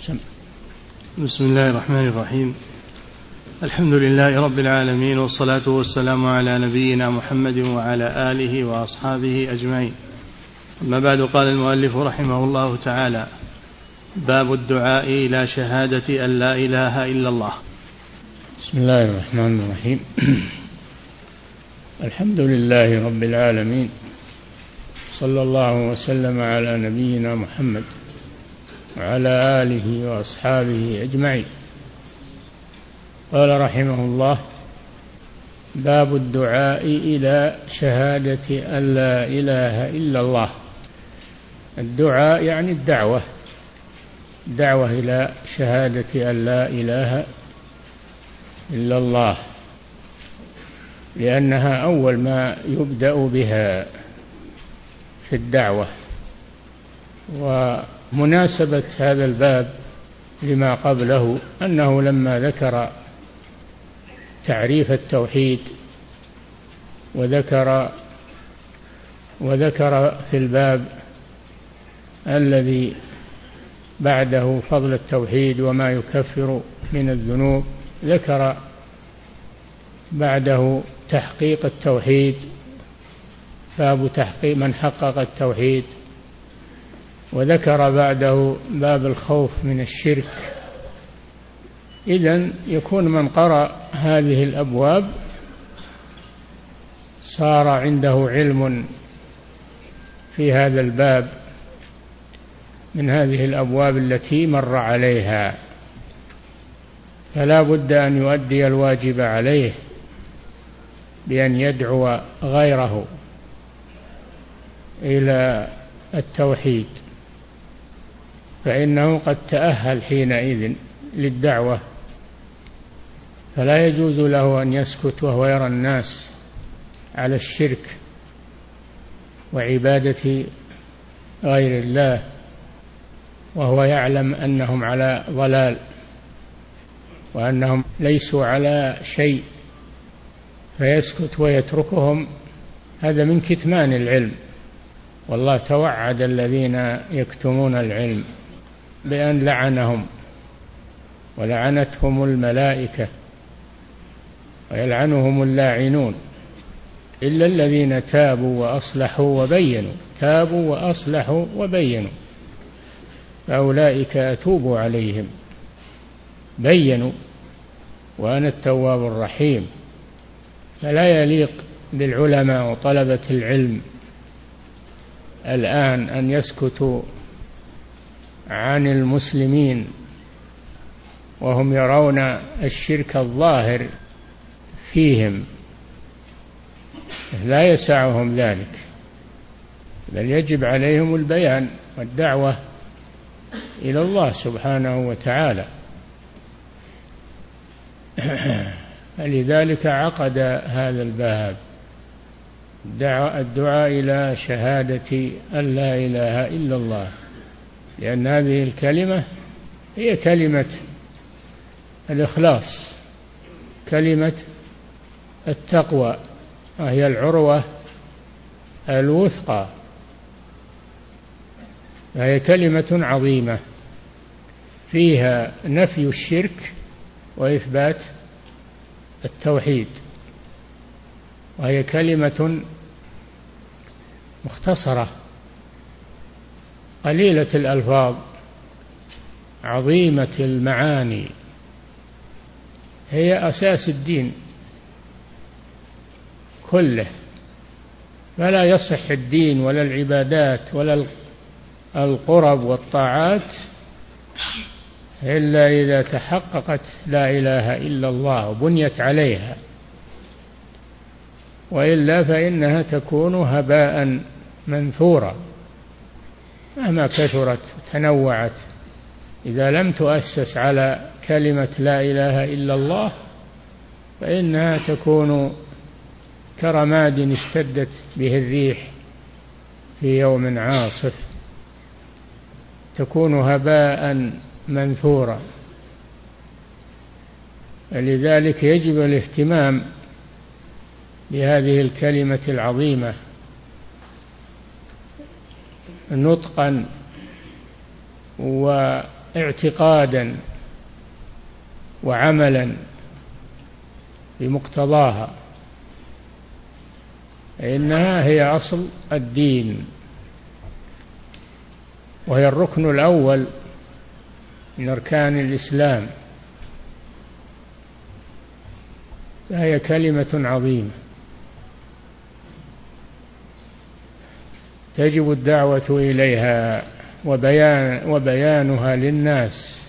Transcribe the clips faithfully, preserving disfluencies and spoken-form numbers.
سم. بسم الله الرحمن الرحيم. الحمد لله رب العالمين، والصلاة والسلام على نبينا محمد وعلى آله وأصحابه أجمعين. أما بعد، قال المؤلف رحمه الله تعالى: باب الدعاء إلى شهادة أن لا إله إلا الله. بسم الله الرحمن الرحيم. الحمد لله رب العالمين، صلى الله وسلم على نبينا محمد وعلى آله وأصحابه أجمعين. قال رحمه الله: باب الدعاء إلى شهادة أن لا إله إلا الله. الدعاء يعني الدعوة، دعوة إلى شهادة أن لا إله إلا الله، لأنها أول ما يبدأ بها في الدعوة. ومناسبة هذا الباب لما قبله أنه لما ذكر تعريف التوحيد وذكر وذكر في الباب الذي بعده فضل التوحيد وما يكفر من الذنوب، ذكر بعده تحقيق التوحيد، باب تحقيق من حقق التوحيد، وذكر بعده باب الخوف من الشرك. إذن يكون من قرأ هذه الأبواب صار عنده علم في هذا الباب من هذه الأبواب التي مر عليها، فلا بد أن يؤدي الواجب عليه بأن يدعو غيره إلى التوحيد، فإنه قد تأهل حينئذ للدعوة، فلا يجوز له أن يسكت وهو يرى الناس على الشرك وعبادة غير الله وهو يعلم أنهم على ضلال وأنهم ليسوا على شيء، فيسكت ويتركهم. هذا من كتمان العلم، والله توعد الذين يكتمون العلم بأن لعنهم ولعنتهم الملائكة ويلعنهم اللاعنون إلا الذين تابوا وأصلحوا وبينوا تابوا وأصلحوا وبينوا فأولئك أتوب عليهم بينوا وأنا التواب الرحيم. فلا يليق بالعلماء وطلبة العلم الآن أن يسكتوا عن المسلمين وهم يرون الشرك الظاهر فيهم، لا يسعهم ذلك، بل يجب عليهم البيان والدعوة إلى الله سبحانه وتعالى. فلذلك عقد هذا الباب الدعاء إلى شهادة أن لا إله إلا الله، لأن هذه الكلمة هي كلمة الإخلاص، كلمة التقوى، وهي العروة الوثقى، وهي كلمة عظيمة فيها نفي الشرك وإثبات التوحيد، وهي كلمة مختصرة قليلة الألفاظ عظيمة المعاني، هي أساس الدين كله، فلا يصح الدين ولا العبادات ولا القرب والطاعات إلا إذا تحققت لا إله إلا الله وبنيت عليها، وإلا فإنها تكون هباء منثورا مهما كثرت تنوعت. إذا لم تؤسس على كلمة لا إله إلا الله فإنها تكون كرماد اشتدت به الريح في يوم عاصف، تكون هباء منثورا. لذلك يجب الاهتمام بهذه الكلمة العظيمة نطقا اعتقادا وعملا بمقتضاها، إنها هي أصل الدين، وهي الركن الأول من أركان الإسلام، فهي كلمة عظيمة تجب الدعوة إليها وبيان وبيانها للناس،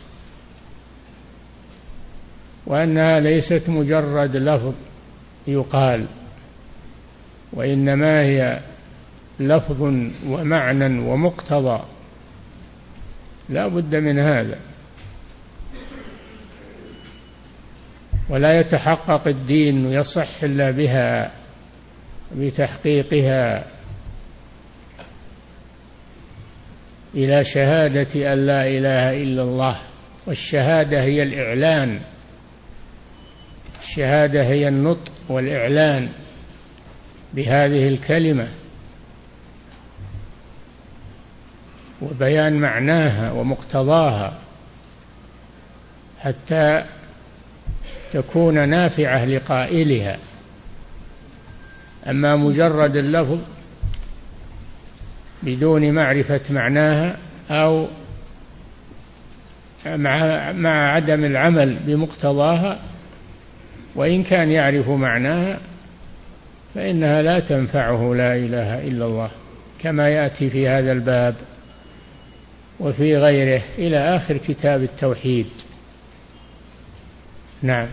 وأنها ليست مجرد لفظ يقال، وإنما هي لفظ ومعنى ومقتضى، لا بد من هذا، ولا يتحقق الدين ويصح إلا بها، بتحقيقها إلى شهادة أن لا إله إلا الله. والشهادة هي الإعلان، الشهادة هي النطق والإعلان بهذه الكلمة وبيان معناها ومقتضاها حتى تكون نافعة لقائلها. أما مجرد اللفظ بدون معرفة معناها أو مع, مع عدم العمل بمقتضاها، وإن كان يعرف معناها، فإنها لا تنفعه لا إله إلا الله، كما يأتي في هذا الباب وفي غيره إلى آخر كتاب التوحيد. نعم.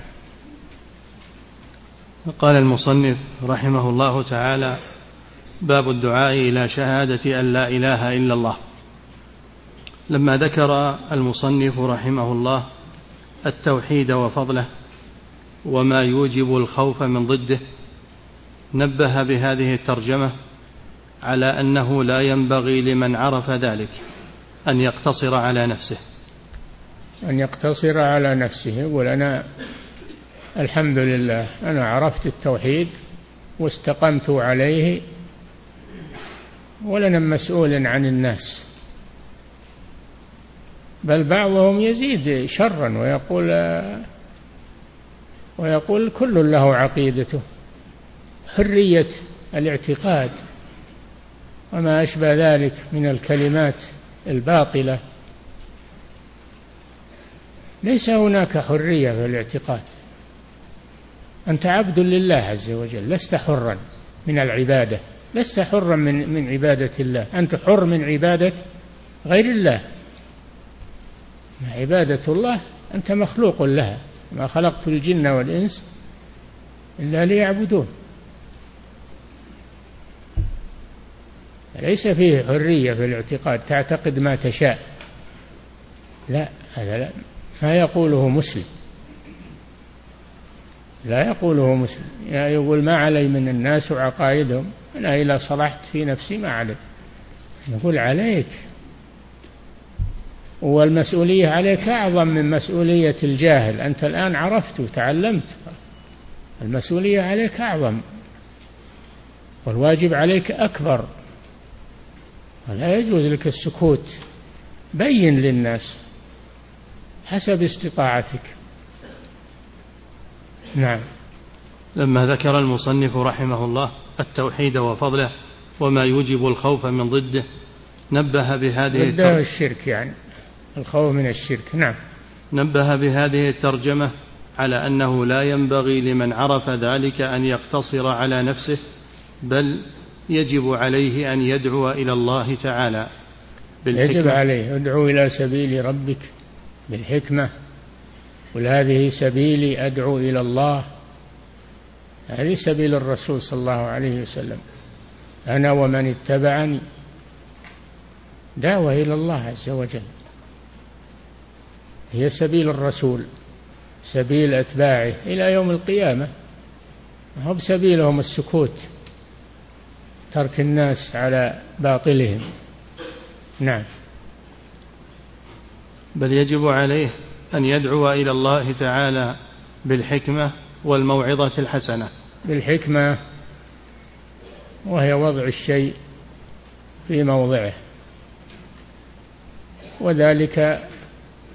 قال المصنف رحمه الله تعالى: باب الدعاء إلى شهادة أن لا إله إلا الله. لما ذكر المصنف رحمه الله التوحيد وفضله وما يوجب الخوف من ضده، نبه بهذه الترجمة على أنه لا ينبغي لمن عرف ذلك أن يقتصر على نفسه أن يقتصر على نفسه يقول أنا الحمد لله أنا عرفت التوحيد واستقمت عليه ولنا مسؤول عن الناس. بل بعضهم يزيد شرا ويقول ويقول كل له عقيدته، حرية الاعتقاد وما أشبه ذلك من الكلمات الباطلة. ليس هناك حرية في الاعتقاد، أنت عبد لله عز وجل، لست حرا من العبادة، لست حرا من من عبادة الله، أنت حر من عبادة غير الله. عبادة الله أنت مخلوق لها، ما خلقت الجن والإنس إلا ليعبدون. ليس فيه حرية في الاعتقاد تعتقد ما تشاء، لا، هذا لا ما يقوله مسلم، لا يقوله مسلم. يقول ما علي من الناس وعقائدهم، أنا إذا صلحت في نفسي ما علي. يقول عليك، والمسؤولية عليك أعظم من مسؤولية الجاهل. أنت الآن عرفت وتعلمت، المسؤولية عليك أعظم والواجب عليك أكبر، ولا يجوز لك السكوت. بين للناس حسب استطاعتك. نعم. لما ذكر المصنف رحمه الله التوحيد وفضله وما يوجب الخوف من ضده، نبه بهذه ضده الشرك، يعني الخوف من الشرك. نعم. نبه بهذه الترجمة على أنه لا ينبغي لمن عرف ذلك أن يقتصر على نفسه، بل يجب عليه أن يدعو إلى الله تعالى بالحكمة. يجب عليه ادعو إلى سبيل ربك بالحكمة، قل هذه سبيلي أدعو إلى الله، هذه سبيل الرسول صلى الله عليه وسلم، أنا ومن اتبعني، دعوة إلى الله عز وجل، هي سبيل الرسول، سبيل أتباعه إلى يوم القيامة. هم سبيلهم السكوت، ترك الناس على باطلهم. نعم. بل يجب عليه أن يدعو إلى الله تعالى بالحكمة والموعظة الحسنة. بالحكمة وهي وضع الشيء في موضعه، وذلك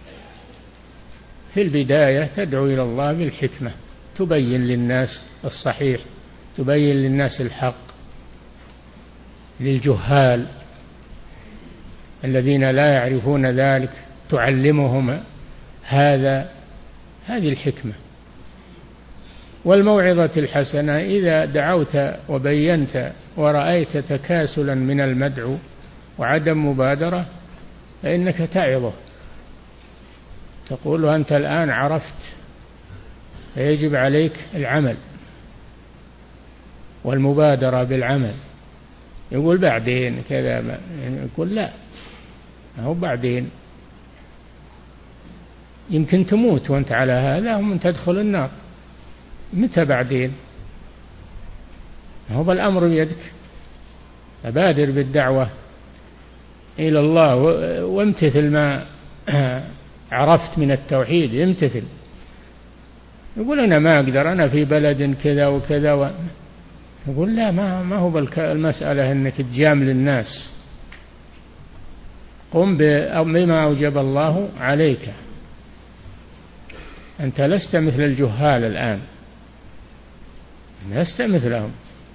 في البداية تدعو إلى الله بالحكمة، تبين للناس الصحيح، تبين للناس الحق، للجهال الذين لا يعرفون ذلك تعلمهم هذا، هذه الحكمة. والموعظة الحسنة إذا دعوت وبينت ورأيت تكاسلا من المدعو وعدم مبادرة فإنك تعظه، تقول له أنت الآن عرفت فيجب عليك العمل والمبادرة بالعمل. يقول بعدين كذا، يقول لا، هو بعدين يمكن تموت وأنت على هذا ومن تدخل النار، متى بعدين؟ هو الأمر بيدك، فبادر بالدعوة إلى الله وامتثل ما عرفت من التوحيد، امتثل. يقول أنا ما أقدر، أنا في بلد كذا وكذا و... يقول لا، ما, ما هو المسألة أنك تجامل الناس، قم بما أوجب الله عليك، أنت لست مثل الجهال الآن، لست مثلهم.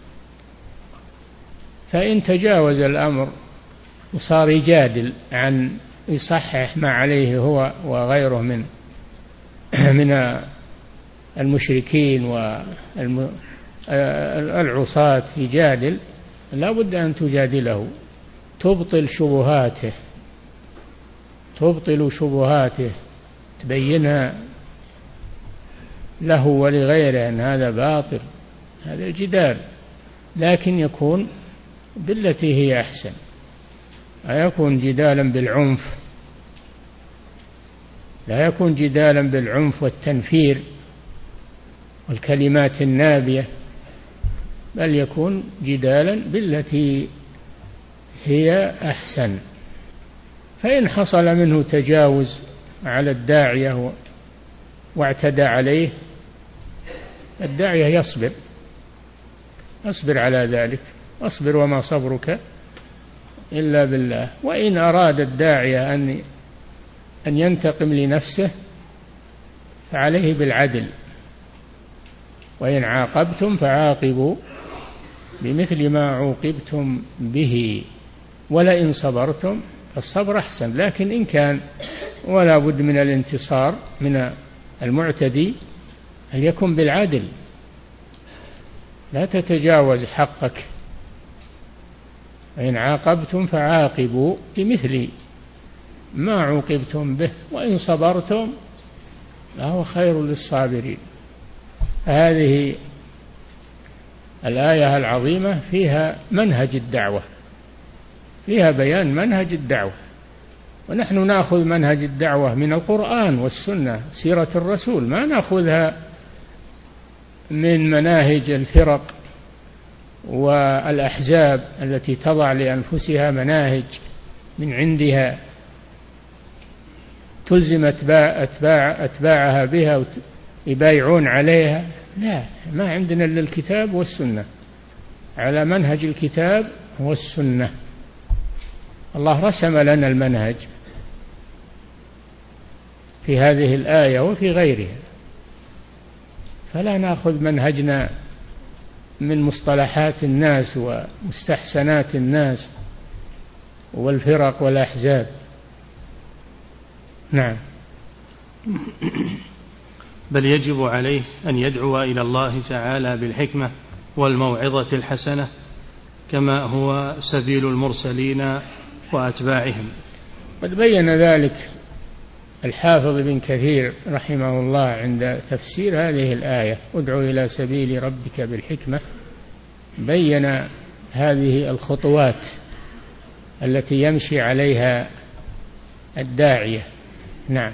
فإن تجاوز الأمر وصار يجادل عن يصحح ما عليه هو وغيره من من المشركين والعصاة، يجادل، لا بد أن تجادله، تبطل شبهاته، تبطل شبهاته، تبينها له ولغيره أن هذا باطل، هذا الجدال، لكن يكون بالتي هي أحسن، لا يكون جدالا بالعنف، لا يكون جدالا بالعنف والتنفير والكلمات النابية، بل يكون جدالا بالتي هي أحسن. فإن حصل منه تجاوز على الداعية واعتدى عليه، الداعية يصبر، أصبر على ذلك، أصبر وما صبرك إلا بالله. وإن أراد الداعية أن أن ينتقم لنفسه فعليه بالعدل، وإن عاقبتم فعاقبوا بمثل ما عوقبتم به ولئن صبرتم فالصبر أحسن. لكن إن كان ولا بد من الانتصار من المعتدي أن يكون بالعدل، لا تتجاوز حقك. وإن عاقبتم فعاقبوا بمثل ما عوقبتم به وإن صبرتم فهو خير للصابرين. هذه الآية العظيمة فيها منهج الدعوة، فيها بيان منهج الدعوة، ونحن نأخذ منهج الدعوة من القرآن والسنة، سيرة الرسول، ما نأخذها من مناهج الفرق والأحزاب التي تضع لأنفسها مناهج من عندها تلزم أتباع أتباع أتباعها بها ويبايعون عليها. لا، ما عندنا إلا الكتاب والسنة، على منهج الكتاب والسنة. الله رسم لنا المنهج في هذه الآية وفي غيرها، فلا نأخذ منهجنا من مصطلحات الناس ومستحسنات الناس والفرق والأحزاب. نعم. بل يجب عليه أن يدعو إلى الله تعالى بالحكمة والموعظة الحسنة كما هو سبيل المرسلين وأتباعهم. قد بين ذلك الحافظ بن كثير رحمه الله عند تفسير هذه الآية، ادعو إلى سبيل ربك بالحكمة، بين هذه الخطوات التي يمشي عليها الداعية. نعم.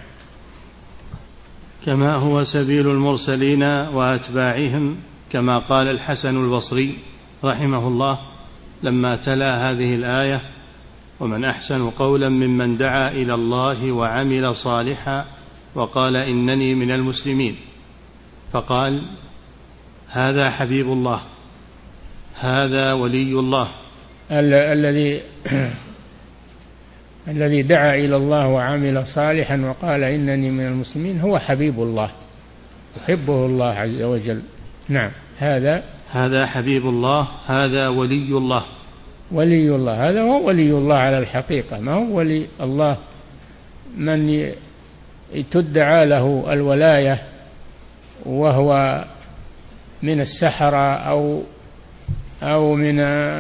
كما هو سبيل المرسلين وأتباعهم، كما قال الحسن البصري رحمه الله لما تلا هذه الآية: ومن أحسن قولا ممن دعا إلى الله وعمل صالحا وقال إنني من المسلمين. فقال: هذا حبيب الله، هذا ولي الله. الذي الذي دعا إلى الله وعمل صالحا وقال إنني من المسلمين هو حبيب الله، يحبه الله عز وجل. نعم. هذا هذا حبيب الله، هذا ولي الله. ولي الله هذا هو ولي الله على الحقيقة، ما هو ولي الله من تدعى له الولاية وهو من السحرة أو أو من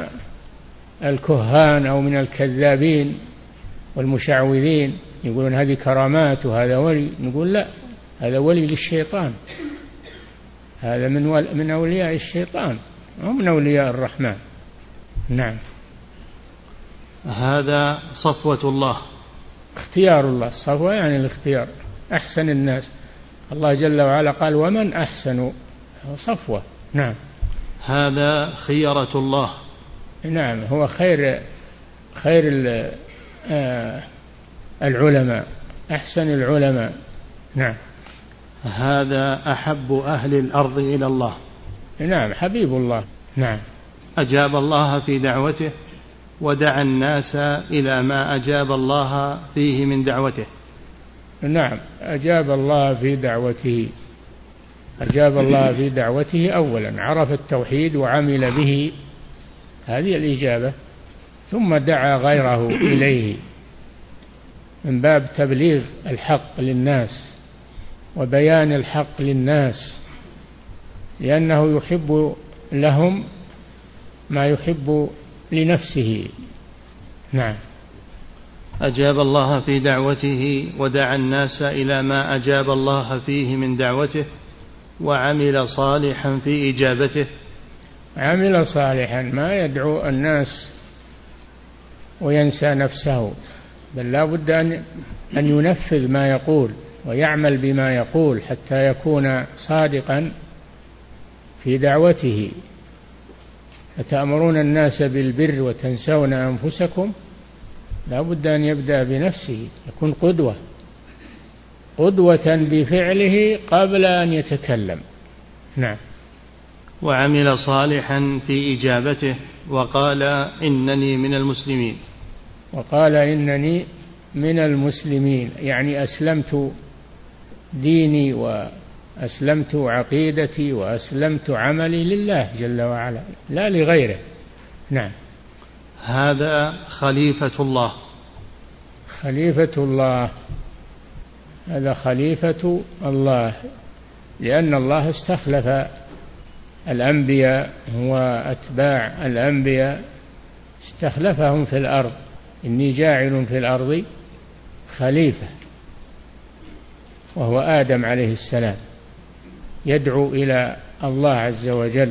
الكهان أو من الكذابين والمشعوذين، يقولون هذه كرامات وهذا ولي. نقول لا، هذا ولي للشيطان، هذا من من أولياء الشيطان هم من أولياء الرحمن. نعم. هذا صفوة الله، اختيار الله. الصفوة يعني الاختيار، أحسن الناس. الله جل وعلا قال ومن أحسن صفوة. نعم. هذا خيرة الله. نعم، هو خير خير العلماء، أحسن العلماء. نعم. هذا أحب أهل الأرض إلى الله. نعم، حبيب الله. نعم. أجاب الله في دعوته ودعا الناس إلى ما أجاب الله فيه من دعوته. نعم، أجاب الله في دعوته أجاب الله في دعوته أولا، عرف التوحيد وعمل به، هذه الإجابة، ثم دعا غيره إليه من باب تبليغ الحق للناس وبيان الحق للناس، لأنه يحب لهم ما يحب لنفسه. نعم. أجاب الله في دعوته ودعا الناس إلى ما أجاب الله فيه من دعوته وعمل صالحا في إجابته. عمل صالحا، ما يدعو الناس وينسى نفسه، بل لا بد أن أن ينفذ ما يقول ويعمل بما يقول حتى يكون صادقا في دعوته. أتأمرون الناس بالبر وتنسون أنفسكم، لا بد أن يبدأ بنفسه، يكون قدوة قدوة بفعله قبل أن يتكلم. نعم. وعمل صالحا في إجابته وقال إنني من المسلمين. وقال إنني من المسلمين، يعني أسلمت ديني وأسلمت عقيدتي وأسلمت عملي لله جل وعلا لا لغيره. نعم. هذا خليفة الله. خليفة الله، هذا خليفة الله، لأن الله استخلف الأنبياء وأتباع الأنبياء، استخلفهم في الأرض. إني جاعل في الأرض خليفة، وهو آدم عليه السلام، يدعو إلى الله عز وجل: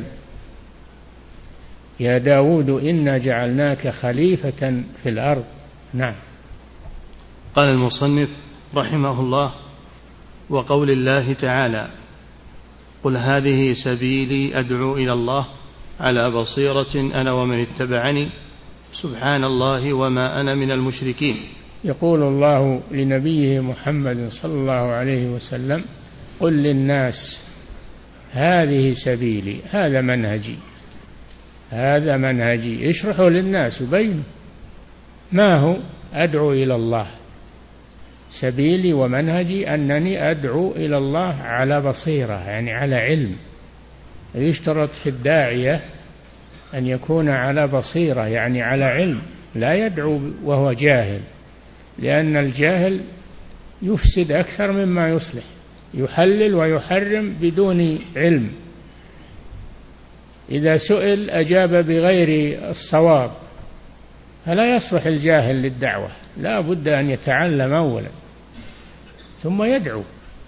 يا داود إنا جعلناك خليفة في الأرض. نعم. قال المصنف رحمه الله: وقول الله تعالى: قل هذه سبيلي أدعو إلى الله على بصيرة أنا ومن اتبعني سبحان الله وما أنا من المشركين. يقول الله لنبيه محمد صلى الله عليه وسلم: قل للناس هذه سبيلي، هذا منهجي، هذا منهجي، اشرحوا للناس وبينوا ما هو. أدعو إلى الله، سبيلي ومنهجي أنني أدعو إلى الله على بصيرة، يعني على علم. يشترط في الداعية أن يكون على بصيرة، يعني على علم، لا يدعو وهو جاهل، لأن الجاهل يفسد أكثر مما يصلح، يحلل ويحرم بدون علم. إذا سئل أجاب بغير الصواب، فلا يصلح الجاهل للدعوة، لا بد أن يتعلم أولا ثم يدعو.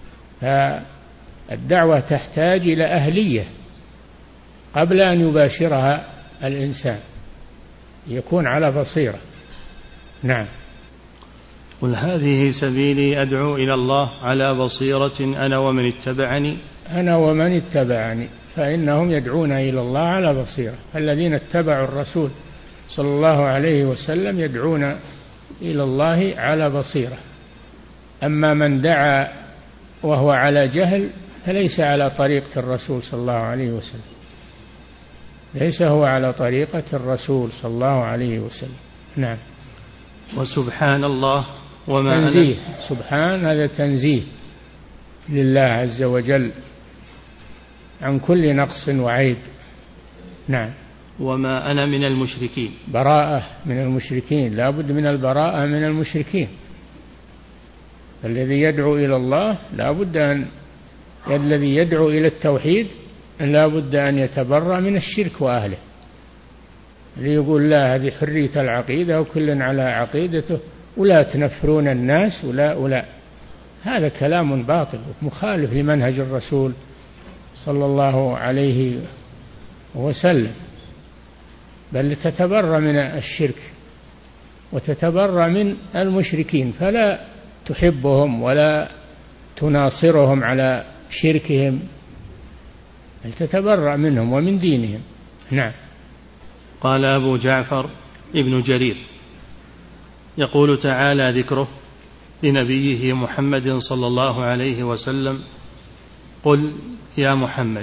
فالدعوة تحتاج إلى أهلية قبل أن يباشرها الإنسان، يكون على بصيرة. نعم. قل هذه سبيلي أدعو إلى الله على بصيرة أنا ومن اتبعني. أنا ومن اتبعني، فإنهم يدعون إلى الله على بصيرة. الذين اتبعوا الرسول صلى الله عليه وسلم يدعون إلى الله على بصيرة. أما من دعا وهو على جهل فليس على طريقة الرسول صلى الله عليه وسلم، ليس هو على طريقة الرسول صلى الله عليه وسلم. نعم. وسبحان الله وما تنزيه أنا سبحان، هذا تنزيه لله عز وجل عن كل نقص وعيب. نعم. وما أنا من المشركين، براءة من المشركين، لا بد من البراءة من المشركين. الذي يدعو إلى الله لا بد أن الذي يدعو إلى التوحيد لا بد أن يتبرأ من الشرك وأهله. اللي يقول لا هذه حرية العقيدة وكل على عقيدته ولا تنفرون الناس ولا ولا هذا كلام باطل مخالف لمنهج الرسول صلى الله عليه وسلم. بل تتبرأ من الشرك وتتبرأ من المشركين، فلا تحبهم ولا تناصرهم على شركهم، بل تتبرأ منهم ومن دينهم. نعم. قال أبو جعفر ابن جرير يقول تعالى ذكره لنبيه محمد صلى الله عليه وسلم: قل يا محمد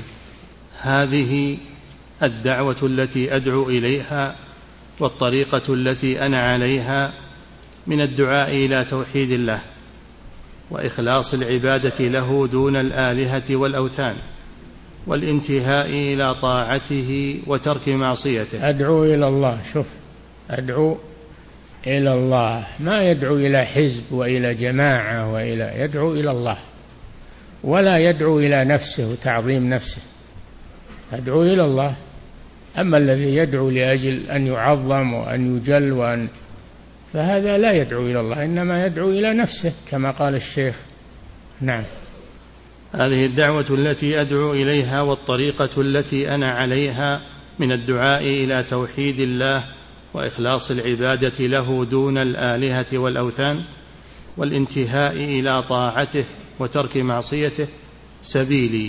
هذه الدعوة التي أدعو إليها والطريقة التي أنا عليها من الدعاء إلى توحيد الله وإخلاص العبادة له دون الآلهة والأوثان والانتهاء إلى طاعته وترك معصيته. أدعو إلى الله، شوف، أدعو إلى الله، ما يدعو إلى حزب وإلى جماعة وإلى يدعو إلى الله، ولا يدعو إلى نفسه وتعظيم نفسه، أدعو إلى الله. أما الذي يدعو لأجل أن يعظم وأن يجل وأن فهذا لا يدعو إلى الله، إنما يدعو إلى نفسه كما قال الشيخ. نعم. هذه الدعوة التي أدعو إليها والطريقة التي أنا عليها من الدعاء إلى توحيد الله وإخلاص العبادة له دون الآلهة والأوثان والانتهاء إلى طاعته وترك معصيته سبيلي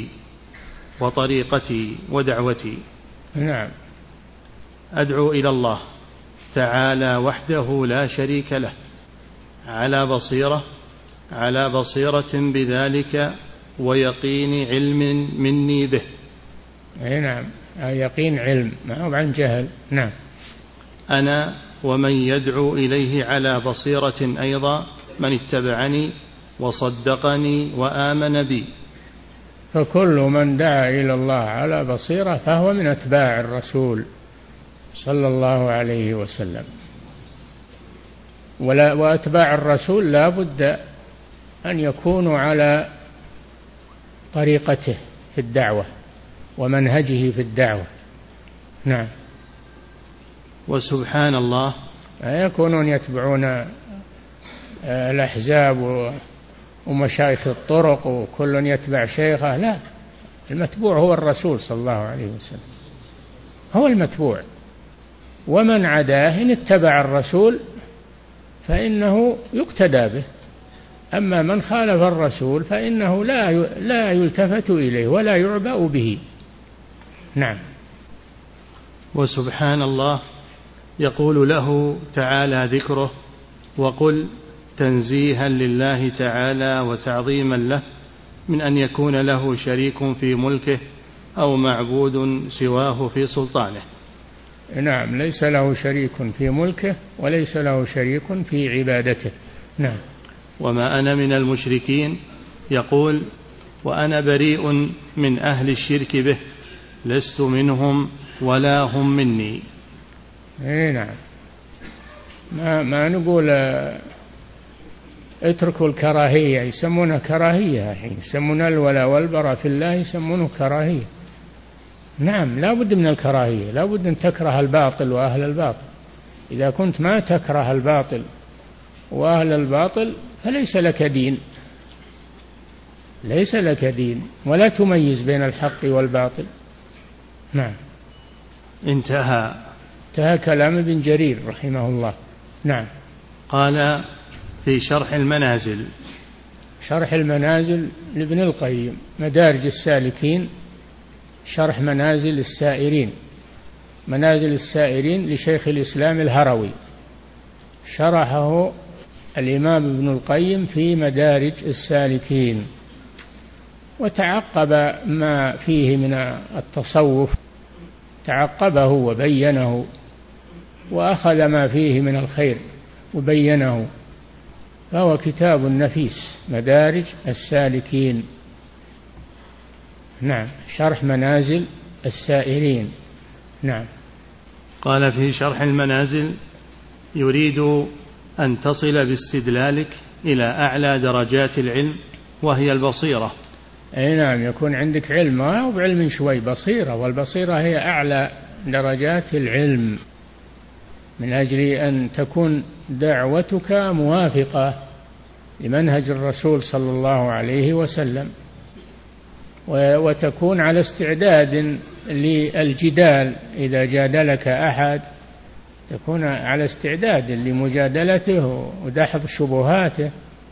وطريقتي ودعوتي. نعم. أدعو إلى الله تعالى وحده لا شريك له على بصيرة على بصيرة بذلك ويقين علم مني به. أي نعم، يقين علم، ما هو عن جهل. نعم. أنا ومن يدعو إليه على بصيرة أيضا من اتبعني وصدقني وآمن بي. فكل من دعا إلى الله على بصيرة فهو من أتباع الرسول صلى الله عليه وسلم. ولا وأتباع الرسول لا بد أن يكونوا على طريقته في الدعوة ومنهجه في الدعوة. نعم. وسبحان الله، لا يكونون يتبعون الأحزاب ومشايخ الطرق وكل يتبع شيخه، لا، المتبوع هو الرسول صلى الله عليه وسلم، هو المتبوع، ومن عداه إن اتبع الرسول فإنه يقتدى به، أما من خالف الرسول فإنه لا لا يلتفت إليه ولا يعبأ به. نعم. وسبحان الله يقول له تعالى ذكره: وقل تنزيها لله تعالى وتعظيما له من أن يكون له شريك في ملكه أو معبود سواه في سلطانه. نعم، ليس له شريك في ملكه وليس له شريك في عبادته. نعم. وما أنا من المشركين يقول: وأنا بريء من أهل الشرك به لست منهم ولا هم مني. اي نعم، ما, ما نقول اتركوا الكراهية، يسمونها كراهية الحين، يسمون الولاء والبراء في الله يسمونه كراهية. نعم، لا بد من الكراهية، لا بد أن تكره الباطل وأهل الباطل. إذا كنت ما تكره الباطل وأهل الباطل فليس لك دين، ليس لك دين، ولا تميز بين الحق والباطل. نعم. انتهى انتهى كلام ابن جرير رحمه الله. نعم. قال في شرح المنازل، شرح المنازل لابن القيم، مدارج السالكين شرح منازل السائرين، منازل السائرين لشيخ الإسلام الهروي، شرحه الإمام ابن القيم في مدارج السالكين، وتعقب ما فيه من التصوف، تعقبه وبينه وأخذ ما فيه من الخير وبينه، فهو كتاب نفيس، مدارج السالكين. نعم. شرح منازل السائرين. نعم. قال في شرح المنازل: يريد أن تصل باستدلالك إلى أعلى درجات العلم وهي البصيرة. أي نعم، يكون عندك علم، أو بعلم شوي، بصيرة، والبصيرة هي أعلى درجات العلم، من أجل أن تكون دعوتك موافقة لمنهج الرسول صلى الله عليه وسلم، وتكون على استعداد للجدال. إذا جادلك أحد تكون على استعداد لمجادلته ودحض شبهاته،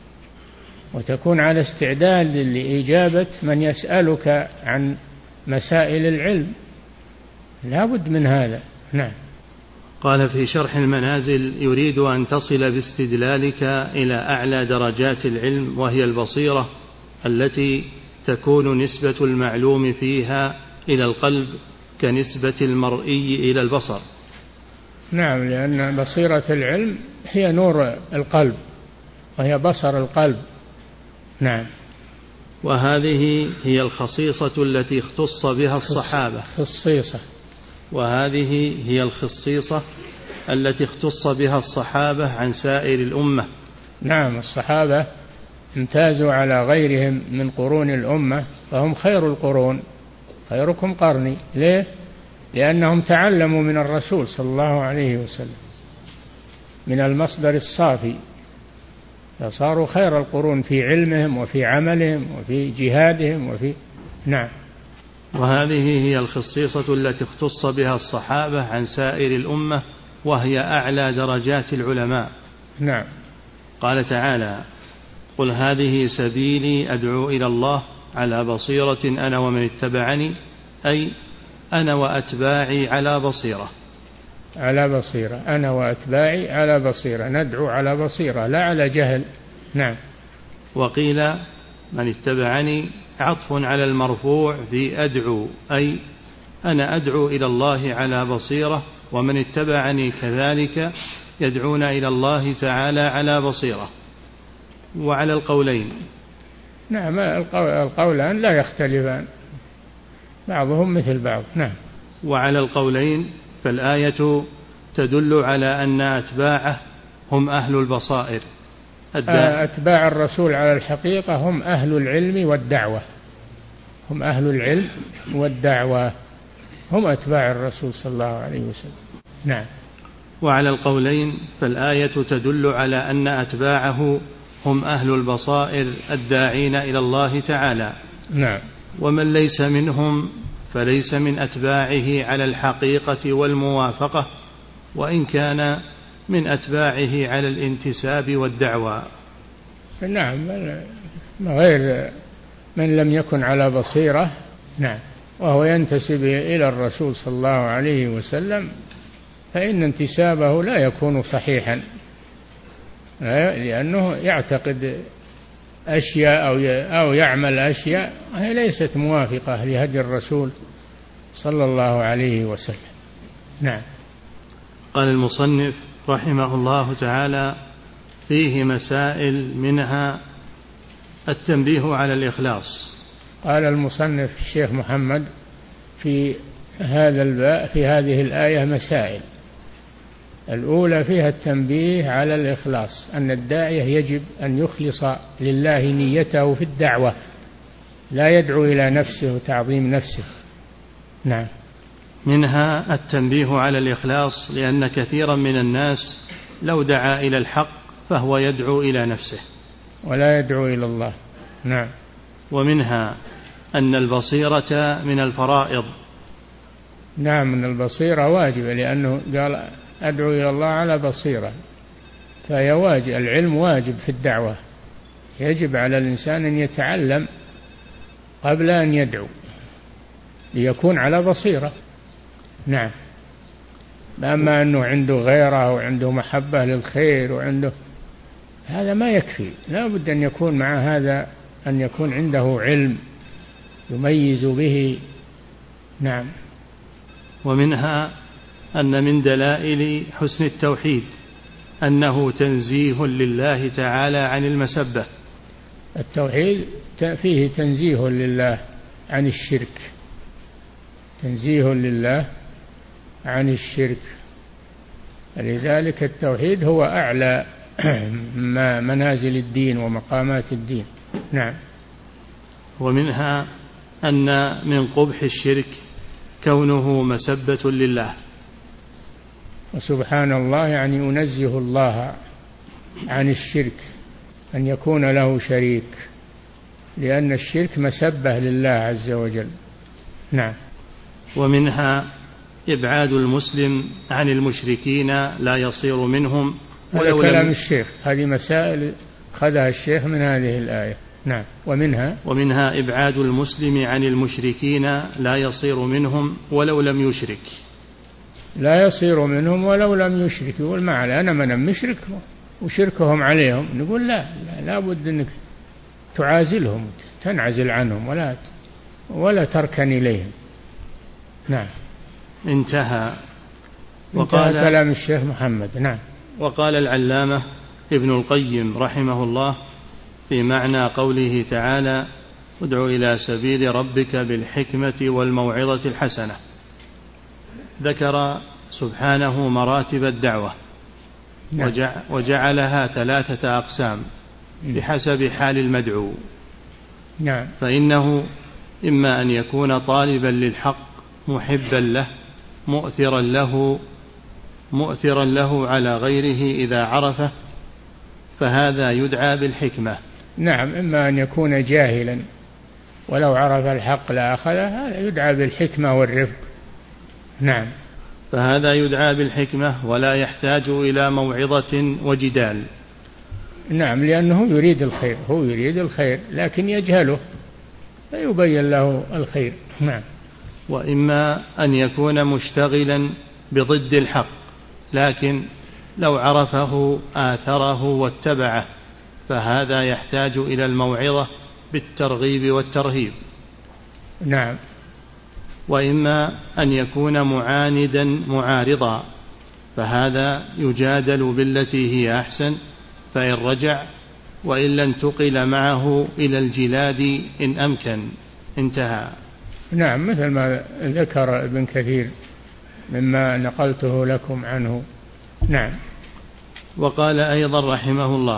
وتكون على استعداد لإجابة من يسألك عن مسائل العلم. لا بد من هذا. نعم. قال في شرح المنازل: يريد أن تصل باستدلالك إلى أعلى درجات العلم وهي البصيرة، التي تكون نسبة المعلوم فيها إلى القلب كنسبة المرئي إلى البصر. نعم، لأن بصيرة العلم هي نور القلب، وهي بصر القلب. نعم. وهذه هي الخصيصة التي اختص بها الصحابة. خصيصة. وهذه هي الخصيصة التي اختص بها الصحابة عن سائر الأمة. نعم، الصحابة امتازوا على غيرهم من قرون الأمة، فهم خير القرون، خيركم قرني. ليه؟ لأنهم تعلموا من الرسول صلى الله عليه وسلم من المصدر الصافي، فصاروا خير القرون في علمهم وفي عملهم وفي جهادهم وفي. نعم. وهذه هي الخصيصة التي اختص بها الصحابة عن سائر الأمة، وهي أعلى درجات العلماء. نعم. قال تعالى: قل هذه سبيلي أدعو إلى الله على بصيرة أنا ومن اتبعني، أي أنا وأتباعي على بصيرة. على بصيرة، أنا وأتباعي على بصيرة، ندعو على بصيرة لا على جهل. نعم. وقيل من اتبعني عطف على المرفوع في أدعو، أي أنا أدعو إلى الله على بصيرة، ومن اتبعني كذلك يدعون إلى الله تعالى على بصيرة. وعلى القولين. نعم، القولان لا يختلفان، بعضهم مثل بعض. نعم. وعلى القولين فالآية تدل على أن أتباعه هم أهل البصائر. أتباع الرسول على الحقيقة هم أهل العلم والدعوة، هم أهل العلم والدعوة، هم أتباع الرسول صلى الله عليه وسلم. نعم. وعلى القولين فالآية تدل على أن أتباعه هم أهل البصائر الداعين إلى الله تعالى. نعم. ومن ليس منهم فليس من أتباعه على الحقيقة والموافقة، وإن كان من أتباعه على الانتساب والدعوة. نعم، غير من لم يكن على بصيرة. نعم. وهو ينتسب إلى الرسول صلى الله عليه وسلم، فإن انتسابه لا يكون صحيحا، لأنه يعتقد أشياء أو يعمل أشياء هي ليست موافقة لهدي الرسول صلى الله عليه وسلم. نعم. قال المصنف رحمه الله تعالى: فيه مسائل، منها التنبيه على الإخلاص. قال المصنف الشيخ محمد في هذا الباب في هذه الآية مسائل. الأولى فيها التنبيه على الإخلاص، أن الداعية يجب أن يخلص لله نيته في الدعوة، لا يدعو إلى نفسه وتعظيم نفسه. نعم. منها التنبيه على الإخلاص، لأن كثيرا من الناس لو دعا إلى الحق فهو يدعو إلى نفسه ولا يدعو إلى الله. نعم. ومنها أن البصيرة من الفرائض. نعم، من البصيرة واجبة، لأنه قال أدعو إلى الله على بصيرة، فهي واجب، العلم واجب في الدعوة، يجب على الإنسان أن يتعلم قبل أن يدعو ليكون على بصيرة. نعم. أما أنه عنده غيره وعنده محبة للخير وعنده، هذا ما يكفي، لا بد أن يكون مع هذا أن يكون عنده علم يميز به. نعم. ومنها أن من دلائل حسن التوحيد أنه تنزيه لله تعالى عن المسبة. التوحيد فيه تنزيه لله عن الشرك، تنزيه لله عن الشرك، لذلك التوحيد هو أعلى منازل الدين ومقامات الدين. نعم. ومنها أن من قبح الشرك كونه مسبة لله. وسبحان الله يعني ينزه الله عن الشرك، أن يكون له شريك، لأن الشرك مسبة لله عز وجل. نعم. ومنها إبعاد المسلم عن المشركين لا يصير منهم. هذا كلام الشيخ، هذه مسائل خذها الشيخ من هذه الآية. نعم. ومنها ومنها إبعاد المسلم عن المشركين لا يصير منهم ولو لم يشرك. لا يصير منهم ولو لم يشرك. يقول ما علي أنا من مشرك وشركهم عليهم، نقول لا لا, لا بد أنك تعازلهم، تنعزل عنهم ولا ولا تركن إليهم. نعم. انتهى. وقال كلام الشيخ محمد. نعم. وقال العلامة ابن القيم رحمه الله في معنى قوله تعالى ادع إلى سبيل ربك بالحكمة والموعظة الحسنة، ذكر سبحانه مراتب الدعوة. نعم. وجعلها ثلاثة أقسام بحسب حال المدعو. نعم. فإنه إما أن يكون طالبا للحق محبا له مؤثرا له مؤثرا له على غيره إذا عرفه، فهذا يدعى بالحكمة. نعم. إما أن يكون جاهلا ولو عرف الحق لأخذه، هذا يدعى بالحكمة والرفق. نعم. فهذا يدعى بالحكمة ولا يحتاج إلى موعظة وجدال. نعم. لأنه يريد الخير، هو يريد الخير لكن يجهله فيبين له الخير. نعم. وإما أن يكون مشتغلا بضد الحق لكن لو عرفه آثره واتبعه، فهذا يحتاج إلى الموعظة بالترغيب والترهيب. نعم. وإما أن يكون معاندا معارضا، فهذا يجادل بالتي هي أحسن فإن رجع، وإلا انتقل معه إلى الجلاد إن أمكن. انتهى. نعم. مثل ما ذكر ابن كثير مما نقلته لكم عنه. نعم. وقال أيضا رحمه الله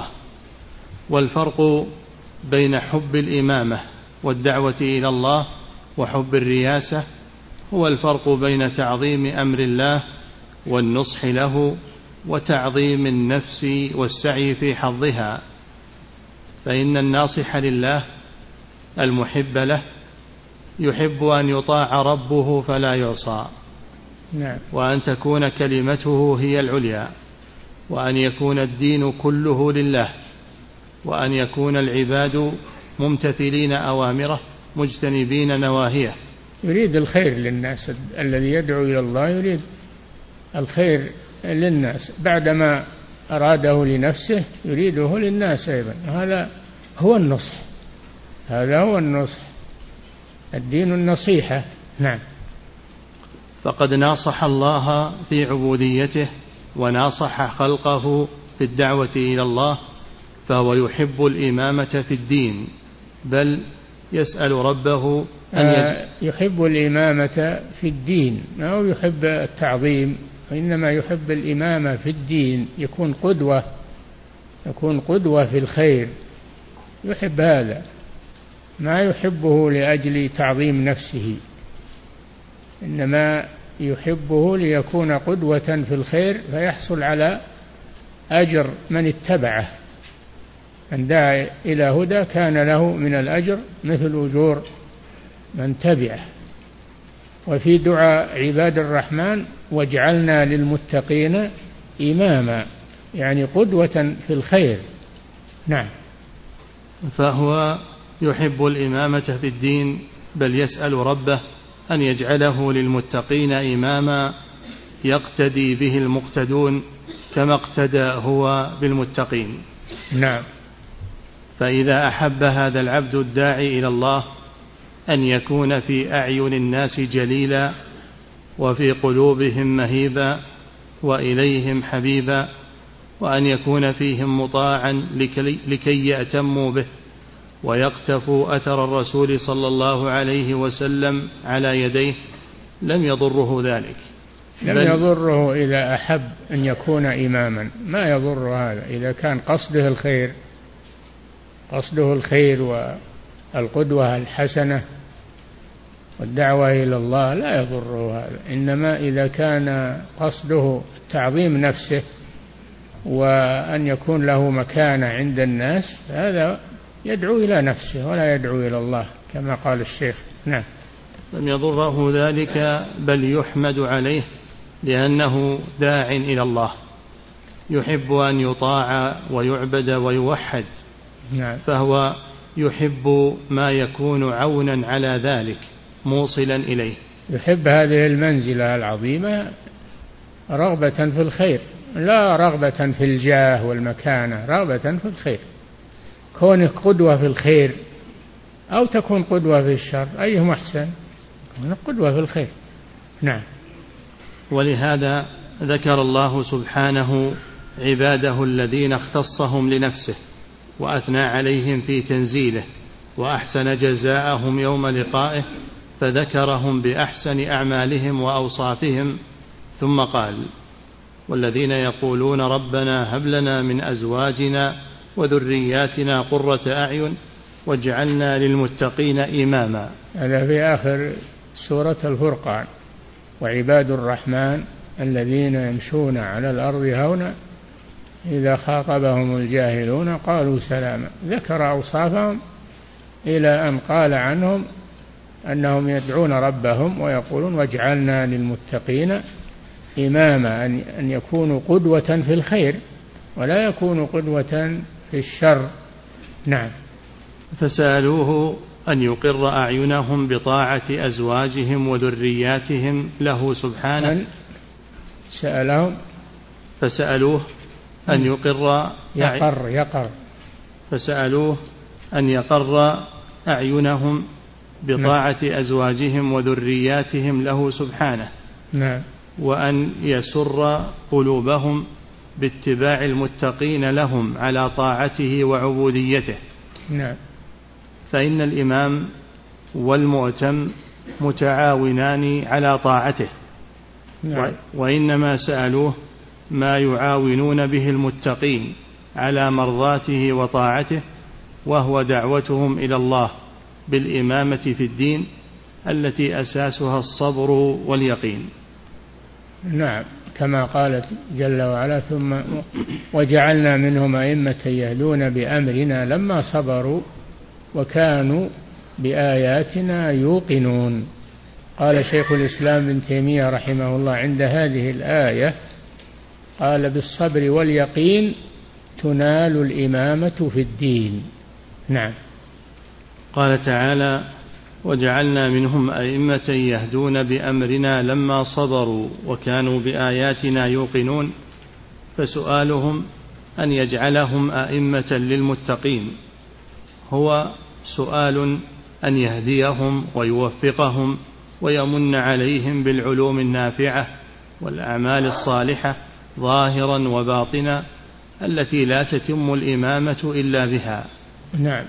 والفرق بين حب الإمامة والدعوة إلى الله وحب الرياسة هو الفرق بين تعظيم أمر الله والنصح له وتعظيم النفس والسعي في حظها. فإن الناصح لله المحب له يحب أن يطاع ربه فلا يعصى. نعم. وأن تكون كلمته هي العليا، وأن يكون الدين كله لله، وأن يكون العباد ممتثلين أوامره مجتنبين نواهيه. يريد الخير للناس، الذي يدعو إلى الله يريد الخير للناس، بعدما أراده لنفسه يريده للناس أيضا. هذا هو النصح، هذا هو النصح، الدين النصيحة. نعم. فقد ناصح الله في عبوديته وناصح خلقه في الدعوة إلى الله، فهو يحب الإمامة في الدين، بل يسأل ربه أن آه يحب الإمامة في الدين، ما هو يحب التعظيم، وإنما يحب الإمامة في الدين، يكون قدوة، يكون قدوة في الخير، يحب هذا، ما يحبه لأجل تعظيم نفسه، إنما يحبه ليكون قدوة في الخير فيحصل على أجر من اتبعه. من دعا إلى هدى كان له من الأجر مثل أجور من تبعه. وفي دعاء عباد الرحمن واجعلنا للمتقين إماما، يعني قدوة في الخير. نعم. فهو يحب الإمامة في الدين، بل يسأل ربه أن يجعله للمتقين إماما يقتدي به المقتدون كما اقتدى هو بالمتقين. نعم. فإذا أحب هذا العبد الداعي إلى الله أن يكون في أعين الناس جليلا وفي قلوبهم مهيبا وإليهم حبيبا، وأن يكون فيهم مطاعا لكي يأتموا به ويقتفوا أثر الرسول صلى الله عليه وسلم على يديه لم يضره ذلك. لم يضره إذا أحب أن يكون إماما، ما يضر هذا إذا كان قصده الخير، قصده الخير والقدوة الحسنة والدعوة إلى الله لا يضره هذا. إنما إذا كان قصده تعظيم نفسه وأن يكون له مكانة عند الناس هذا يدعو إلى نفسه ولا يدعو إلى الله كما قال الشيخ. نعم. لم يضره ذلك بل يحمد عليه لأنه داع إلى الله يحب أن يطاع ويعبد ويوحد. نعم. فهو يحب ما يكون عونا على ذلك موصلا إليه. يحب هذه المنزلة العظيمة رغبة في الخير لا رغبة في الجاه والمكانة، رغبة في الخير. كونك قدوة في الخير أو تكون قدوة في الشر أيهما أحسن؟ قدوة في الخير. نعم. ولهذا ذكر الله سبحانه عباده الذين اختصهم لنفسه وأثنى عليهم في تنزيله وأحسن جزاءهم يوم لقائه فذكرهم بأحسن أعمالهم وأوصافهم ثم قال: والذين يقولون ربنا هب لنا من أزواجنا وذرياتنا قرة أعين واجعلنا للمتقين إماما. هذا في آخر سورة الفرقان: وعباد الرحمن الذين يمشون على الأرض هونا إذا خاطبهم الجاهلون قالوا سلاما. ذكر أوصافهم إلى أن قال عنهم أنهم يدعون ربهم ويقولون واجعلنا للمتقين إماما، أن يكونوا قدوة في الخير ولا يكونوا قدوة في الشر. نعم. فسألوه أن يقر أعينهم بطاعة أزواجهم وذرياتهم له سبحانه. سألهم فسألوه أن يقر يقر يقر فسألوه أن يقر أعينهم بطاعة أزواجهم وذرياتهم له سبحانه. نعم. وأن يسر قلوبهم باتباع المتقين لهم على طاعته وعبوديته. نعم. فإن الإمام والمؤتم متعاونان على طاعته. نعم. وإنما سألوه ما يعاونون به المتقين على مرضاته وطاعته وهو دعوتهم إلى الله بالإمامة في الدين التي أساسها الصبر واليقين. نعم. كما قالت جل وعلا: ثم وجعلنا منهم أئمة يهدون بأمرنا لما صبروا وكانوا بآياتنا يوقنون. قال شيخ الإسلام ابن تيمية رحمه الله عند هذه الآية قال: بالصبر واليقين تنال الإمامة في الدين. نعم. قال تعالى: وجعلنا منهم أئمة يهدون بأمرنا لما صبروا وكانوا بآياتنا يوقنون. فسؤالهم أن يجعلهم أئمة للمتقين هو سؤال أن يهديهم ويوفقهم ويمن عليهم بالعلوم النافعة والأعمال الصالحة ظاهرا وباطنا التي لا تتم الإمامة إلا بها. نعم.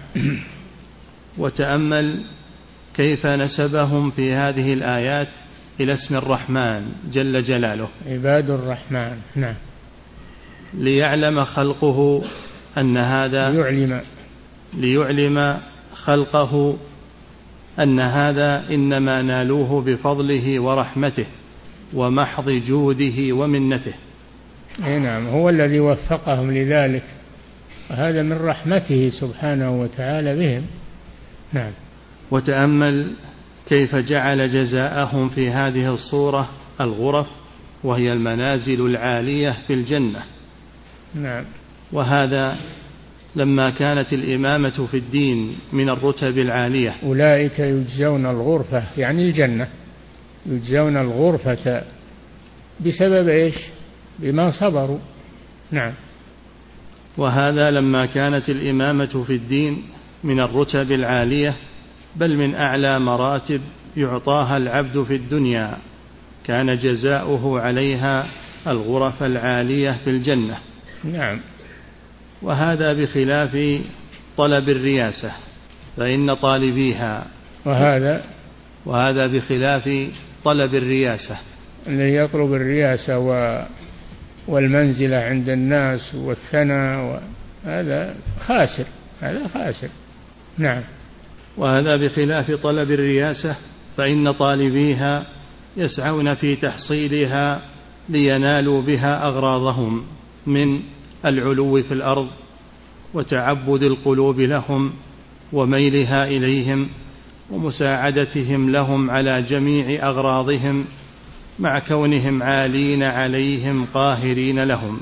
وتأمل كيف نسبهم في هذه الآيات إلى اسم الرحمن جل جلاله: عباد الرحمن. نعم. ليعلم خلقه أن هذا ليعلم ليعلم خلقه أن هذا إنما نالوه بفضله ورحمته ومحض جوده ومنته. نعم. هو الذي وفقهم لذلك وهذا من رحمته سبحانه وتعالى بهم. نعم. وتأمل كيف جعل جزاءهم في هذه الصورة الغرف وهي المنازل العالية في الجنة. نعم. وهذا لما كانت الإمامة في الدين من الرتب العالية. أولئك يجزون الغرفة يعني الجنة، يجزون الغرفة بسبب إيش؟ بما صبروا. نعم. وهذا لما كانت الإمامة في الدين من الرتب العالية بل من أعلى مراتب يعطاها العبد في الدنيا كان جزاؤه عليها الغرف العالية في الجنة. نعم. وهذا بخلاف طلب الرياسة فإن طالبيها وهذا وهذا بخلاف طلب الرياسة الذي يطلب الرياسة والمنزلة عند الناس والثناء، هذا خاسر، هذا خاسر. نعم. وهذا بخلاف طلب الرياسة فإن طالبيها يسعون في تحصيلها لينالوا بها أغراضهم من العلو في الأرض وتعبد القلوب لهم وميلها إليهم ومساعدتهم لهم على جميع أغراضهم مع كونهم عالين عليهم قاهرين لهم،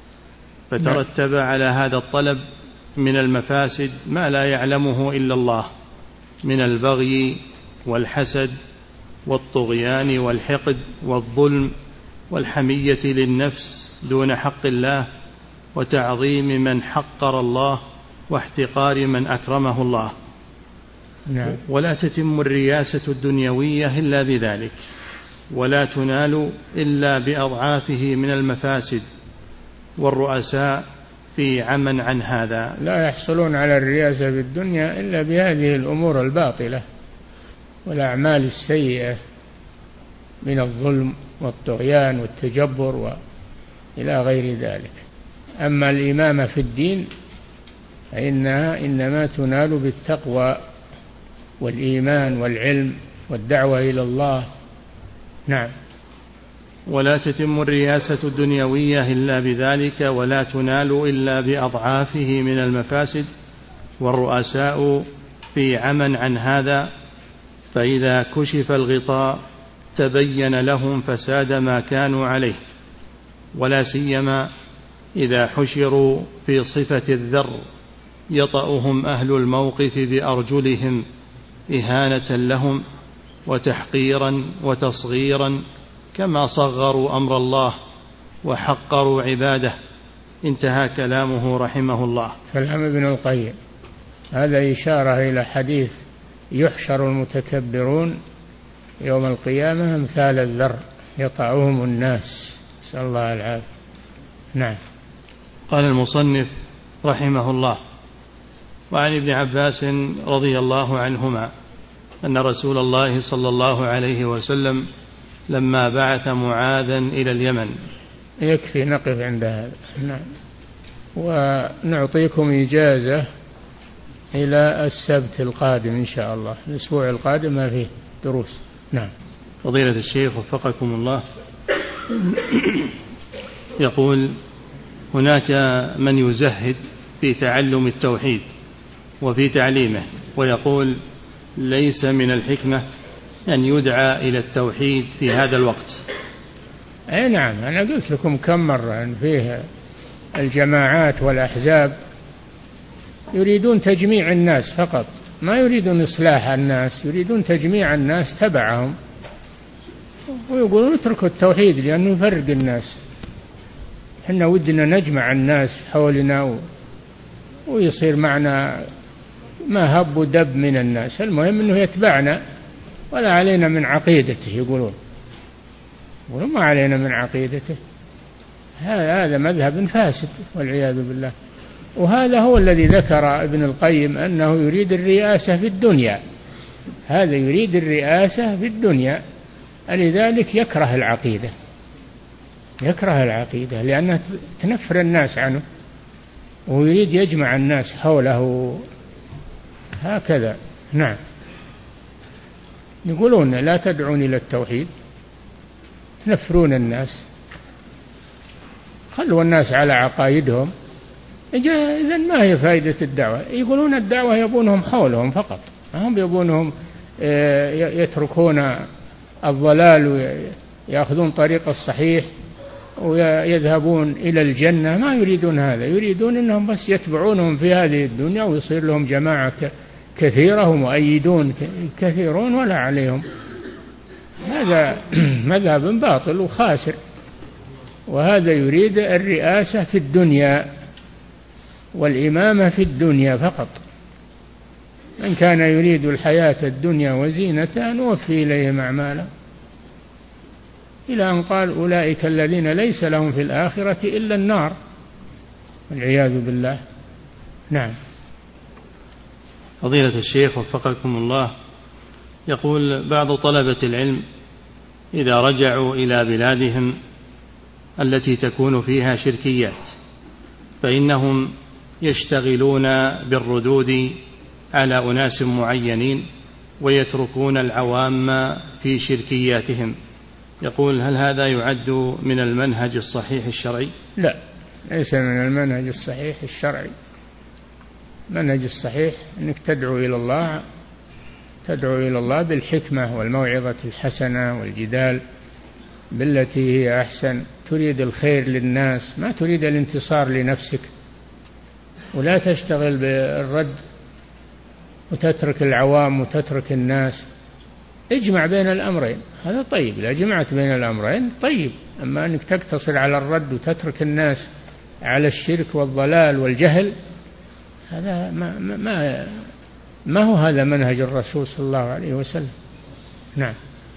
فترتب على هذا الطلب من المفاسد ما لا يعلمه إلا الله من البغي والحسد والطغيان والحقد والظلم والحمية للنفس دون حق الله وتعظيم من حقر الله واحتقار من أكرمه الله. نعم. ولا تتم الرياسة الدنيوية إلا بذلك، ولا تنال إلا بأضعافه من المفاسد، والرؤساء في عمى عن هذا. لا يحصلون على الرياسة في الدنيا إلا بهذه الأمور الباطلة والأعمال السيئة من الظلم والطغيان والتجبر وإلى غير ذلك. أما الإمامة في الدين فإنها إنما تنال بالتقوى والإيمان والعلم والدعوة إلى الله. نعم. ولا تتم الرياسة الدنيوية إلا بذلك، ولا تنال إلا بأضعافه من المفاسد، والرؤساء في عمى عن هذا، فإذا كشف الغطاء تبين لهم فساد ما كانوا عليه، ولا سيما إذا حشروا في صفة الذر يطأهم أهل الموقف بأرجلهم إهانة لهم وتحقيرا وتصغيرا، كما صغروا أمر الله وحقروا عباده. انتهى كلامه رحمه الله. كلام ابن القيم هذا إشارة إلى حديث يحشر المتكبرون يوم القيامة أمثال الذر يطأهم الناس، نسأل الله العافية. نعم. قال المصنف رحمه الله: وعن ابن عباس رضي الله عنهما أن رسول الله صلى الله عليه وسلم لما بعث معاذا إلى اليمن. يكفي نقف عند هذا. نعم. ونعطيكم إجازة إلى السبت القادم إن شاء الله، الأسبوع القادم ما فيه دروس. نعم. فضيلة الشيخ وفقكم الله، يقول: هناك من يزهد في تعلم التوحيد وفي تعليمه، ويقول: ليس من الحكمة أن يدعى إلى التوحيد في هذا الوقت. أي نعم، أنا قلت لكم كم مرة أن فيه الجماعات والأحزاب يريدون تجميع الناس فقط، ما يريدون إصلاح الناس، يريدون تجميع الناس تبعهم، ويقولون اتركوا التوحيد لأنه يفرق الناس. احنا ودنا نجمع الناس حولنا ويصير معنا ما هب ودب من الناس، المهم أنه يتبعنا ولا علينا من عقيدته. يقولون يقولون ما علينا من عقيدته. هذا مذهب فاسد والعياذ بالله. وهذا هو الذي ذكر ابن القيم أنه يريد الرئاسة في الدنيا، هذا يريد الرئاسة في الدنيا، لذلك يكره العقيدة، يكره العقيدة لأنها تنفر الناس عنه، ويريد يجمع الناس حوله هكذا. نعم. يقولون لا تدعون إلى التوحيد، تنفرون الناس، خلوا الناس على عقائدهم، إذن ما هي فائدة الدعوة؟ يقولون الدعوة يبونهم حولهم فقط، هم يبونهم يتركون الضلال ويأخذون طريق الصحيح ويذهبون إلى الجنة، ما يريدون هذا، يريدون أنهم بس يتبعونهم في هذه الدنيا ويصير لهم جماعة كثيرة ومؤيدون كثيرون ولا عليهم. هذا مذهب باطل وخاسر. وهذا يريد الرئاسة في الدنيا والإمامة في الدنيا فقط. من كان يريد الحياة الدنيا وزينتها نوفي إليهم أعمالهم، إلى أن قال: أولئك الذين ليس لهم في الآخرة إلا النار والعياذ بالله. نعم. فضيلة الشيخ وفقكم الله، يقول بعض طلبة العلم إذا رجعوا إلى بلادهم التي تكون فيها شركيات فإنهم يشتغلون بالردود على أناس معينين ويتركون العوام في شركياتهم. يقول هل هذا يعد من المنهج الصحيح الشرعي؟ لا، ليس من المنهج الصحيح الشرعي. المنهج الصحيح أنك تدعو إلى الله تدعو إلى الله بالحكمة والموعظة الحسنة والجدال بالتي هي أحسن، تريد الخير للناس ما تريد الانتصار لنفسك، ولا تشتغل بالرد وتترك العوام وتترك الناس. اجمع بين الأمرين، هذا طيب. إذا جمعت بين الأمرين طيب. أما أنك تقتصر على الرد وتترك الناس على الشرك والضلال والجهل، هذا ما, ما, ما هو هذا منهج الرسول صلى الله عليه وسلم. نعم.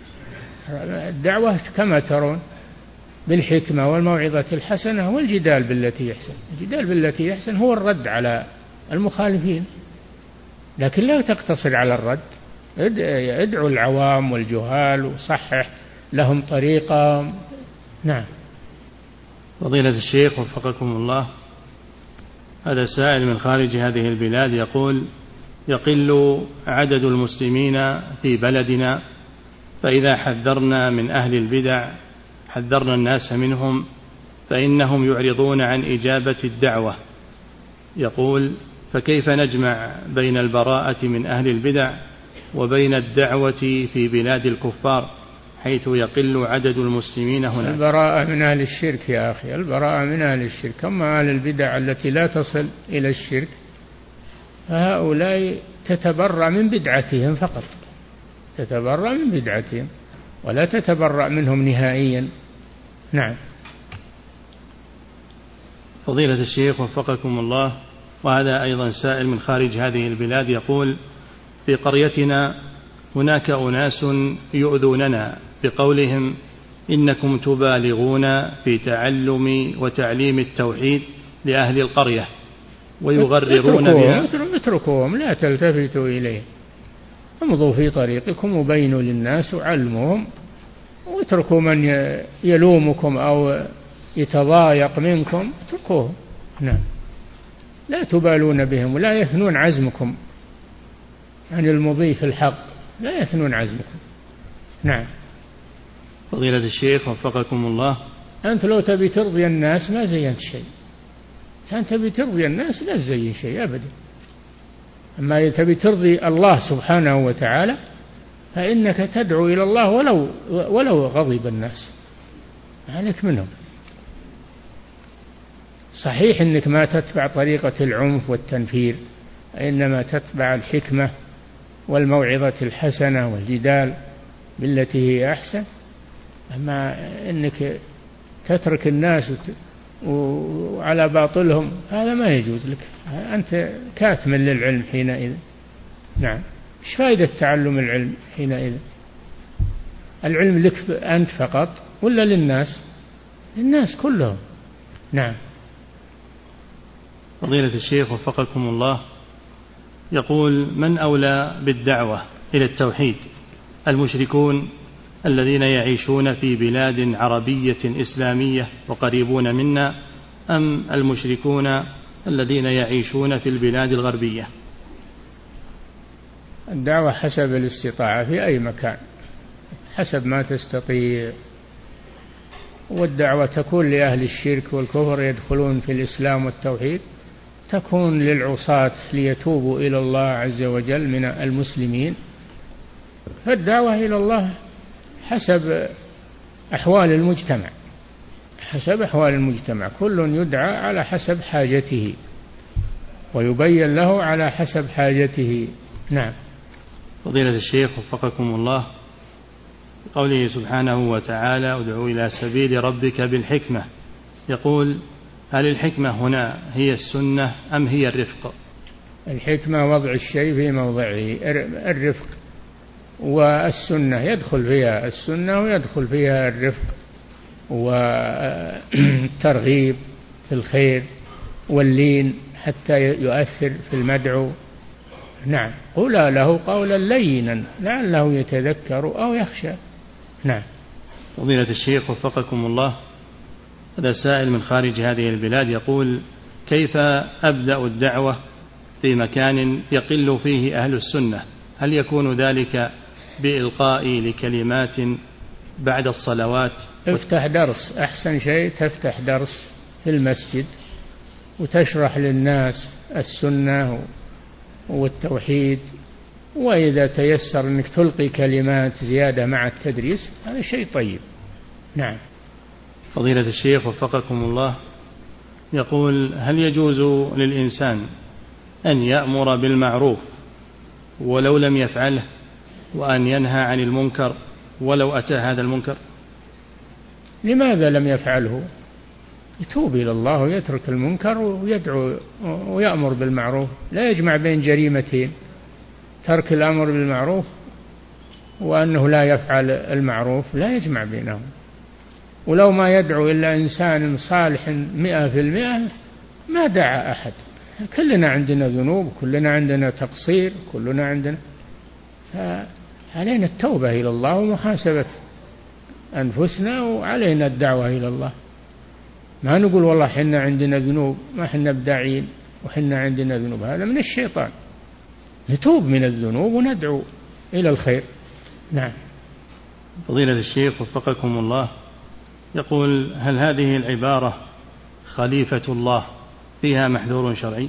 الدعوة كما ترون بالحكمة والموعظة الحسنة والجدال بالتي يحسن. الجدال بالتي يحسن هو الرد على المخالفين، لكن لا تقتصر على الرد. ادعو العوام والجهال وصحح لهم طريقة. نعم. فضيلة الشيخ وفقكم الله، هذا سائل من خارج هذه البلاد يقول يقل عدد المسلمين في بلدنا، فإذا حذرنا من أهل البدع حذرنا الناس منهم فإنهم يعرضون عن إجابة الدعوة. يقول فكيف نجمع بين البراءة من أهل البدع وبين الدعوة في بلاد الكفار حيث يقل عدد المسلمين هناك؟ البراءة من أهل الشرك يا أخي، البراءة من أهل الشرك. أما أهل البدع التي لا تصل إلى الشرك فهؤلاء تتبرأ من بدعتهم فقط، تتبرأ من بدعتهم ولا تتبرأ منهم نهائيا. نعم. فضيلة الشيخ وفقكم الله، وهذا أيضا سائل من خارج هذه البلاد يقول في قريتنا هناك أناس يؤذوننا بقولهم إنكم تبالغون في تعلم وتعليم التوحيد لأهل القرية ويغررون بها. اتركوهم، لا تلتفتوا إليه، امضوا في طريقكم وبينوا للناس وعلموهم، واتركوا من يلومكم أو يتضايق منكم اتركوهم. نعم. لا تبالون بهم ولا يثنون عزمكم عن المضي في الحق، لا يثنون عزمكم. نعم. فضيلة الشيخ وفقكم الله، أنت لو تبي ترضي الناس ما زينت شيء، أنت تبي ترضي الناس لا تزين شيء أبدا. أما تبي ترضي الله سبحانه وتعالى فإنك تدعو إلى الله ولو ولو غضب الناس عليك منهم. صحيح أنك ما تتبع طريقة العنف والتنفير، إنما تتبع الحكمة والموعظة الحسنة والجدال بالتي هي أحسن. أما أنك تترك الناس وعلى باطلهم هذا ما يجوز لك، أنت كاتم للعلم حينئذ. نعم. إيش فائدة تعلم العلم حينئذ؟ العلم لك أنت فقط ولا للناس؟ للناس كلهم. نعم. فضيلة الشيخ وفقكم الله، يقول من أولى بالدعوة إلى التوحيد، المشركون الذين يعيشون في بلاد عربية إسلامية وقريبون منا أم المشركون الذين يعيشون في البلاد الغربية؟ الدعوة حسب الاستطاعة في أي مكان، حسب ما تستطيع. والدعوة تكون لأهل الشرك والكفر يدخلون في الإسلام والتوحيد، تكون للعصاة ليتوبوا إلى الله عز وجل من المسلمين. فالدعوة إلى الله حسب أحوال المجتمع، حسب أحوال المجتمع، كل يدعى على حسب حاجته ويبين له على حسب حاجته. نعم. فضيلة الشيخ وفقكم الله، قوله سبحانه وتعالى ادعو إلى سبيل ربك بالحكمة، يقول هل الحكمة هنا هي السنة أم هي الرفق؟ الحكمة وضع الشيء في موضعه، الرفق والسنة يدخل فيها السنة ويدخل فيها الرفق والترغيب في الخير. واللين حتى يؤثر في المدعو. نعم، قولا له قولا لينا لعله يتذكر أو يخشى. نعم. فضيلة الشيخ وفقكم الله، هذا سائل من خارج هذه البلاد يقول: كيف أبدأ الدعوة في مكان يقل فيه أهل السنة؟ هل يكون ذلك بإلقاء لكلمات بعد الصلوات؟ افتح درس، أحسن شيء تفتح درس في المسجد وتشرح للناس السنة والتوحيد، وإذا تيسر أنك تلقي كلمات زيادة مع التدريس هذا شيء طيب. نعم. فضيلة الشيخ وفقكم الله، يقول: هل يجوز للإنسان أن يأمر بالمعروف ولو لم يفعله، وأن ينهى عن المنكر ولو أتى هذا المنكر؟ لماذا لم يفعله؟ يتوب إلى الله ويترك المنكر ويدعو ويأمر بالمعروف، لا يجمع بين جريمتين، ترك الأمر بالمعروف وأنه لا يفعل المعروف، لا يجمع بينهم. ولو ما يدعو إلا إنسان صالح مئة في المئة ما دعا أحد. كلنا عندنا ذنوب، كلنا عندنا تقصير، كلنا عندنا، فعلينا التوبة إلى الله ومحاسبة أنفسنا، وعلينا الدعوة إلى الله. ما نقول والله حنا عندنا ذنوب، ما حنا بداعين وحنا عندنا ذنوب، هذا من الشيطان. نتوب من الذنوب وندعو إلى الخير. نعم. فضيلة الشيخ وفقكم الله، يقول: هل هذه العبارة خليفة الله فيها محذور شرعي؟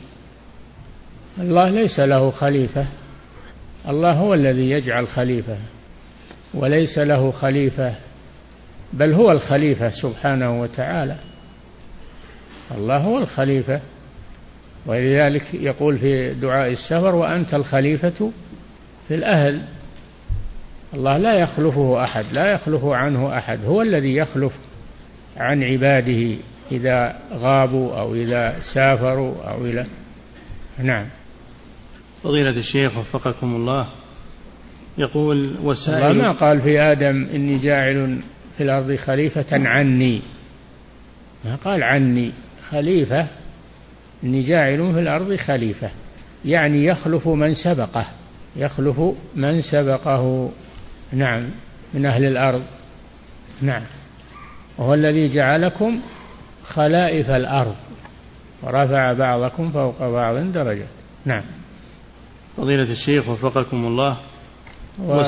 الله ليس له خليفة، الله هو الذي يجعل خليفة، وليس له خليفة، بل هو الخليفة سبحانه وتعالى. الله هو الخليفة، ولذلك يقول في دعاء السفر: وأنت الخليفة في الأهل. الله لا يخلفه أحد، لا يخلف عنه أحد، هو الذي يخلف عن عباده إذا غابوا أو إذا سافروا أو إلى. نعم. فضيلة الشيخ وفقكم الله، يقول: وسائل الله ما قال في آدم إني جاعل في الأرض خليفة عني، ما قال عني، خليفة، إني جاعل في الأرض خليفة، يعني يخلف من سبقه، يخلف من سبقه. نعم، من أهل الأرض. نعم. وهو الذي جعلكم خلائف الأرض ورفع بعضكم فوق بعض درجات. نعم. فضيلة الشيخ وفقكم الله، و...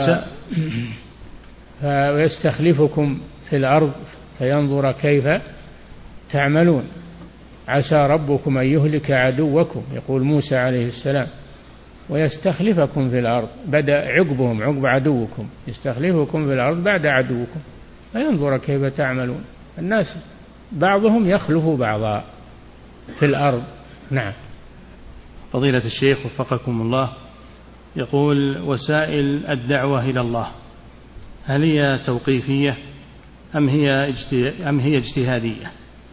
ويستخلفكم في الأرض فينظر كيف تعملون. عسى ربكم أن يهلك عدوكم، يقول موسى عليه السلام، ويستخلفكم في الأرض، بدأ عقبهم عقب عدوكم، يستخلفكم في الأرض بعد عدوكم فينظر كيف تعملون. الناس بعضهم يخلف بعضا في الأرض. نعم. فضيلة الشيخ وفقكم الله، يقول: وسائل الدعوة إلى الله هل هي توقيفية أم هي أم هي اجتهادية؟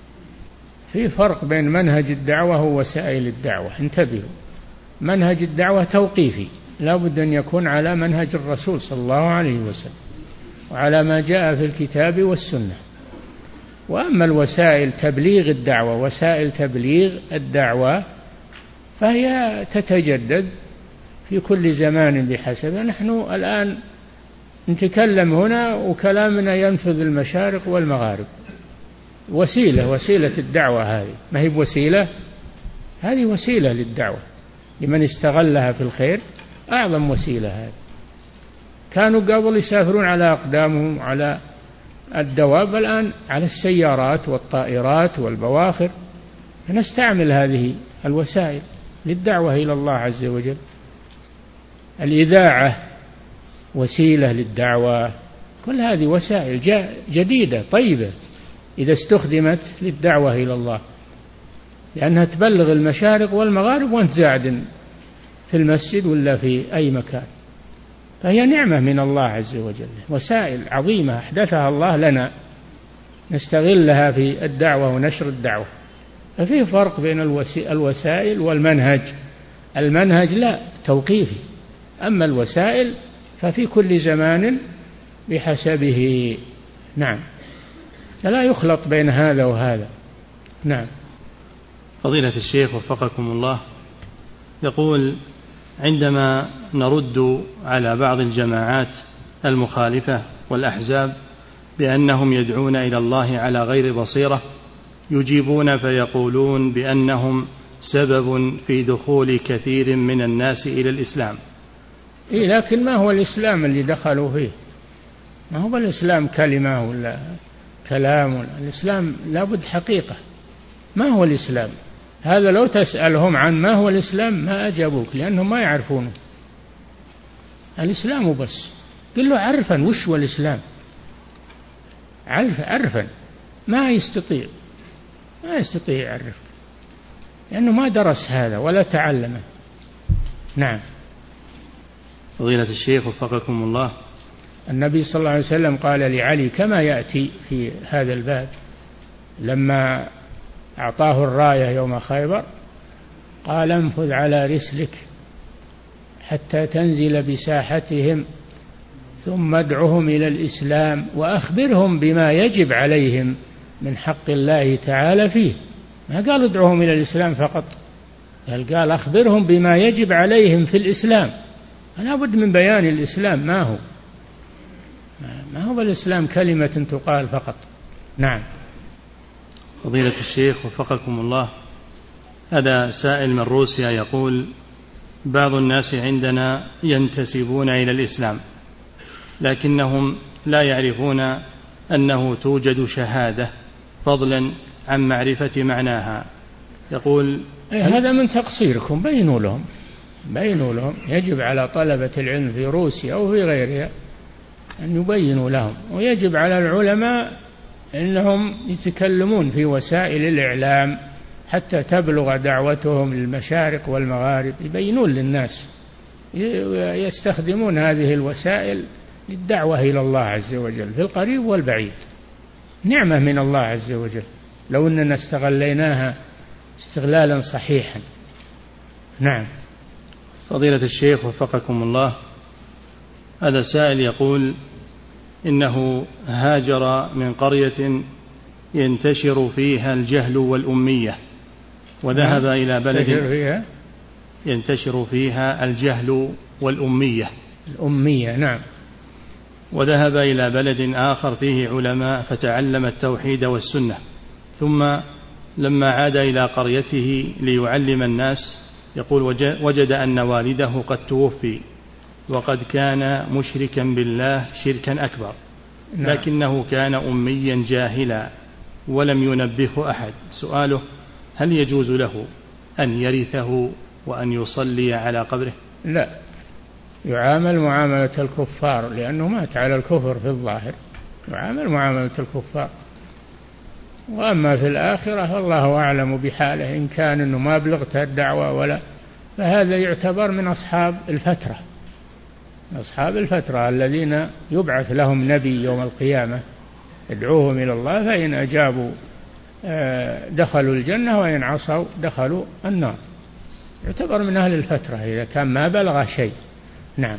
في فرق بين منهج الدعوة ووسائل الدعوة، انتبهوا. منهج الدعوة توقيفي، لا بد أن يكون على منهج الرسول صلى الله عليه وسلم وعلى ما جاء في الكتاب والسنة. وأما الوسائل تبليغ الدعوة، وسائل تبليغ الدعوة فهي تتجدد في كل زمان بحسب. نحن الآن نتكلم هنا وكلامنا ينفذ المشارق والمغارب، وسيلة وسيلة الدعوة هذه، ما هي بوسيلة، هذه وسيلة للدعوة لمن استغلها في الخير، أعظم وسيلة هذه. كانوا قبل يسافرون على أقدامهم على الدواب، الآن على السيارات والطائرات والبواخر. فنستعمل هذه الوسائل للدعوة إلى الله عز وجل. الإذاعة وسيلة للدعوة، كل هذه وسائل جديدة طيبة إذا استخدمت للدعوة إلى الله، لأنها تبلغ المشارق والمغارب وأنت قاعد في المسجد ولا في أي مكان، فهي نعمة من الله عز وجل، وسائل عظيمة أحدثها الله لنا نستغلها في الدعوة ونشر الدعوة. ففيه فرق بين الوسائل والمنهج. المنهج لا توقيفي، أما الوسائل ففي كل زمان بحسبه. نعم، فلا يخلط بين هذا وهذا. نعم. فضيلة الشيخ وفقكم الله، يقول: عندما نرد على بعض الجماعات المخالفة والأحزاب بأنهم يدعون إلى الله على غير بصيرة، يجيبون فيقولون بأنهم سبب في دخول كثير من الناس إلى الإسلام. إيه، لكن ما هو الإسلام اللي دخلوا فيه؟ ما هو الإسلام كلمة ولا كلام ولا الإسلام لابد حقيقة. ما هو الإسلام؟ هذا لو تسألهم عن ما هو الإسلام ما أجابوك، لأنهم ما يعرفونه. الإسلام بس قل له عرفا وش هو الإسلام، عرف عرفا ما يستطيع ما يستطيع يعرف، لأنه ما درس هذا ولا تعلمه. نعم. فضيلة الشيخ وفقكم الله، النبي صلى الله عليه وسلم قال لعلي كما يأتي في هذا الباب لما أعطاه الراية يوم خيبر، قال: انفذ على رسلك حتى تنزل بساحتهم ثم ادعهم إلى الإسلام وأخبرهم بما يجب عليهم من حق الله تعالى فيه. ما قال ادعهم إلى الإسلام فقط، بل قال أخبرهم بما يجب عليهم في الإسلام. لا بد من بيان الإسلام ما هو ما هو الإسلام كلمة تقال فقط. نعم. فضيلة الشيخ وفقكم الله، هذا سائل من روسيا يقول: بعض الناس عندنا ينتسبون إلى الإسلام لكنهم لا يعرفون أنه توجد شهادة فضلا عن معرفة معناها. يقول: هذا من تقصيركم، بينوا لهم بينوا لهم يجب على طلبة العلم في روسيا أو في غيرها أن يبينوا لهم، ويجب على العلماء أنهم يتكلمون في وسائل الإعلام حتى تبلغ دعوتهم للمشارق والمغارب، يبينون للناس، يستخدمون هذه الوسائل للدعوة إلى الله عز وجل في القريب والبعيد. نعمة من الله عز وجل لو أننا استغليناها استغلالا صحيحا. نعم. فضيلة الشيخ وفقكم الله، هذا سائل يقول: إنه هاجر من قرية ينتشر فيها الجهل والأمية وذهب نعم. إلى بلد فيها ينتشر فيها الجهل والأمية الأمية نعم. وذهب إلى بلد آخر فيه علماء فتعلم التوحيد والسنة، ثم لما عاد إلى قريته ليعلم الناس يقول وجد أن والده قد توفي وقد كان مشركا بالله شركا أكبر، لكنه كان أميا جاهلا ولم ينبهه أحد. سؤاله: هل يجوز له أن يرثه وأن يصلي على قبره؟ لا، يعامل معاملة الكفار لأنه مات على الكفر في الظاهر، يعامل معاملة الكفار. وأما في الآخرة فالله أعلم بحاله، إن كان أنه ما بلغت الدعوة ولا، فهذا يعتبر من أصحاب الفترة أصحاب الفترة الذين يبعث لهم نبي يوم القيامة يدعوهم إلى الله، فإن أجابوا دخلوا الجنة وإن عصوا دخلوا النار. يعتبر من أهل الفترة إذا كان ما بلغ شيء. نعم.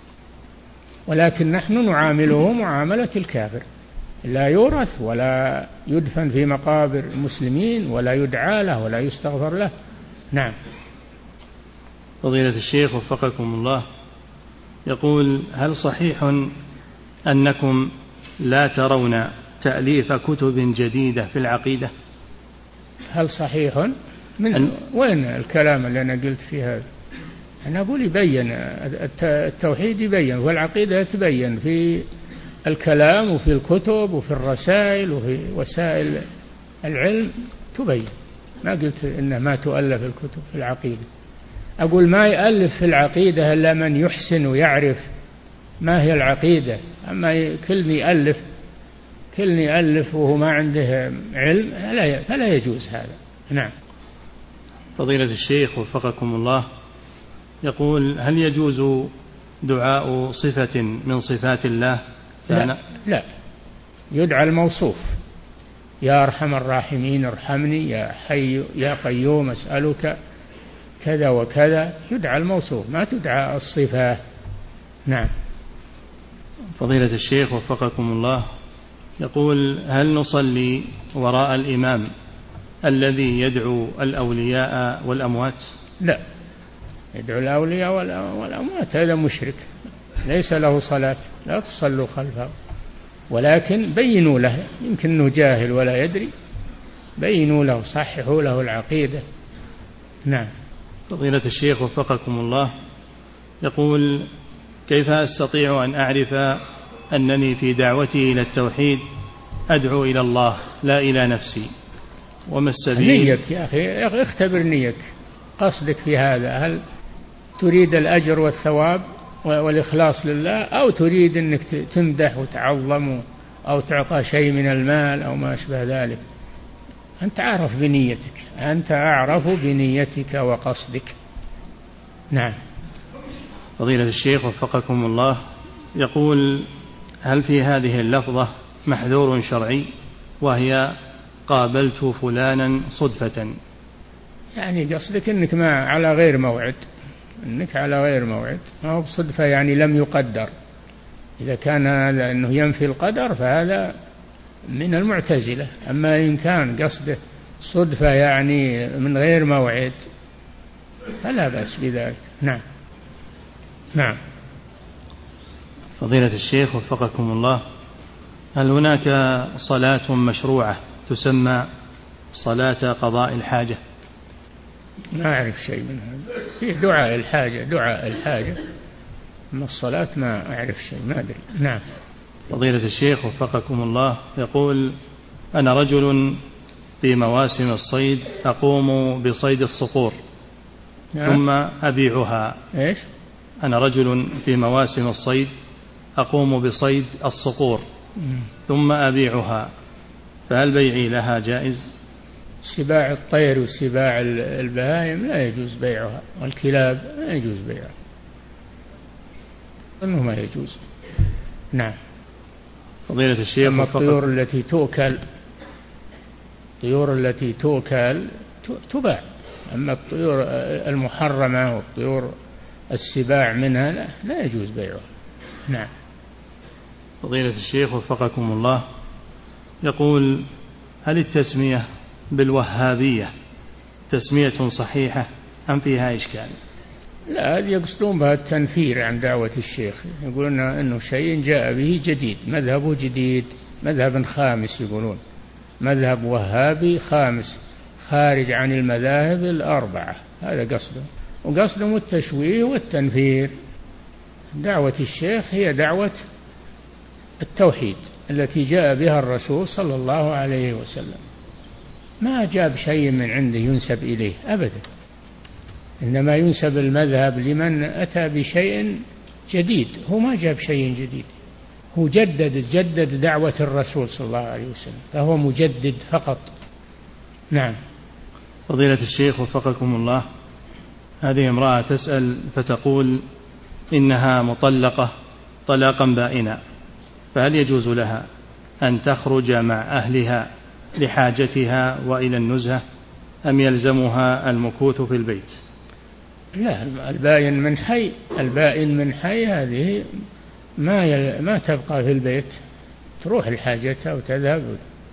ولكن نحن نعامله معاملة الكافر، لا يورث ولا يدفن في مقابر المسلمين ولا يدعى له ولا يستغفر له. نعم. فضيلة الشيخ وفقكم الله، يقول: هل صحيح أنكم لا ترون تأليف كتب جديدة في العقيدة؟ هل صحيح؟ من أن... وين الكلام اللي أنا قلت فيه هذا؟ أنا أقول يبين التوحيد، يبين والعقيدة يتبين في الكلام وفي الكتب وفي الرسائل وفي وسائل العلم تبين. ما قلت إنه ما تؤلف الكتب في العقيدة، أقول ما يألف في العقيدة إلا من يحسن ويعرف ما هي العقيدة. أما كل يألف كل يألف وهو ما عنده علم فلا يجوز هذا. نعم. فضيلة الشيخ وفقكم الله، يقول: هل يجوز دعاء صفة من صفات الله؟ لا, لا، يدعى الموصوف: يا أرحم الراحمين ارحمني، يا حي يا قيوم أسألك كذا وكذا، يدعى الموصوف ما تدعى الصفة. نعم. فضيلة الشيخ وفقكم الله، يقول: هل نصلي وراء الإمام الذي يدعو الأولياء والأموات؟ لا، يدعو الأولياء والأموات هذا مشرك ليس له صلاة، لا تصلوا خلفه، ولكن بينوا له، يمكن أنه جاهل ولا يدري، بينوا له، صححوا له العقيدة. نعم. فضيلة الشيخ وفقكم الله، يقول: كيف أستطيع أن أعرف أنني في دعوتي إلى التوحيد أدعو إلى الله لا إلى نفسي؟ وما السبيل؟ نيك يا أخي، اختبر نيك، قصدك في هذا، هل تريد الأجر والثواب والإخلاص لله، أو تريد أنك تمدح وتعظم أو تعطى شيء من المال أو ما أشبه ذلك؟ أنت أعرف بنيتك، أنت أعرف بنيتك وقصدك. نعم. فضيلة الشيخ وفقكم الله، يقول: هل في هذه اللفظة محذور شرعي وهي قابلت فلانا صدفة؟ يعني قصدك أنك ما على غير موعد، أنك على غير موعد، ما هو بصدفة يعني لم يقدر. إذا كان هذا أنه ينفي القدر فهذا من المعتزلة، أما إن كان قصده صدفة يعني من غير موعد فلا بأس بذلك. نعم. نعم. فضيلة الشيخ وفقكم الله، هل هناك صلاة مشروعة تسمى صلاة قضاء الحاجة؟ ما أعرف شيء من هذا، في دعاء الحاجة، دعاء الحاجة، أما الصلاة ما أعرف شيء، ما أدري. نعم. فضيلة الشيخ وفقكم الله، يقول: أنا رجل في مواسم الصيد أقوم بصيد الصقور ثم أبيعها. إيش؟ أنا رجل في مواسم الصيد أقوم بصيد الصقور ثم أبيعها، فهل بيعي لها جائز؟ سباع الطير وسباع البهائم لا يجوز بيعها، والكلاب لا يجوز بيعها، أنه ما يجوز. نعم. فضيلة الشيخ، أما الطيور التي تؤكل، الطيور التي تؤكل تباع، أما الطيور المحرمة والطيور السباع منها لا, لا يجوز بيعها. نعم. فضيلة الشيخ وفقكم الله، يقول: هل التسمية بالوهابية تسمية صحيحة أم فيها إشكال؟ لا، هذه يقصدون بها التنفير عن دعوة الشيخ، يقولون أنه شيء جاء به جديد، مذهبه جديد، مذهب خامس، يقولون مذهب وهابي خامس خارج عن المذاهب الأربعة، هذا قصده، وقصدهم التشويه والتنفير. دعوة الشيخ هي دعوة التوحيد التي جاء بها الرسول صلى الله عليه وسلم، ما جاب شيء من عنده ينسب إليه أبدا، إنما ينسب المذهب لمن أتى بشيء جديد، هو ما جاب شيء جديد، هو جدد جدد دعوة الرسول صلى الله عليه وسلم، فهو مجدد فقط. نعم. فضيلة الشيخ وفقكم الله، هذه امرأة تسأل فتقول إنها مطلقة طلاقا بائنا، فهل يجوز لها أن تخرج مع أهلها لحاجتها وإلى النزهة أم يلزمها المكوث في البيت؟ لا، البائن من حي، البائن من حي هذه ما يل... ما تبقى في البيت، تروح لحاجتها وتذهب،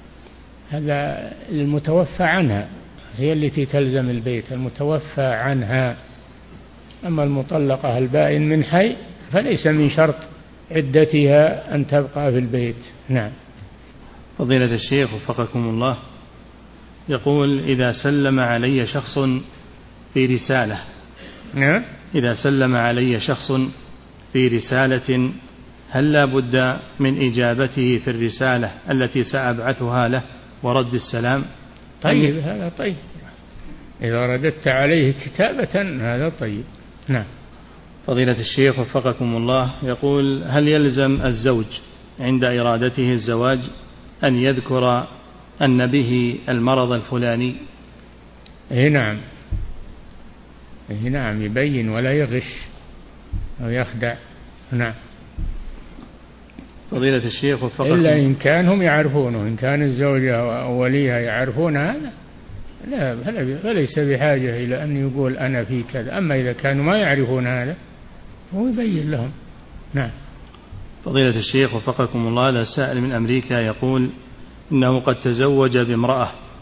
هذا المتوفى عنها، هي التي تلزم البيت، المتوفى عنها. أما المطلقة البائن من حي فليس من شرط عدتها أن تبقى في البيت. نعم. فضيلة الشيخ وفقكم الله، يقول: إذا سلم علي شخص في رسالة نعم. إذا سلم علي شخص في رسالة هل لا بد من إجابته في الرسالة التي سأبعثها له ورد السلام؟ طيب، هذا طيب، إذا رددت عليه كتابة هذا طيب. نعم. فضيلة الشيخ وفقكم الله، يقول: هل يلزم الزوج عند إرادته الزواج أن يذكر أن به المرض الفلاني؟ إيه نعم، إيه نعم، يبين ولا يغش أو يخدع. نعم. فضيلة الشيخ وفقكم، إلا إن كان هم يعرفونه، إن كان الزوجة ووليها يعرفون هذا لا، فليس بحاجة إلى أن يقول أنا في كذا، أما إذا كانوا ما يعرفون هذا هو يبين لهم. نعم. فضيلة الشيخ وفقكم الله، هذا سائل من أمريكا يقول إنه قد تزوج بامرأة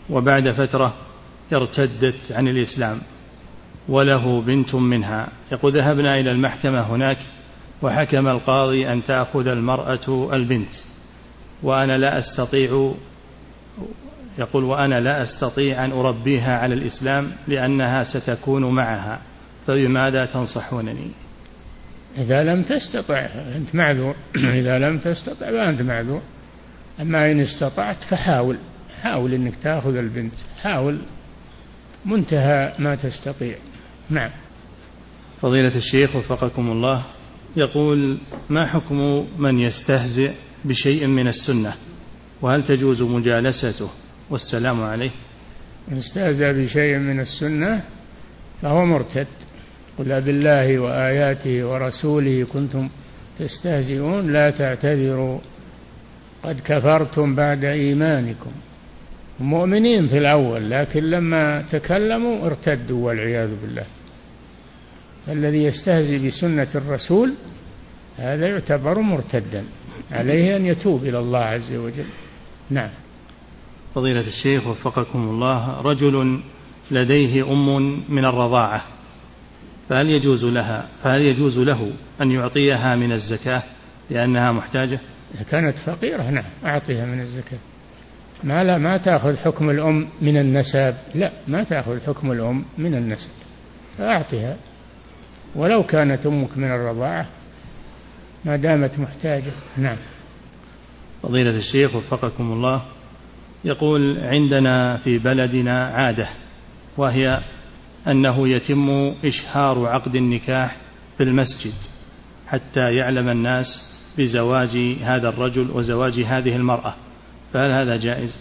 وبعد فترة ارتدت عن الإسلام وله بنت منها. يقول ذهبنا إلى المحكمة هناك وحكم القاضي أن تأخذ المرأة البنت وأنا لا أستطيع يقول وأنا لا أستطيع أن أربيها على الإسلام لأنها ستكون معها، فبماذا تنصحونني؟ إذا لم تستطع أنت معذور إذا لم تستطع فأنت معذور. أما إن استطعت فحاول حاول أنك تأخذ البنت، حاول منتهى ما تستطيع. نعم. فضيلة الشيخ وفقكم الله، يقول ما حكم من يستهزئ بشيء من السنة، وهل تجوز مجالسته؟ والسلام عليه. من استهزأ بشيء من السنة فهو مرتد. قل بالله وآياته ورسوله كنتم تستهزئون لا تعتذروا قد كفرتم بعد إيمانكم. مؤمنين في الأول لكن لما تكلموا ارتدوا والعياذ بالله. الذي يستهزئ بسنة الرسول هذا يعتبر مرتدا، عليه أن يتوب إلى الله عز وجل. نعم. فضيلة الشيخ وفقكم الله، رجل لديه أم من الرضاعة، فهل يجوز لها فهل يجوز له أن يعطيها من الزكاة لأنها محتاجة؟ إذا كانت فقيرة نعم أعطيها من الزكاة. ما لا ما تأخذ حكم الأم من النسب، لا ما تأخذ حكم الأم من النسب، فأعطيها ولو كانت أمك من الرضاعة ما دامت محتاجة. نعم. فضيلة الشيخ وفقكم الله، يقول عندنا في بلدنا عادة، وهي أنه يتم إشهار عقد النكاح في المسجد حتى يعلم الناس بزواج هذا الرجل وزواج هذه المرأة، فهل هذا جائز؟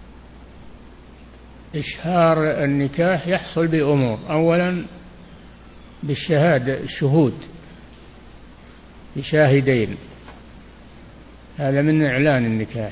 إشهار النكاح يحصل بأمور، أولا بالشهادة الشهود بشاهدين، هذا من إعلان النكاح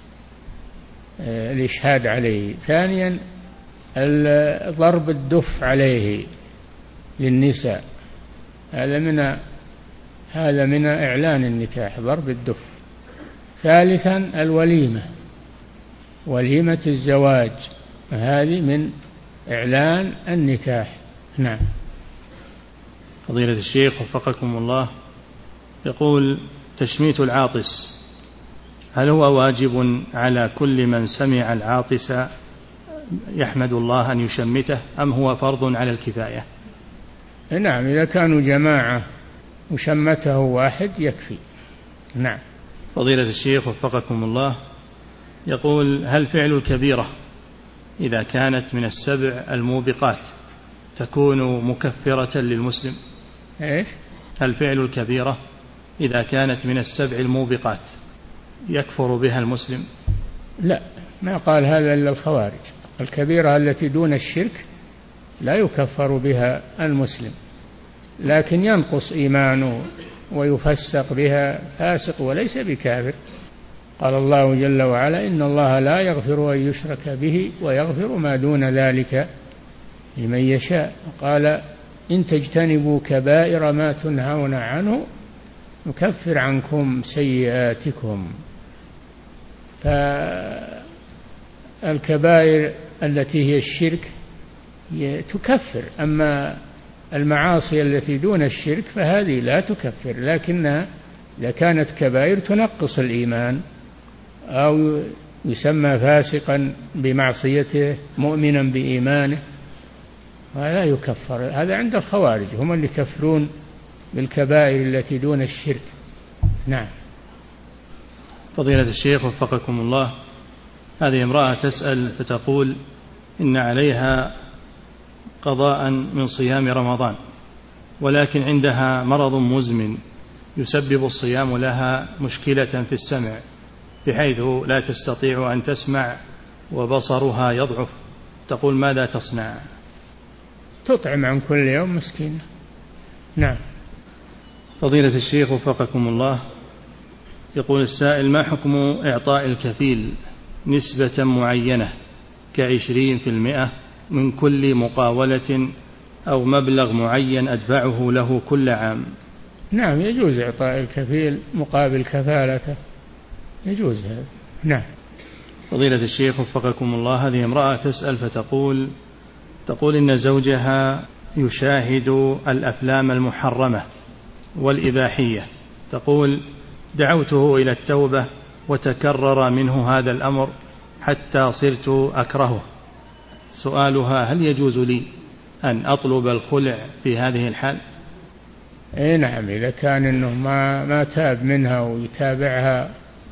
الإشهاد عليه. ثانيا ضرب الدف عليه للنساء، هذا من هذا من إعلان النكاح ضرب الدف. ثالثا الوليمة، وليمة الزواج، هذه من إعلان النكاح. نعم. فضيلة الشيخ وفقكم الله، يقول تشميت العاطس هل هو واجب على كل من سمع العاطس يحمد الله أن يشمته أم هو فرض على الكفاية؟ نعم، إذا كانوا جماعة وشمته واحد يكفي. نعم. فضيلة الشيخ وفقكم الله، يقول هل فعل الكبيرة إذا كانت من السبع الموبقات تكون مكفرة للمسلم؟ إيش؟ هل فعل الكبيرة إذا كانت من السبع الموبقات يكفر بها المسلم؟ لا، ما قال هذا إلا الخوارج. الكبيرة التي دون الشرك لا يكفر بها المسلم، لكن ينقص إيمانه ويفسق بها فاسق وليس بكافر. قال الله جل وعلا إن الله لا يغفر أن يشرك به ويغفر ما دون ذلك لمن يشاء. قال إن تجتنبوا كبائر ما تنهون عنه نكفر عنكم سيئاتكم. فالكبائر التي هي الشرك تكفر، أما المعاصي التي دون الشرك فهذه لا تكفر، لكنها إذا كانت كبائر تنقص الإيمان أو يسمى فاسقا بمعصيته مؤمنا بإيمانه ولا يكفر. هذا عند الخوارج، هم اللي يكفرون بالكبائر التي دون الشرك. نعم. فضيلة الشيخ وفقكم الله، هذه امرأة تسأل فتقول إن عليها قضاء من صيام رمضان، ولكن عندها مرض مزمن يسبب الصيام لها مشكلة في السمع بحيث لا تستطيع أن تسمع وبصرها يضعف، تقول ماذا تصنع؟ تطعم عن كل يوم مسكين. نعم. فضيلة الشيخ وفقكم الله، يقول السائل ما حكم إعطاء الكفيل نسبة معينة كعشرين في المئة من كل مقاولة أو مبلغ معين أدفعه له كل عام؟ نعم، يجوز إعطاء الكفيل مقابل كفالته، يجوز هذا. نعم. فضيلة الشيخ وفقكم الله، هذه امرأة تسأل فتقول تقول إن زوجها يشاهد الأفلام المحرمة والإباحية. تقول دعوته إلى التوبة وتكرر منه هذا الأمر حتى صرت أكرهه. سؤالها: هل يجوز لي أن أطلب الخلع في هذه الحال؟ اي نعم، إذا كان إنه ما ما تاب منها ويتابعها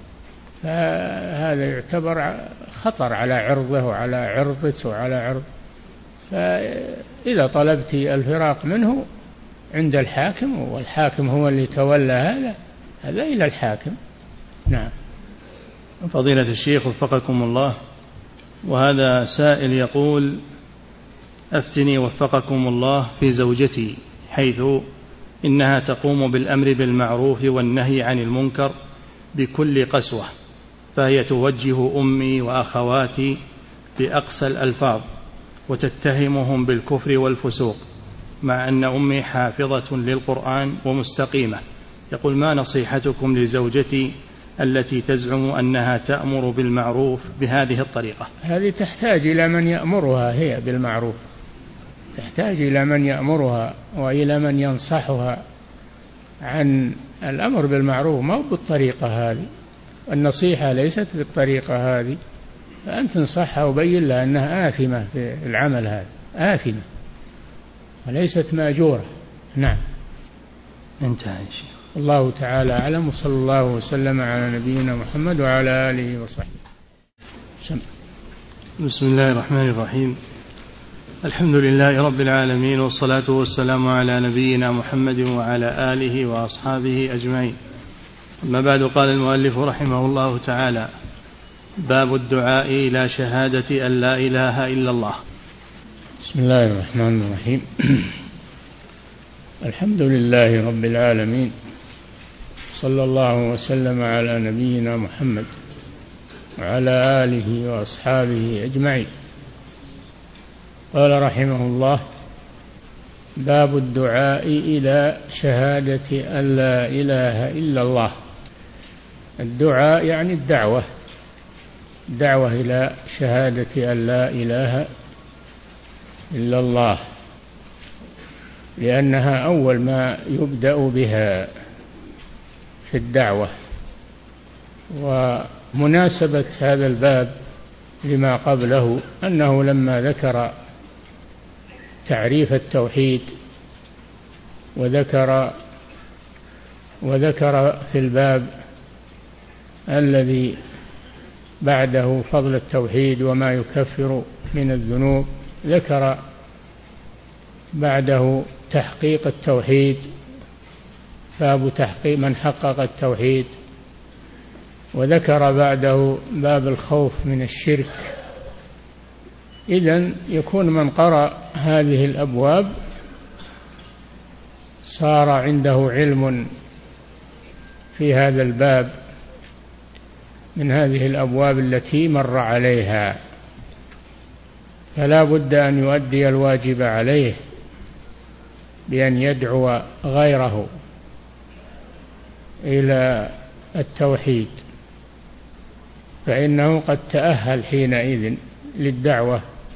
فهذا يعتبر خطر على عرضه وعلى عرضته وعلى عرض. فإذا طلبت الفراق منه عند الحاكم، والحاكم هو اللي تولى هذا هذا إلى الحاكم. نعم. فضيلة الشيخ وفقكم الله، وهذا سائل يقول: أفتني وفقكم الله في زوجتي، حيث إنها تقوم بالأمر بالمعروف والنهي عن المنكر بكل قسوة، فهي توجه أمي وأخواتي بأقسى الألفاظ وتتهمهم بالكفر والفسوق، مع أن أمي حافظة للقرآن ومستقيمة. يقول: ما نصيحتكم لزوجتي التي تزعم أنها تأمر بالمعروف بهذه الطريقة؟ هذه تحتاج إلى من يأمرها هي بالمعروف، تحتاج إلى من يأمرها وإلى من ينصحها عن الأمر بالمعروف، ما بالطريقة هذه. النصيحة ليست بالطريقة هذه، فأنت تنصحها وبين لها أنها آثمة في العمل هذا، آثمة وليست مأجورة. نعم. انتهى يا شيخ. الله تعالى أعلم، وصلى الله وسلم على نبينا محمد وعلى آله وصحبه. بسم الله الرحمن الرحيم. الحمد لله رب العالمين، والصلاة والسلام على نبينا محمد وعلى آله وأصحابه أجمعين. أما بعد، قال المؤلف رحمه الله تعالى: باب الدعاء إلى شهادة أن لا إله إلا الله. بسم الله الرحمن الرحيم. الحمد لله رب العالمين، صلى الله وسلم على نبينا محمد وعلى آله وأصحابه أجمعين. قال رحمه الله: باب الدعاء إلى شهادة أن لا إله إلا الله. الدعاء يعني الدعوة، دعوة إلى شهادة أن لا إله إلا الله، لأنها أول ما يبدأ بها في الدعوة. ومناسبة هذا الباب لما قبله أنه لما ذكر تعريف التوحيد وذكر وذكر في الباب الذي بعده فضل التوحيد وما يكفر من الذنوب، ذكر بعده تحقيق التوحيد، باب تحقيق من حقق التوحيد، وذكر بعده باب الخوف من الشرك. إذن يكون من قرأ هذه الأبواب صار عنده علم في هذا الباب من هذه الأبواب التي مر عليها، فلا بد أن يؤدي الواجب عليه بأن يدعو غيره إلى التوحيد، فإنه قد تأهل حينئذ للدعوة،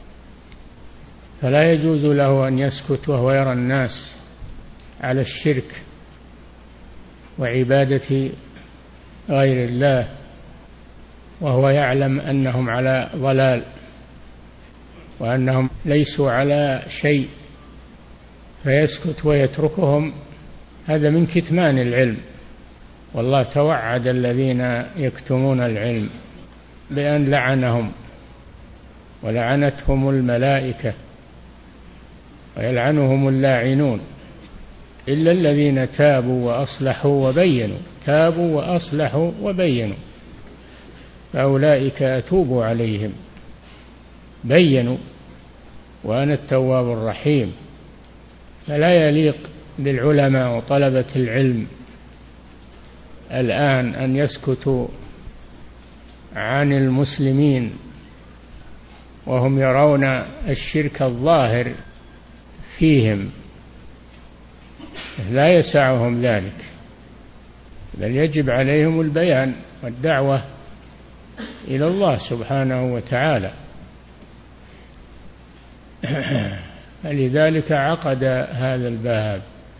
فلا يجوز له أن يسكت وهو يرى الناس على الشرك وعبادة غير الله وهو يعلم أنهم على ضلال وأنهم ليسوا على شيء، فيسكت ويتركهم. هذا من كتمان العلم، والله توعد الذين يكتمون العلم بأن لعنهم ولعنتهم الملائكة ويلعنهم اللاعنون إلا الذين تابوا وأصلحوا وبينوا تابوا وأصلحوا وبينوا فأولئك أتوب عليهم. بينوا وأنا التواب الرحيم. فلا يليق بالعلماء وطلبة العلم الآن أن يسكتوا عن المسلمين وهم يرون الشرك الظاهر فيهم، لا يسعهم ذلك، بل يجب عليهم البيان والدعوة إلى الله سبحانه وتعالى. لذلك عقد هذا الباب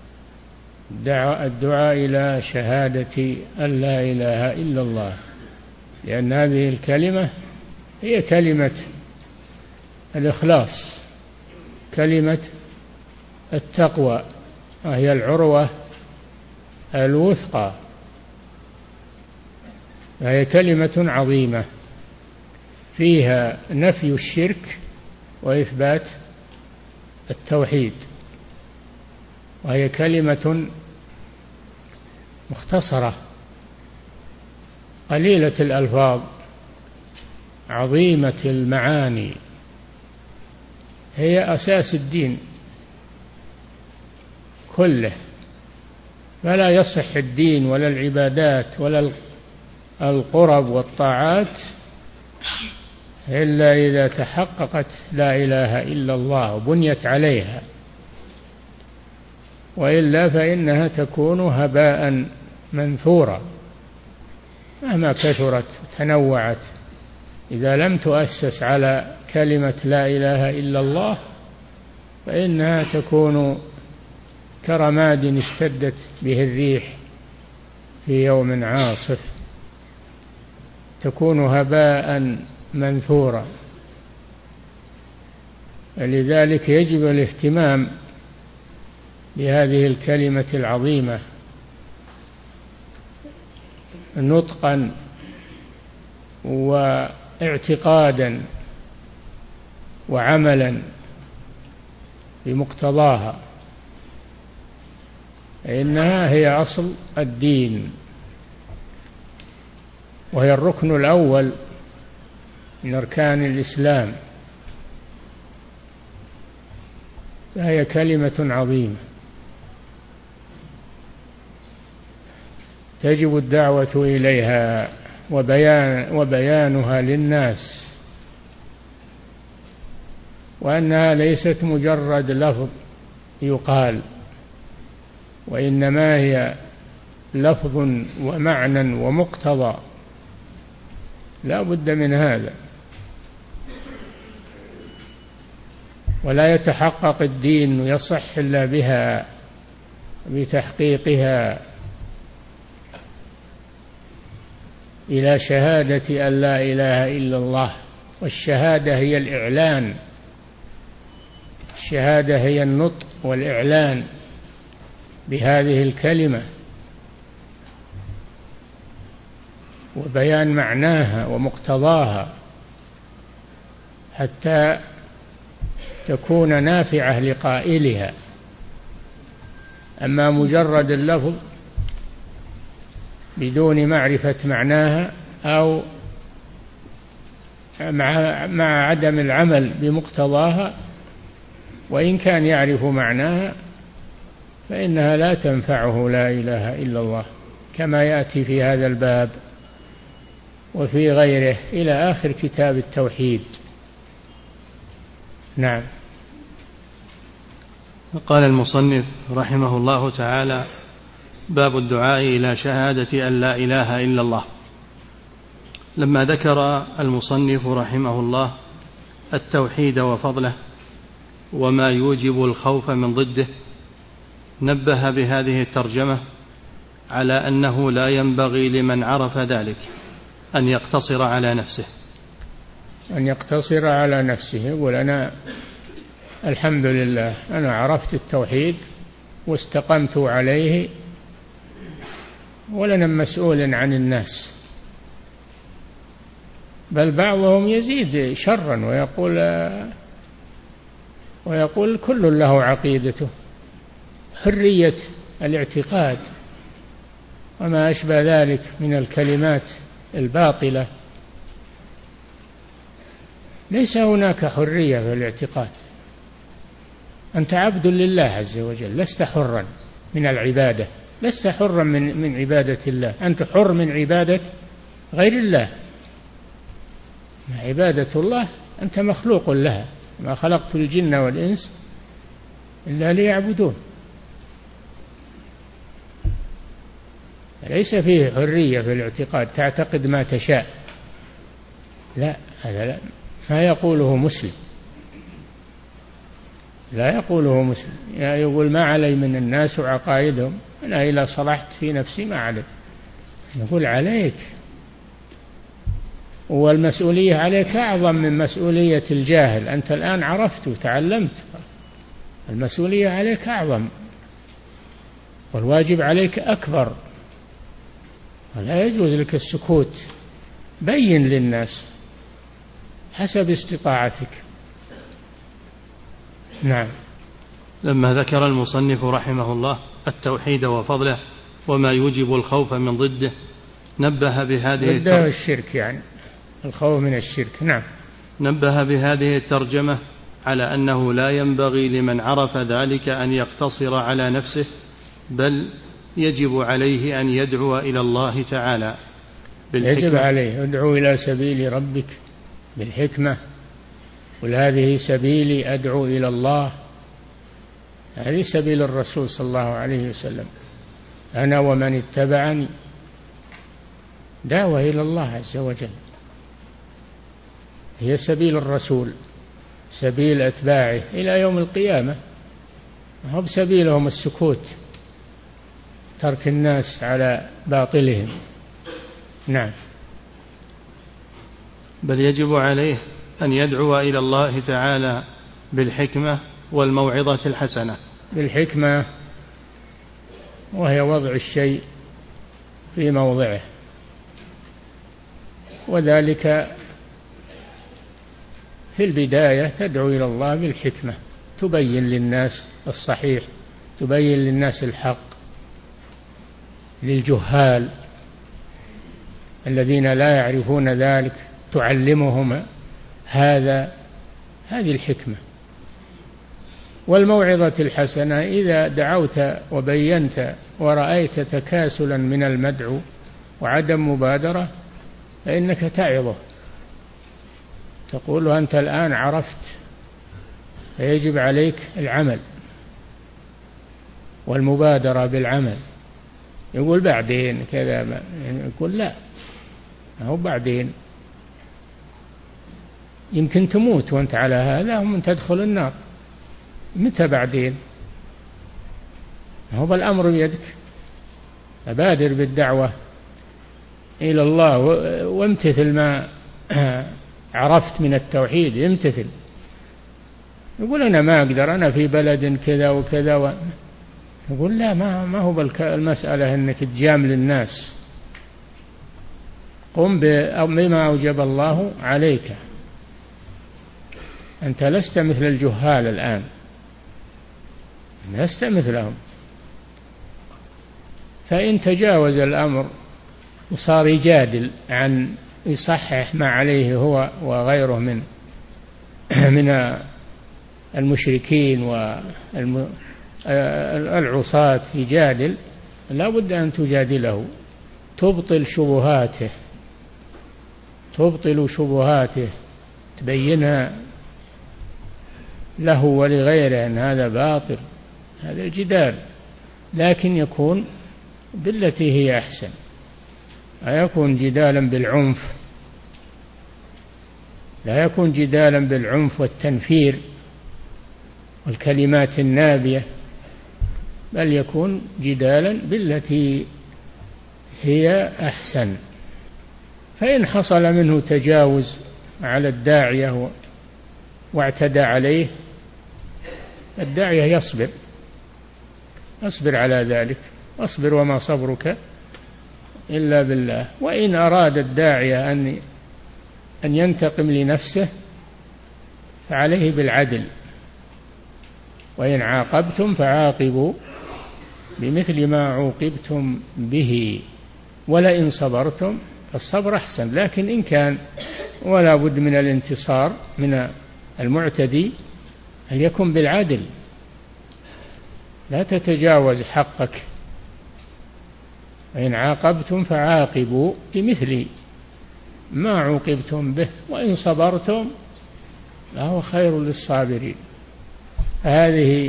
الدعاء إلى شهادة أن لا إله إلا الله، لأن هذه الكلمة هي كلمة الإخلاص، كلمة التقوى، وهي العروة الوثقى، وهي كلمة عظيمة فيها نفي الشرك وإثبات التوحيد، وهي كلمة مختصرة قليلة الألفاظ عظيمة المعاني، هي أساس الدين كله، فلا يصح الدين ولا العبادات ولا القرب والطاعات إلا إذا تحققت لا إله إلا الله وبنيت عليها، وإلا فإنها تكون هباء منثورا مهما كثرت وتنوعت. إذا لم تؤسس على كلمة لا إله إلا الله فإنها تكون كرماد اشتدت به الريح في يوم عاصف، تكون هباء منثورا. لذلك يجب الاهتمام بهذه الكلمة العظيمة نطقا واعتقادا وعملا بمقتضاها، إنها هي أصل الدين، وهي الركن الأول من أركان الإسلام، فهي كلمة عظيمة تجب الدعوة إليها وبيان وبيانها للناس، وأنها ليست مجرد لفظ يقال، وإنما هي لفظ ومعنى ومقتضى، لا بد من هذا. ولا يتحقق الدين ويصح إلا بها، بتحقيقها إلى شهادة أن لا إله إلا الله. والشهادة هي الإعلان، الشهادة هي النطق والإعلان بهذه الكلمة وبيان معناها ومقتضاها حتى تكون نافعة لقائلها. أما مجرد اللفظ بدون معرفة معناها أو مع, مع عدم العمل بمقتضاها وإن كان يعرف معناها فإنها لا تنفعه لا إله إلا الله، كما يأتي في هذا الباب وفي غيره إلى آخر كتاب التوحيد. نعم. قال المصنف رحمه الله تعالى: باب الدعاء إلى شهادة أن لا إله إلا الله. لما ذكر المصنف رحمه الله التوحيد وفضله وما يوجب الخوف من ضده، نبه بهذه الترجمة على أنه لا ينبغي لمن عرف ذلك أن يقتصر على نفسه أن يقتصر على نفسه يقول أنا الحمد لله أنا عرفت التوحيد واستقمت عليه ولنا مسؤول عن الناس. بل بعضهم يزيد شرا ويقول ويقول كل له عقيدته، حرية الاعتقاد وما أشبه ذلك من الكلمات الباطلة. ليس هناك حرية في الاعتقاد، أنت عبد لله عز وجل، لست حرا من العبادة، لست حرا من من عبادة الله، أنت حر من عبادة غير الله. عبادة الله أنت مخلوق لها، ما خلقت الجن والإنس إلا ليعبدون. ليس فيه حرية في الاعتقاد، تعتقد ما تشاء لا، هذا لا، ما يقوله مسلم، لا يقوله مسلم. يعني يقول ما علي من الناس وعقائدهم، أنا إذا صلحت في نفسي ما علي. يقول عليك، والمسؤولية عليك أعظم من مسؤولية الجاهل. أنت الآن عرفت وتعلمت، المسؤولية عليك أعظم والواجب عليك أكبر، ولا يجوز لك السكوت. بين للناس حسب استطاعتك. نعم. لما ذكر المصنف رحمه الله التوحيد وفضله وما يوجب الخوف من ضده نبه بهذه ضده الشرك، يعني الخوف من الشرك. نعم. نبه بهذه الترجمة على أنه لا ينبغي لمن عرف ذلك أن يقتصر على نفسه، بل يجب عليه أن يدعو إلى الله تعالى بالحكمة. يجب عليه ادعو إلى سبيل ربك بالحكمة، قل هذه سبيلي أدعو إلى الله، هذه سبيل الرسول صلى الله عليه وسلم، أنا ومن اتبعني، دعوة إلى الله عز وجل، هي سبيل الرسول، سبيل أتباعه إلى يوم القيامة. هو بسبيلهم السكوت، ترك الناس على باطلهم. نعم. بل يجب عليه أن يدعو إلى الله تعالى بالحكمة والموعظة الحسنة. بالحكمة، وهي وضع الشيء في موضعه، وذلك في البداية تدعو إلى الله بالحكمة، تبين للناس الصحيح، تبين للناس الحق، للجهال الذين لا يعرفون ذلك تعلمهم هذا، هذه الحكمة. والموعظة الحسنة، إذا دعوت وبينت ورأيت تكاسلا من المدعو وعدم مبادرة فإنك تعظه، تقول أنت الآن عرفت، فيجب عليك العمل والمبادرة بالعمل. يقول بعدين كذا، يقول لا، هو بعدين يمكن تموت وانت على هذا ومن تدخل النار، متى بعدين؟ هو الأمر بيدك، فبادر بالدعوة إلى الله وامتثل ما عرفت من التوحيد، امتثل. يقول أنا ما أقدر، أنا في بلد كذا وكذا و... يقول لا، ما, ما هو المسألة أنك تجامل الناس، قم بما أوجب الله عليك، أنت لست مثل الجهال الآن، لست مثلهم. فإن تجاوز الأمر وصار يجادل عن يصحح ما عليه هو وغيره من من المشركين والعصاة، يجادل، لا بد أن تجادله، تبطل شبهاته، تبطل شبهاته، تبينها له ولغيره أن هذا باطل، هذا الجدال، لكن يكون بالتي هي أحسن، لا يكون جدالا بالعنف، لا يكون جدالا بالعنف والتنفير والكلمات النابية، بل يكون جدالا بالتي هي أحسن. فإن حصل منه تجاوز على الداعية واعتدى عليه، الداعية يصبر، اصبر على ذلك، اصبر وما صبرك إلا بالله. وإن أراد الداعية أن أن ينتقم لنفسه فعليه بالعدل، وإن عاقبتم فعاقبوا بمثل ما عوقبتم به ولئن صبرتم فالصبر أحسن. لكن إن كان ولا بد من الانتصار من المعتدي أن يكون بالعدل، لا تتجاوز حقك. وإن عاقبتم فعاقبوا بمثل ما عوقبتم به وإن صبرتم فهو خير للصابرين. هذه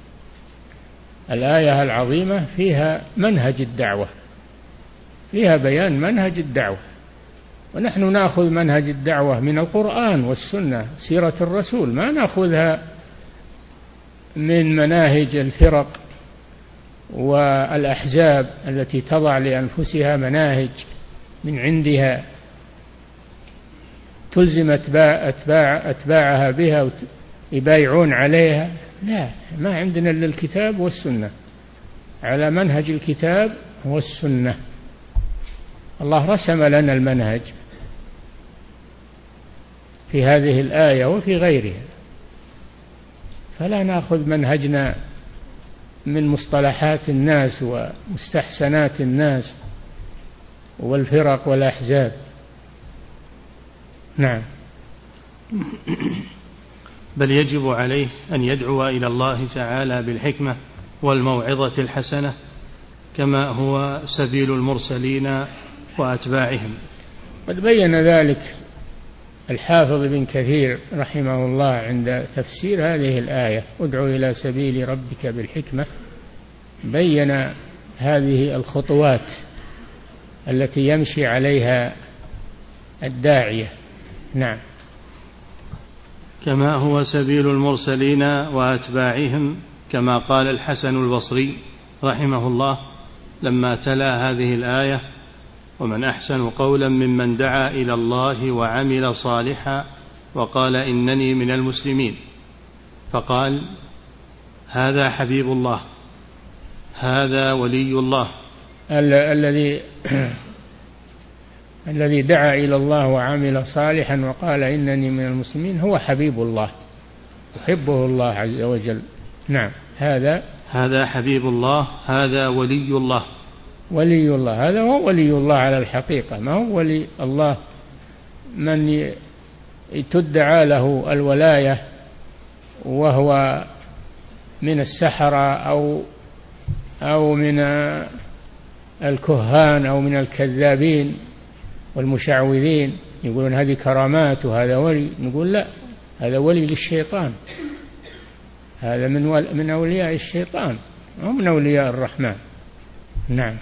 الآية العظيمة فيها منهج الدعوة، فيها بيان منهج الدعوة، ونحن نأخذ منهج الدعوة من القرآن والسنة، سيرة الرسول، ما نأخذها من مناهج الفرق والأحزاب التي تضع لأنفسها مناهج من عندها تلزم أتباع أتباع أتباعها بها ويبايعون عليها. لا، ما عندنا إلا الكتاب والسنة، على منهج الكتاب والسنة. الله رسم لنا المنهج في هذه الآية وفي غيرها، فلا نأخذ منهجنا من مصطلحات الناس ومستحسنات الناس والفرق والأحزاب. نعم. بل يجب عليه أن يدعو إلى الله تعالى بالحكمة والموعظة الحسنة كما هو سبيل المرسلين وأتباعهم. قد بين ذلك الحافظ ابن كثير رحمه الله عند تفسير هذه الآية، ادع إلى سبيل ربك بالحكمة، بين هذه الخطوات التي يمشي عليها الداعية. نعم. كما هو سبيل المرسلين وأتباعهم، كما قال الحسن البصري رحمه الله لما تلا هذه الآية: ومن أحسن قولا ممن دعا إلى الله وعمل صالحا وقال إنني من المسلمين. فقال: هذا حبيب الله، هذا ولي الله. الذي الذي دعا إلى الله وعمل صالحا وقال إنني من المسلمين هو حبيب الله، يحبه الله عز وجل. نعم. هذا هذا حبيب الله، هذا ولي الله. ولي الله، هذا هو ولي الله على الحقيقة، ما هو ولي الله من تدعى له الولاية وهو من السحرة أو أو من الكهان أو من الكذابين والمشعوذين، يقولون هذه كرامات وهذا ولي. نقول لا، هذا ولي للشيطان، هذا من من أولياء الشيطان أو من أولياء الرحمن. نعم.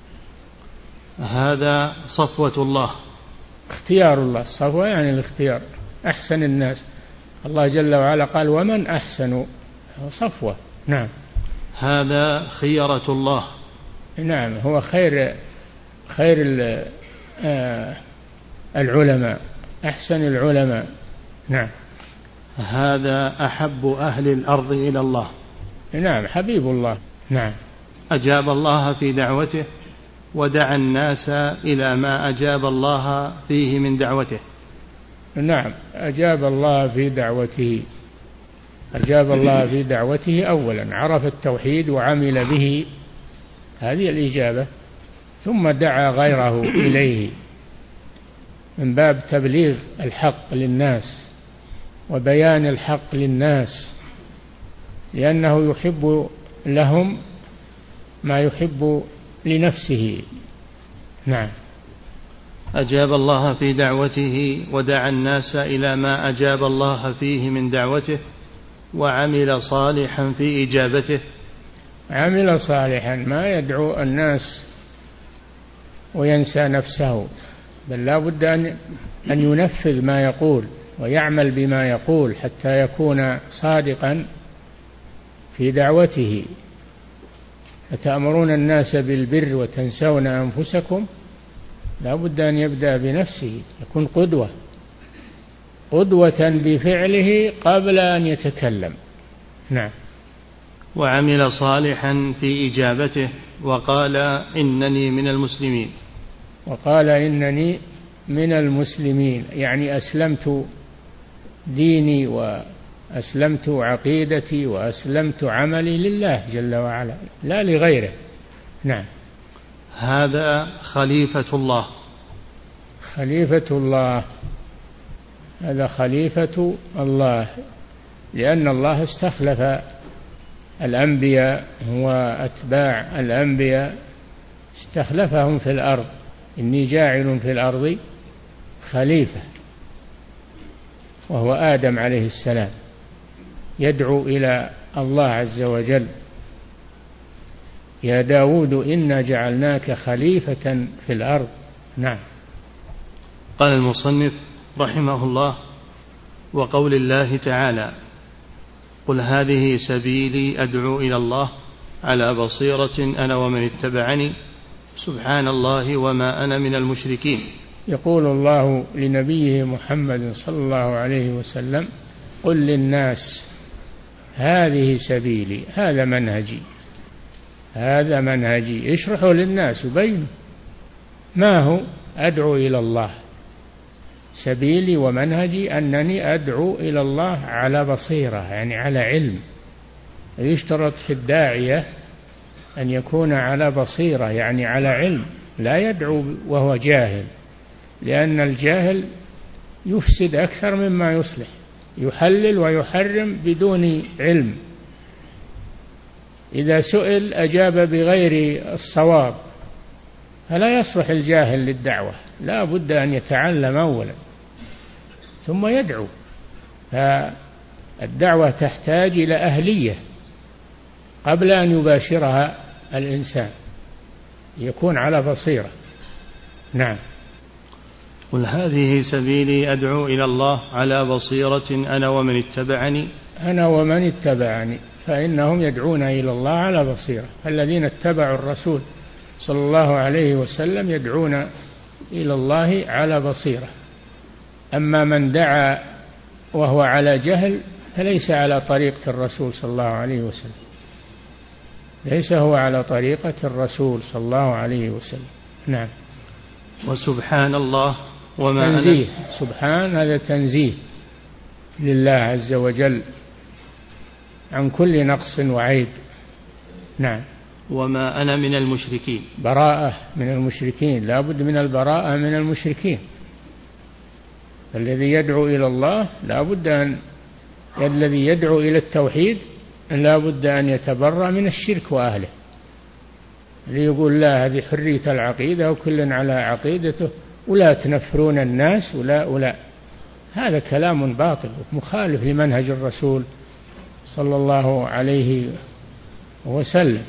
هذا صفوة الله، اختيار الله. الصفوة يعني الاختيار، أحسن الناس. الله جل وعلا قال: ومن أحسن صفوة. نعم. هذا خيرة الله. نعم، هو خير خير العلماء، أحسن العلماء. نعم. هذا أحب أهل الأرض إلى الله. نعم، حبيب الله. نعم. أجاب الله في دعوته ودعا الناس إلى ما أجاب الله فيه من دعوته. نعم، أجاب الله في دعوته أجاب الله في دعوته أولا، عرف التوحيد وعمل به، هذه الإجابة، ثم دعا غيره إليه من باب تبليغ الحق للناس وبيان الحق للناس، لأنه يحب لهم ما يحب لنفسه. نعم. أجاب الله في دعوته ودعا الناس إلى ما أجاب الله فيه من دعوته وعمل صالحا في إجابته. عمل صالحا، ما يدعو الناس وينسى نفسه، بل لا بد أن أن ينفذ ما يقول ويعمل بما يقول حتى يكون صادقا في دعوته. أتأمرون الناس بالبر وتنسون أنفسكم، لا بد أن يبدأ بنفسه، يكون قدوة قدوة بفعله قبل أن يتكلم. نعم. وعمل صالحا في إجابته وقال إنني من المسلمين. وقال إنني من المسلمين، يعني أسلمت ديني وأسلمت عقيدتي وأسلمت عملي لله جل وعلا لا لغيره. نعم. هذا خليفة الله. خليفة الله، هذا خليفة الله، لأن الله استخلف الأنبياء وأتباع الأنبياء، استخلفهم في الأرض. إني جاعل في الأرض خليفة، وهو آدم عليه السلام، يدعو إلى الله عز وجل: يا داود إنا جعلناك خليفة في الأرض. نعم. قال المصنف رحمه الله: وقول الله تعالى: قل هذه سبيلي أدعو إلى الله على بصيرة أنا ومن اتبعني سبحان الله وما أنا من المشركين. يقول الله لنبيه محمد صلى الله عليه وسلم: قل للناس هذه سبيلي، هذا منهجي، هذا منهجي. اشرحوا للناس وبينوا ما هو. أدعو إلى الله، سبيلي ومنهجي أنني أدعو إلى الله على بصيرة، يعني على علم. يشترط في الداعية أن يكون على بصيرة، يعني على علم، لا يدعو وهو جاهل، لأن الجاهل يفسد أكثر مما يصلح، يحلل ويحرم بدون علم. إذا سئل أجاب بغير الصواب، فلا يصلح الجاهل للدعوة، لا بد أن يتعلم أولا ثم يدعو. فالدعوة تحتاج إلى أهلية قبل أن يباشرها الإنسان، يكون على بصيرة. نعم. قل هذه سبيلي أدعو إلى الله على بصيرة أنا ومن اتبعني. أنا ومن اتبعني، فإنهم يدعون إلى الله على بصيرة. الذين اتبعوا الرسول صلى الله عليه وسلم يدعون إلى الله على بصيرة. أما من دعا وهو على جهل فليس على طريقة الرسول صلى الله عليه وسلم، ليس هو على طريقة الرسول صلى الله عليه وسلم. نعم. وسبحان الله وما تنزيه، سبحان هذا تنزيه لله عز وجل عن كل نقص وعيب. نعم. وما أنا من المشركين، براءة من المشركين، لا بد من البراءة من المشركين. الذي يدعو إلى الله لا بد أن الذي يدعو إلى التوحيد لا بد أن يتبرأ من الشرك وأهله. اللي يقول لا، هذه حرية العقيدة وكل على عقيدته ولا تنفرون الناس ولا ولا، هذا كلام باطل مخالف لمنهج الرسول صلى الله عليه وسلم.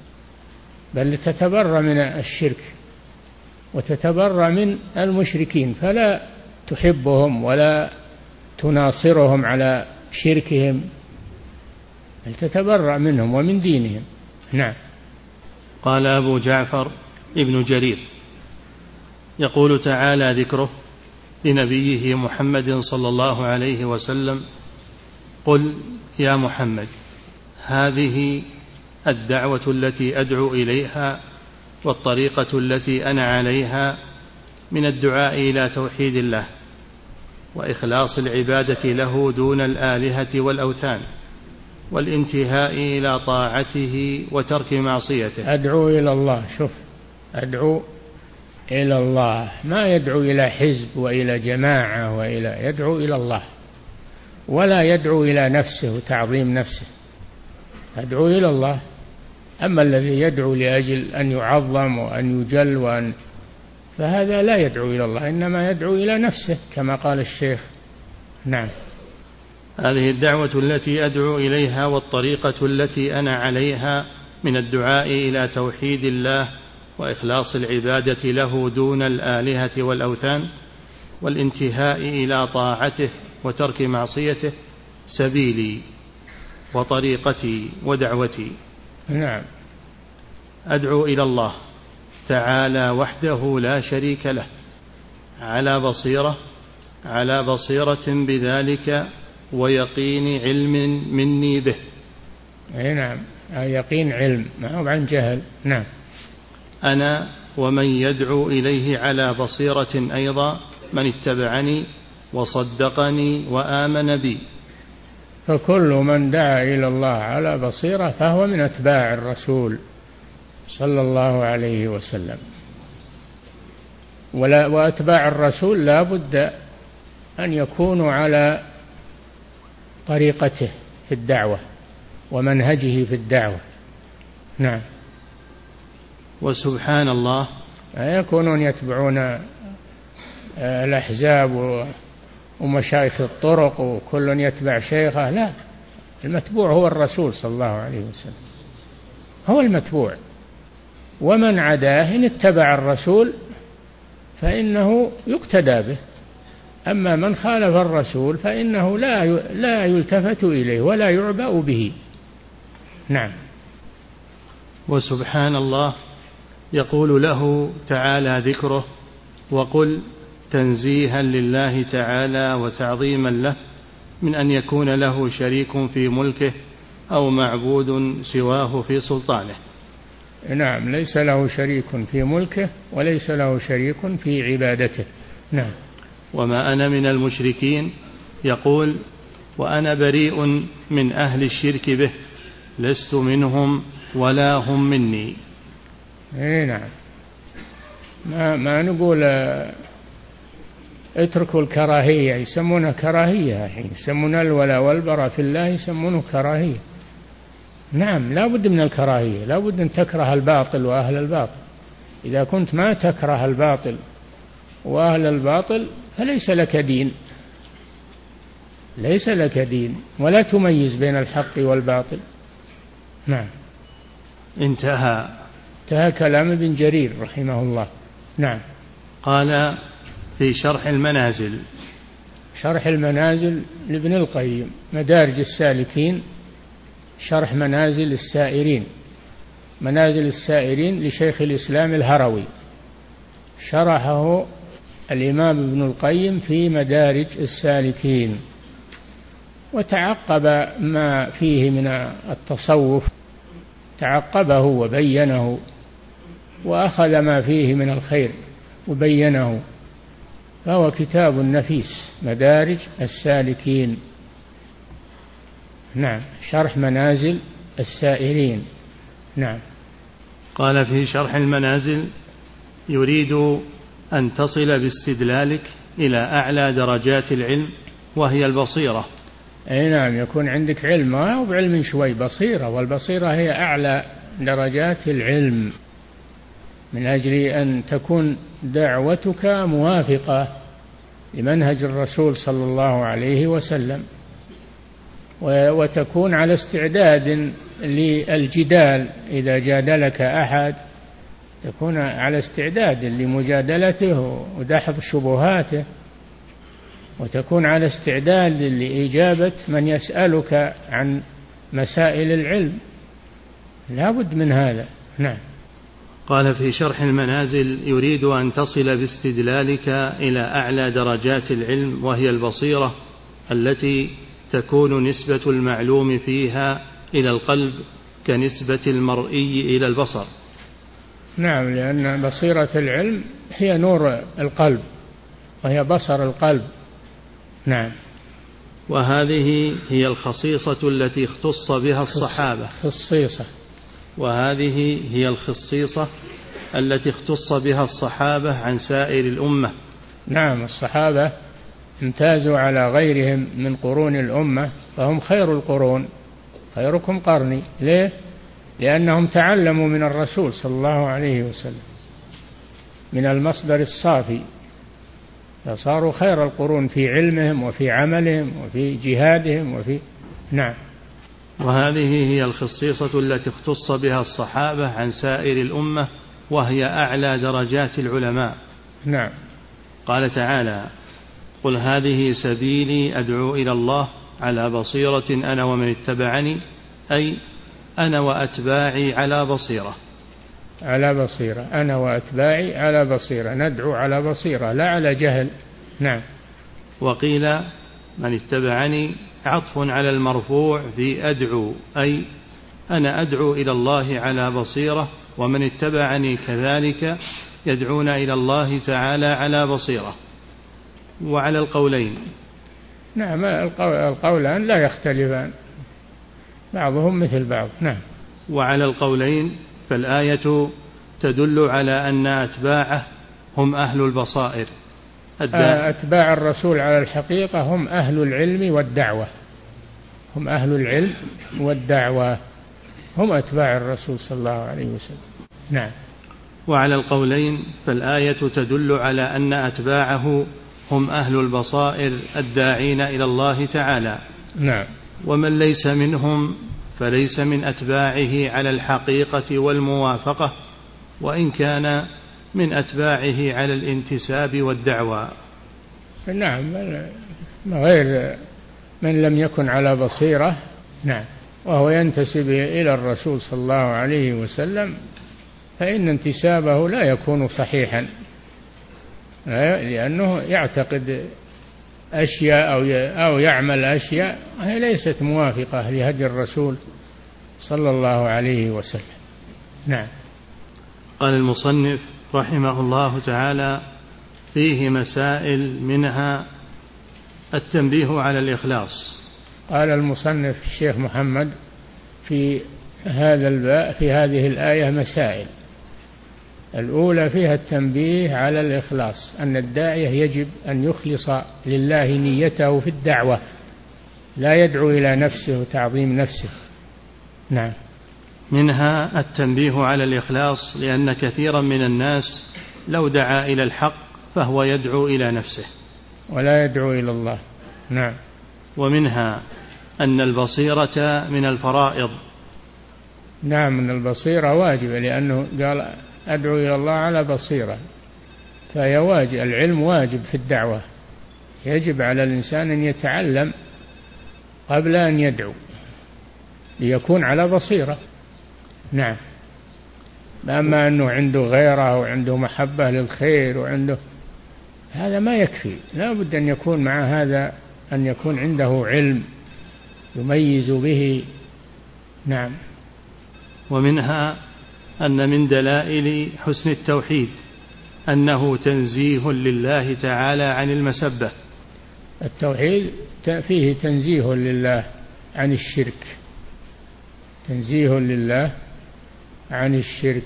بل تتبرأ من الشرك وتتبرأ من المشركين، فلا تحبهم ولا تناصرهم على شركهم، بل تتبرأ منهم ومن دينهم. نعم. قال أبو جعفر ابن جرير: يقول تعالى ذكره لنبيه محمد صلى الله عليه وسلم: قل يا محمد هذه الدعوة التي أدعو إليها والطريقة التي أنا عليها من الدعاء إلى توحيد الله وإخلاص العبادة له دون الآلهة والأوثان والانتهاء إلى طاعته وترك معصيته. أدعو إلى الله، شوف، أدعو إلى الله، ما يدعو إلى حزب وإلى جماعة وإلى، يدعو إلى الله، ولا يدعو إلى نفسه وتعظيم نفسه، أدعو إلى الله. أما الذي يدعو لأجل أن يعظم وأن يجل وأن، فهذا لا يدعو إلى الله، إنما يدعو إلى نفسه كما قال الشيخ. نعم. هذه الدعوة التي أدعو إليها والطريقة التي أنا عليها من الدعاء إلى توحيد الله وإخلاص العبادة له دون الآلهة والأوثان والانتهاء إلى طاعته وترك معصيته سبيلي وطريقتي ودعوتي. نعم. أدعو إلى الله تعالى وحده لا شريك له على بصيرة على بصيرة بذلك ويقين علم مني به. أي نعم، يقين علم، ما هو عن جهل. نعم. أنا ومن يدعو إليه على بصيرة أيضا من اتبعني وصدقني وآمن بي. فكل من دعا إلى الله على بصيرة فهو من أتباع الرسول صلى الله عليه وسلم. ولا وأتباع الرسول لا بد أن يكونوا على طريقته في الدعوة ومنهجه في الدعوة. نعم. وسبحان الله، لا يكونون يتبعون الأحزاب ومشايخ الطرق وكل يتبع شيخه، لا، المتبوع هو الرسول صلى الله عليه وسلم، هو المتبوع. ومن عداه إن اتبع الرسول فإنه يقتدى به، أما من خالف الرسول فإنه لا لا يلتفت إليه ولا يعبأ به. نعم. وسبحان الله يقول له تعالى ذكره: وقل تنزيها لله تعالى وتعظيما له من أن يكون له شريك في ملكه أو معبود سواه في سلطانه. نعم، ليس له شريك في ملكه وليس له شريك في عبادته. نعم. وما أنا من المشركين يقول: وأنا بريء من أهل الشرك به، لست منهم ولا هم مني. اي نعم، ما, ما نقول اتركوا الكراهية، يسمونها كراهية الحين، يسمون الولاء والبراء في الله يسمونه كراهية. نعم، لا بد من الكراهية، لا بد أن تكره الباطل وأهل الباطل. إذا كنت ما تكره الباطل وأهل الباطل فليس لك دين، ليس لك دين، ولا تميز بين الحق والباطل. نعم. انتهى انتهى كلام ابن جرير رحمه الله. نعم. قال في شرح المنازل. شرح المنازل لابن القيم، مدارج السالكين شرح منازل السائرين، منازل السائرين لشيخ الإسلام الهروي، شرحه الإمام ابن القيم في مدارج السالكين، وتعقب ما فيه من التصوف، تعقبه وبينه، وأخذ ما فيه من الخير وبينه، فهو كتاب نفيس، مدارج السالكين. نعم، شرح منازل السائرين. نعم. قال في شرح المنازل: يريد أن تصل باستدلالك إلى أعلى درجات العلم وهي البصيرة. أي نعم، يكون عندك علم وبعلم شوي بصيرة، والبصيرة هي أعلى درجات العلم، من أجل أن تكون دعوتك موافقة لمنهج الرسول صلى الله عليه وسلم، وتكون على استعداد للجدال. إذا جادلك أحد تكون على استعداد لمجادلته ودحض شبهاته، وتكون على استعداد لإجابة من يسألك عن مسائل العلم، لا بد من هذا. نعم. قال في شرح المنازل: يريد أن تصل باستدلالك إلى أعلى درجات العلم وهي البصيرة، التي تكون نسبة المعلوم فيها إلى القلب كنسبة المرئي إلى البصر. نعم، لأن بصيرة العلم هي نور القلب وهي بصر القلب. نعم. وهذه هي الخصيصة التي اختص بها الصحابة. خصيصة. وهذه هي الخصيصة التي اختص بها الصحابة عن سائر الأمة. نعم، الصحابة امتازوا على غيرهم من قرون الأمة، فهم خير القرون، خيركم قرني. ليه؟ لأنهم تعلموا من الرسول صلى الله عليه وسلم من المصدر الصافي، فصاروا خير القرون في علمهم وفي عملهم وفي جهادهم وفي. نعم. وهذه هي الخصيصة التي اختص بها الصحابة عن سائر الأمة وهي أعلى درجات العلماء. نعم. قال تعالى: قل هذه سبيلي أدعو إلى الله على بصيرة أنا ومن اتبعني، أي أنا وأتباعي على بصيرة. على بصيرة، أنا وأتباعي على بصيرة، ندعو على بصيرة لا على جهل. نعم. وقيل من اتبعني عطف على المرفوع في أدعو، أي أنا أدعو إلى الله على بصيرة، ومن اتبعني كذلك يدعون إلى الله تعالى على بصيرة. وعلى القولين. نعم، القولان لا يختلفان، بعضهم مثل بعض. نعم. وعلى القولين فالآية تدل على أن أتباعه هم أهل البصائر. أتباع الرسول على الحقيقة هم أهل العلم والدعوة، هم أهل العلم والدعوة، هم أتباع الرسول صلى الله عليه وسلم. نعم. وعلى القولين فالآية تدل على أن أتباعه هم أهل البصائر الداعين إلى الله تعالى. نعم. ومن ليس منهم فليس من أتباعه على الحقيقة والموافقة، وإن كان من أتباعه على الانتساب والدعوى. نعم، غير من لم يكن على بصيرة، نعم، وهو ينتسب إلى الرسول صلى الله عليه وسلم، فإن انتسابه لا يكون صحيحا، لأنه يعتقد أشياء أو يعمل أشياء هي ليست موافقة لهدي الرسول صلى الله عليه وسلم. نعم. قال المصنف رحمه الله تعالى: فيه مسائل، منها التنبيه على الإخلاص. قال المصنف الشيخ محمد في هذا الباب في هذه الآية مسائل. الأولى فيها التنبيه على الإخلاص، أن الداعية يجب أن يخلص لله نيته في الدعوة، لا يدعو إلى نفسه وتعظيم نفسه. نعم. منها التنبيه على الإخلاص، لأن كثيرا من الناس لو دعا إلى الحق فهو يدعو إلى نفسه ولا يدعو إلى الله. نعم. ومنها أن البصيرة من الفرائض. نعم، من البصيرة واجبة، لأنه قال أدعو إلى الله على بصيرة، فهي واجب، العلم واجب في الدعوة، يجب على الإنسان أن يتعلم قبل أن يدعو ليكون على بصيرة. نعم. أما أنه عنده غيره وعنده محبة للخير وعنده، هذا ما يكفي، لا بد أن يكون مع هذا أن يكون عنده علم يميز به. نعم. ومنها أن من دلائل حسن التوحيد أنه تنزيه لله تعالى عن المسبة. التوحيد فيه تنزيه لله عن الشرك، تنزيه لله عن الشرك،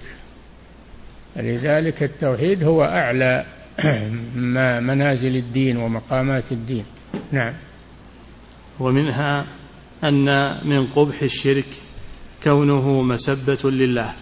لذلك التوحيد هو أعلى منازل الدين ومقامات الدين. نعم. ومنها أن من قبح الشرك كونه مسبة لله.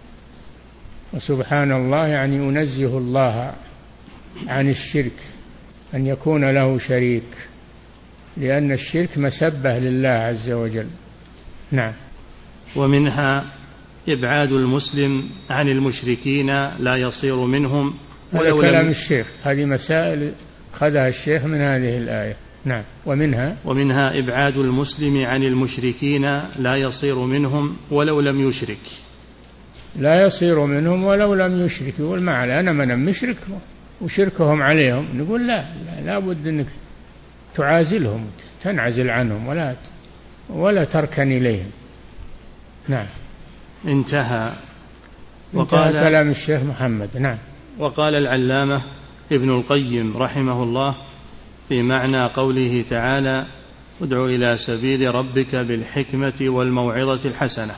وسبحان الله يعني ينزه الله عن الشرك، أن يكون له شريك، لأن الشرك مسبة لله عز وجل. نعم. ومنها إبعاد المسلم عن المشركين لا يصير منهم. هذا كلام الشيخ، هذه مسائل خذها الشيخ من هذه الآية. نعم. ومنها ومنها إبعاد المسلم عن المشركين لا يصير منهم ولو لم يشرك. لا يصير منهم ولو لم يشرك. يقول ما علي أنا من مشرك وشركهم عليهم، نقول لا لا, لا بد أنك تعازلهم، تنعزل عنهم ولا ولا تركن إليهم. نعم. انتهى. وقال كلام الشيخ محمد. نعم. وقال العلامة ابن القيم رحمه الله في معنى قوله تعالى: ادع إلى سبيل ربك بالحكمة والموعظة الحسنة،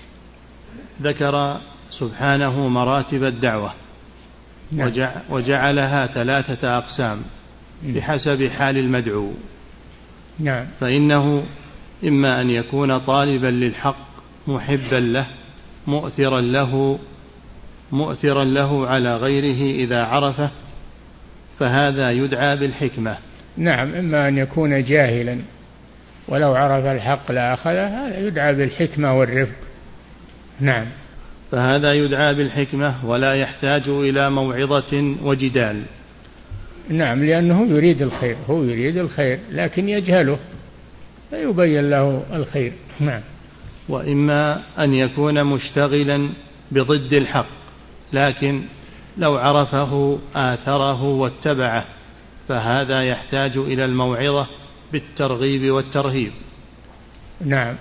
ذكر سبحانه مراتب الدعوة. نعم. وجعلها ثلاثة أقسام بحسب حال المدعو. نعم. فإنه إما أن يكون طالبا للحق محبا له مؤثرا له مؤثرا له على غيره إذا عرفه، فهذا يدعى بالحكمة. نعم. إما أن يكون جاهلا ولو عرف الحق لا أخذه، هذا يدعى بالحكمة والرفق. نعم. فهذا يدعى بالحكمة ولا يحتاج إلى موعظة وجدال. نعم، لأنه يريد الخير، هو يريد الخير لكن يجهله فيبين له الخير. نعم. وإما أن يكون مشتغلا بضد الحق، لكن لو عرفه آثره واتبعه، فهذا يحتاج إلى الموعظة بالترغيب والترهيب. نعم.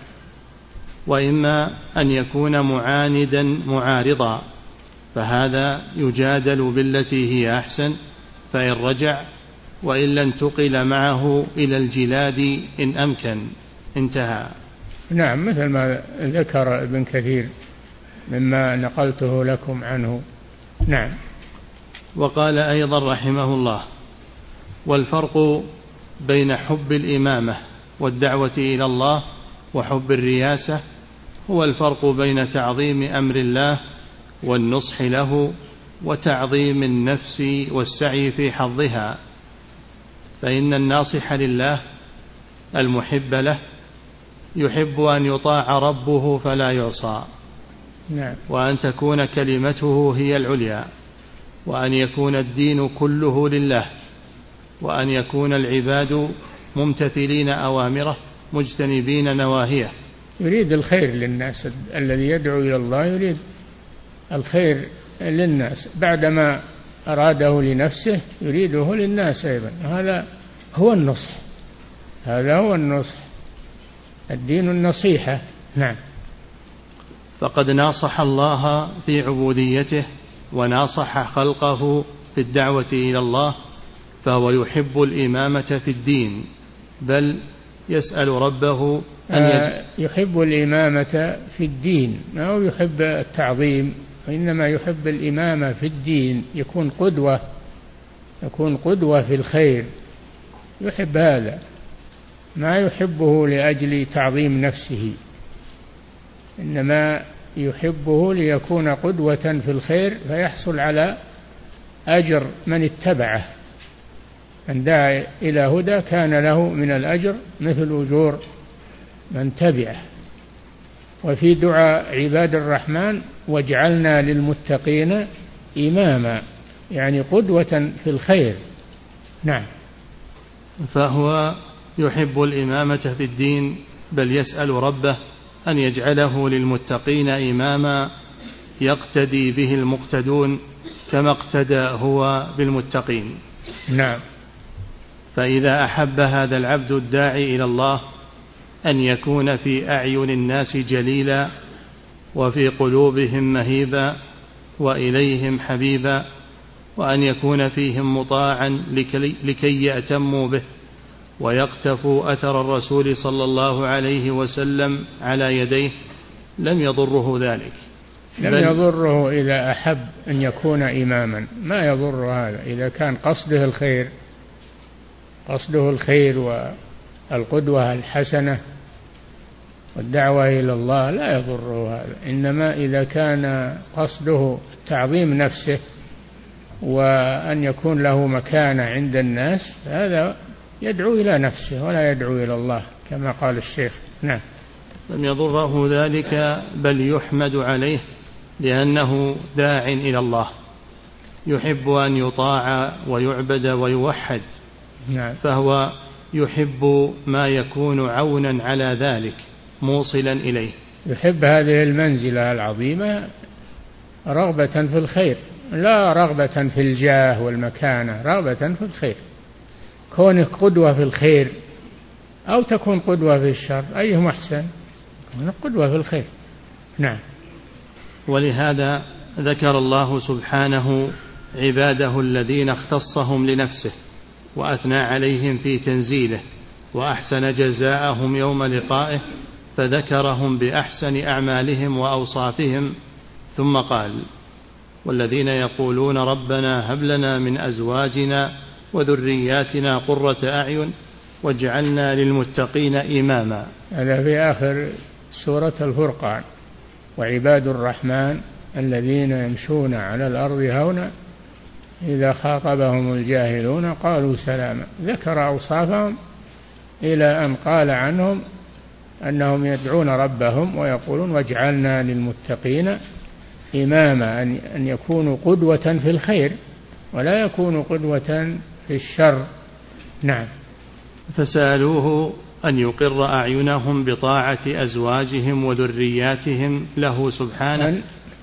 وإما أن يكون معاندا معارضا، فهذا يجادل بالتي هي أحسن، فإن رجع وإلا انتقل معه إلى الجلاد إن أمكن. انتهى. نعم، مثل ما ذكر ابن كثير مما نقلته لكم عنه. نعم. وقال أيضا رحمه الله: والفرق بين حب الإمامة والدعوة إلى الله وحب الرياسة هو الفرق بين تعظيم أمر الله والنصح له وتعظيم النفس والسعي في حظها. فإن الناصح لله المحب له يحب أن يطاع ربه فلا يعصى، نعم. وأن تكون كلمته هي العليا، وأن يكون الدين كله لله، وأن يكون العباد ممتثلين أوامره مجتنبين نواهيه. يريد الخير للناس، الذي يدعو إلى الله يريد الخير للناس، بعدما أراده لنفسه يريده للناس أيضا. هذا هو النصح، هذا هو النصح، الدين النصيحة. نعم. فقد ناصح الله في عبوديته وناصح خلقه في الدعوة إلى الله، فهو يحب الإمامة في الدين، بل يسأل ربه أن يجب يحب الإمامة في الدين، ما هو يحب التعظيم، وإنما يحب الإمامة في الدين، يكون قدوة، يكون قدوة في الخير، يحب هذا، ما يحبه لأجل تعظيم نفسه، إنما يحبه ليكون قدوة في الخير فيحصل على أجر من اتبعه، من دعا إلى هدى كان له من الأجر مثل أجور من تبعه. وفي دعاء عباد الرحمن واجعلنا للمتقين إماما، يعني قدوة في الخير. نعم. فهو يحب الإمامة في الدين، بل يسأل ربه أن يجعله للمتقين إماما يقتدي به المقتدون كما اقتدى هو بالمتقين. نعم. فإذا أحب هذا العبد الداعي إلى الله أن يكون في أعين الناس جليلا، وفي قلوبهم مهيبا، وإليهم حبيبا، وأن يكون فيهم مطاعا لكي يأتموا به ويقتفوا أثر الرسول صلى الله عليه وسلم على يديه، لم يضره ذلك. لم يضره إذا أحب أن يكون إماما، ما يضر هذا إذا كان قصده الخير، قصده الخير والقدوة الحسنة والدعوة إلى الله، لا يضره هذا. إنما إذا كان قصده تعظيم نفسه وأن يكون له مكانة عند الناس، هذا يدعو إلى نفسه ولا يدعو إلى الله كما قال الشيخ. نعم. لم يضره ذلك، بل يحمد عليه لأنه داع إلى الله، يحب أن يطاع ويعبد ويوحد. نعم. فهو يحب ما يكون عونا على ذلك موصلا إليه، يحب هذه المنزلة العظيمة رغبة في الخير، لا رغبة في الجاه والمكانة، رغبة في الخير. كونك قدوة في الخير أو تكون قدوة في الشر، أيهما أحسن؟ كونك قدوة في الخير. نعم. ولهذا ذكر الله سبحانه عباده الذين اختصهم لنفسه وأثنى عليهم في تنزيله وأحسن جزاءهم يوم لقائه، فذكرهم بأحسن أعمالهم وأوصافهم، ثم قال: والذين يقولون ربنا هب لنا من أزواجنا وذرياتنا قرة أعين واجعلنا للمتقين إماما. هذا في آخر سورة الفرقان. وعباد الرحمن الذين يمشون على الأرض هونا إذا خاطبهم الجاهلون قالوا سلاما. ذكر أوصافهم إلى أن قال عنهم أنهم يدعون ربهم ويقولون واجعلنا للمتقين إماما، أن يكونوا قدوة في الخير ولا يكونوا قدوة في الشر. نعم. فسألوه أن يقر أعينهم بطاعة أزواجهم وذرياتهم له سبحانه.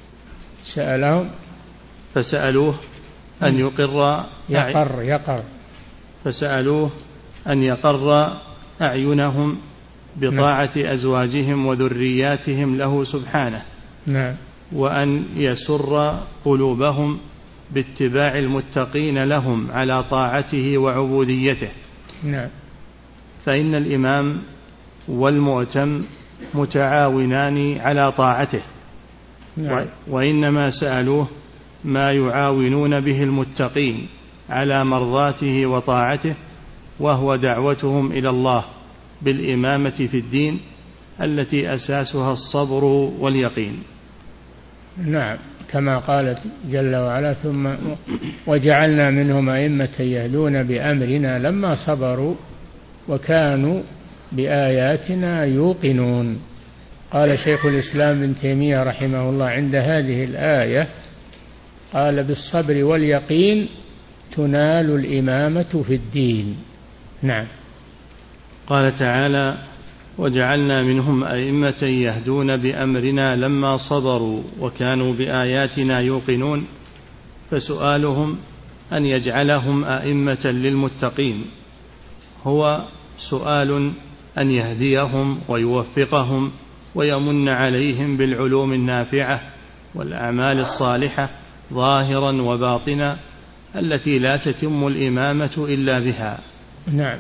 سألهم فسألوه أن يقر يقر يقر فسألوه أن يقر أعينهم بطاعة أزواجهم وذرياتهم له سبحانه. نعم. وأن يسر قلوبهم باتباع المتقين لهم على طاعته وعبوديته. نعم. فإن الإمام والمؤتم متعاونان على طاعته. نعم. وإنما سألوه ما يعاونون به المتقين على مرضاته وطاعته، وهو دعوتهم إلى الله بالإمامة في الدين التي أساسها الصبر واليقين. نعم. كما قالت جل وعلا: ثم وجعلنا منهم أئمة يهدون بأمرنا لما صبروا وكانوا بآياتنا يوقنون. قال شيخ الإسلام ابن تيمية رحمه الله عند هذه الآية: قال بالصبر واليقين تنال الإمامة في الدين. نعم. قال تعالى: وجعلنا منهم أئمة يهدون بأمرنا لما صبروا وكانوا بآياتنا يوقنون. فسؤالهم أن يجعلهم أئمة للمتقين هو سؤال أن يهديهم ويوفقهم ويمن عليهم بالعلوم النافعة والأعمال الصالحة ظاهرا وباطنا التي لا تتم الإمامة إلا بها. نعم.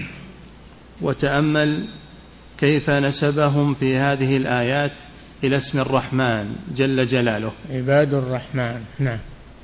وتأمل كيف نسبهم في هذه الآيات إلى اسم الرحمن جل جلاله، عباد الرحمن. نعم.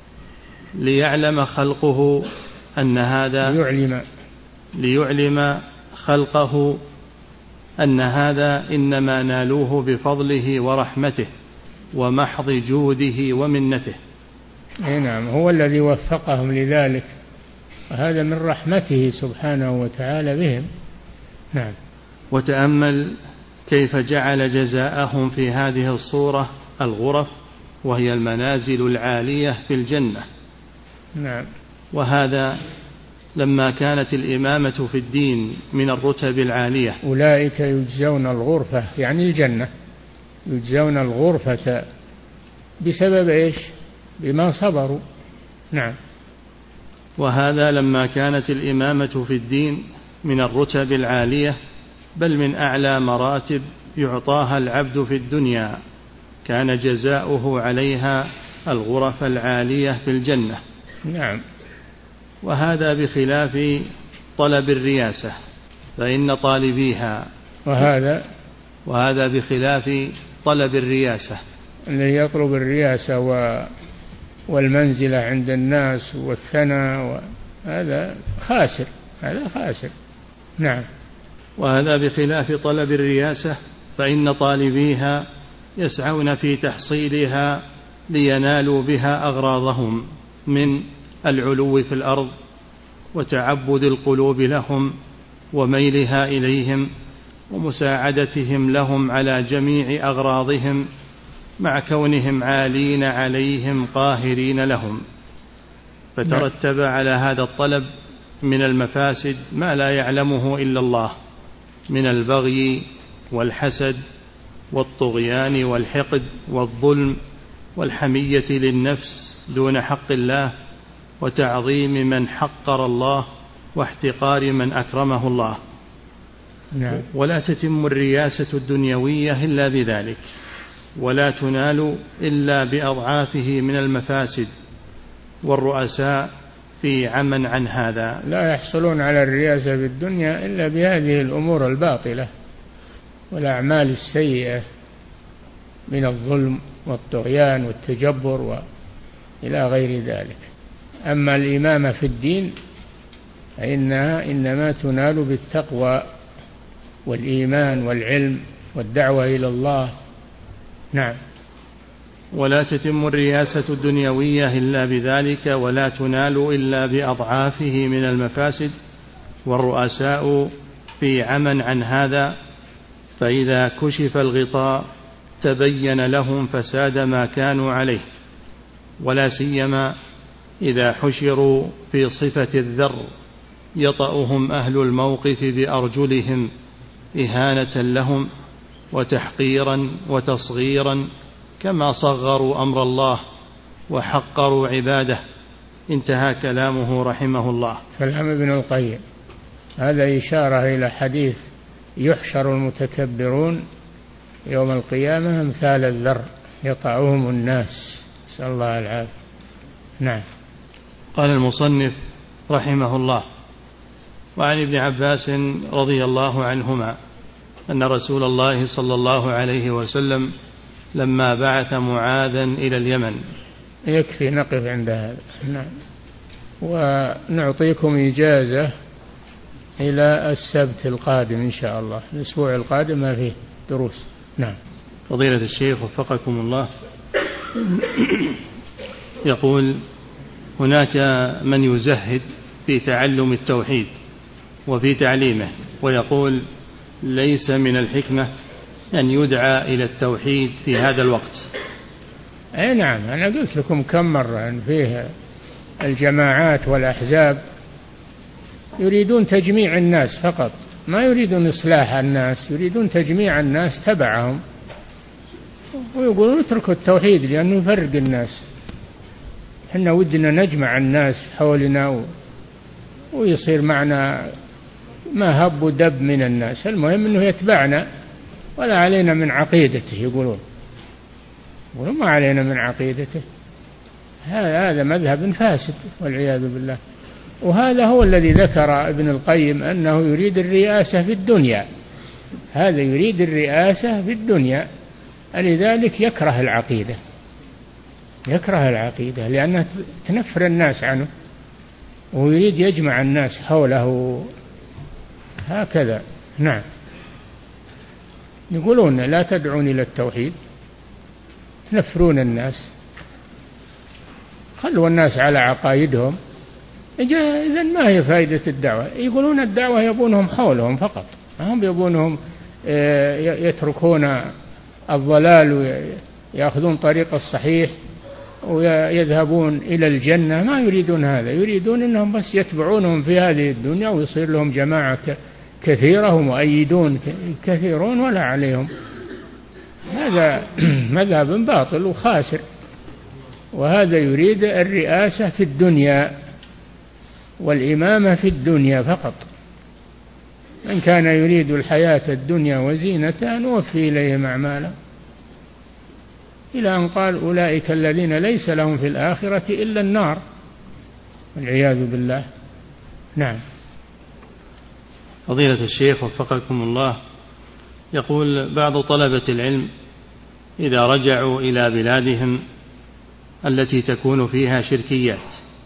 ليعلم خلقه أن هذا ليعلم ليعلم خلقه أن هذا إنما نالوه بفضله ورحمته ومحض جوده ومنته. نعم، هو الذي وفقهم لذلك، وهذا من رحمته سبحانه وتعالى بهم. نعم. وتأمل كيف جعل جزاءهم في هذه الصورة الغرف، وهي المنازل العالية في الجنة. نعم. وهذا لما كانت الإمامة في الدين من الرتب العالية. أولئك يجزون الغرفة، يعني الجنة، يجزون الغرفة بسبب إيش؟ بما صبروا. نعم. وهذا لما كانت الإمامة في الدين من الرتب العالية، بل من أعلى مراتب يعطاها العبد في الدنيا، كان جزاؤه عليها الغرف العالية في الجنة. نعم. وهذا بخلاف طلب الرياسة، فإن طالبيها وهذا وهذا بخلاف طلب الرياسة، الذي يطلب الرياسة والمنزلة عند الناس والثناء، هذا خاسر، هذا خاسر. نعم. وهذا بخلاف طلب الرياسة، فإن طالبيها يسعون في تحصيلها لينالوا بها أغراضهم من العلو في الأرض وتعبد القلوب لهم وميلها إليهم ومساعدتهم لهم على جميع أغراضهم، مع كونهم عالين عليهم قاهرين لهم. فترتب على هذا الطلب من المفاسد ما لا يعلمه إلا الله، من البغي والحسد والطغيان والحقد والظلم والحمية للنفس دون حق الله، وتعظيم من حقر الله واحتقار من أكرمه الله. نعم. ولا تتم الرياسة الدنيوية إلا بذلك، ولا تنال إلا بأضعافه من المفاسد، والرؤساء في عمن عن هذا. لا يحصلون على الرياسة في الدنيا إلا بهذه الأمور الباطلة والأعمال السيئة من الظلم والطغيان والتجبر وإلى غير ذلك. أما الإمامة في الدين فإنها إنما تنال بالتقوى والإيمان والعلم والدعوة إلى الله. نعم. ولا تتم الرياسة الدنيوية إلا بذلك، ولا تنال إلا بأضعافه من المفاسد، والرؤساء في عمن عن هذا، فإذا كشف الغطاء تبين لهم فساد ما كانوا عليه، ولا سيما إذا حشروا في صفة الذر يطأهم أهل الموقف بأرجلهم إهانة لهم وتحقيرا وتصغيرا، كما صغروا أمر الله وحقروا عباده. انتهى كلامه رحمه الله. كلام ابن القيم هذا إشارة إلى حديث يحشر المتكبرون يوم القيامة أمثال الذر يطأهم الناس، نسأل الله العافية. نعم. قال المصنف رحمه الله: وعن ابن عباس رضي الله عنهما أن رسول الله صلى الله عليه وسلم لما بعث معاذا إلى اليمن. يكفي نقف عند هذا. نعم. ونعطيكم إجازة إلى السبت القادم إن شاء الله، الأسبوع القادم ما فيه دروس. نعم. فضيلة الشيخ وفقكم الله، يقول: هناك من يزهد في تعلم التوحيد وفي تعليمه، ويقول: ليس من الحكمة أن يدعى إلى التوحيد في هذا الوقت، أي نعم، أنا قلت لكم كم مرة أن فيه الجماعات والأحزاب يريدون تجميع الناس فقط، ما يريدون إصلاح الناس، يريدون تجميع الناس تبعهم، ويقولون اتركوا التوحيد لأنه يفرق الناس. احنا ودنا نجمع الناس حولنا ويصير معنا ما هب ودب من الناس، المهم أنه يتبعنا ولا علينا من عقيدته. يقولون يقولون ما علينا من عقيدته. هذا مذهب فاسد والعياذ بالله. وهذا هو الذي ذكر ابن القيم أنه يريد الرئاسة في الدنيا، هذا يريد الرئاسة في الدنيا، لذلك يكره العقيدة، يكره العقيدة لأنها تنفر الناس عنه، ويريد يجمع الناس حوله هكذا. نعم. يقولون لا تدعون إلى التوحيد، تنفرون الناس، خلوا الناس على عقائدهم، إذن ما هي فائدة الدعوة؟ يقولون الدعوة يبونهم حولهم فقط، هم يبونهم يتركون الضلال ويأخذون طريق الصحيح ويذهبون إلى الجنة، ما يريدون هذا، يريدون أنهم بس يتبعونهم في هذه الدنيا ويصير لهم جماعة كثيرة ومؤيدون كثيرون ولا عليهم. هذا مذهب باطل وخاسر. وهذا يريد الرئاسة في الدنيا والإمامة في الدنيا فقط. من كان يريد الحياة الدنيا وزينتها نوفي إليهم أعمالهم، إلى أن قال أولئك الذين ليس لهم في الآخرة إلا النار والعياذ بالله. نعم. فضيلة الشيخ وفقكم الله، يقول بعض طلبة العلم إذا رجعوا إلى بلادهم التي تكون فيها شركيات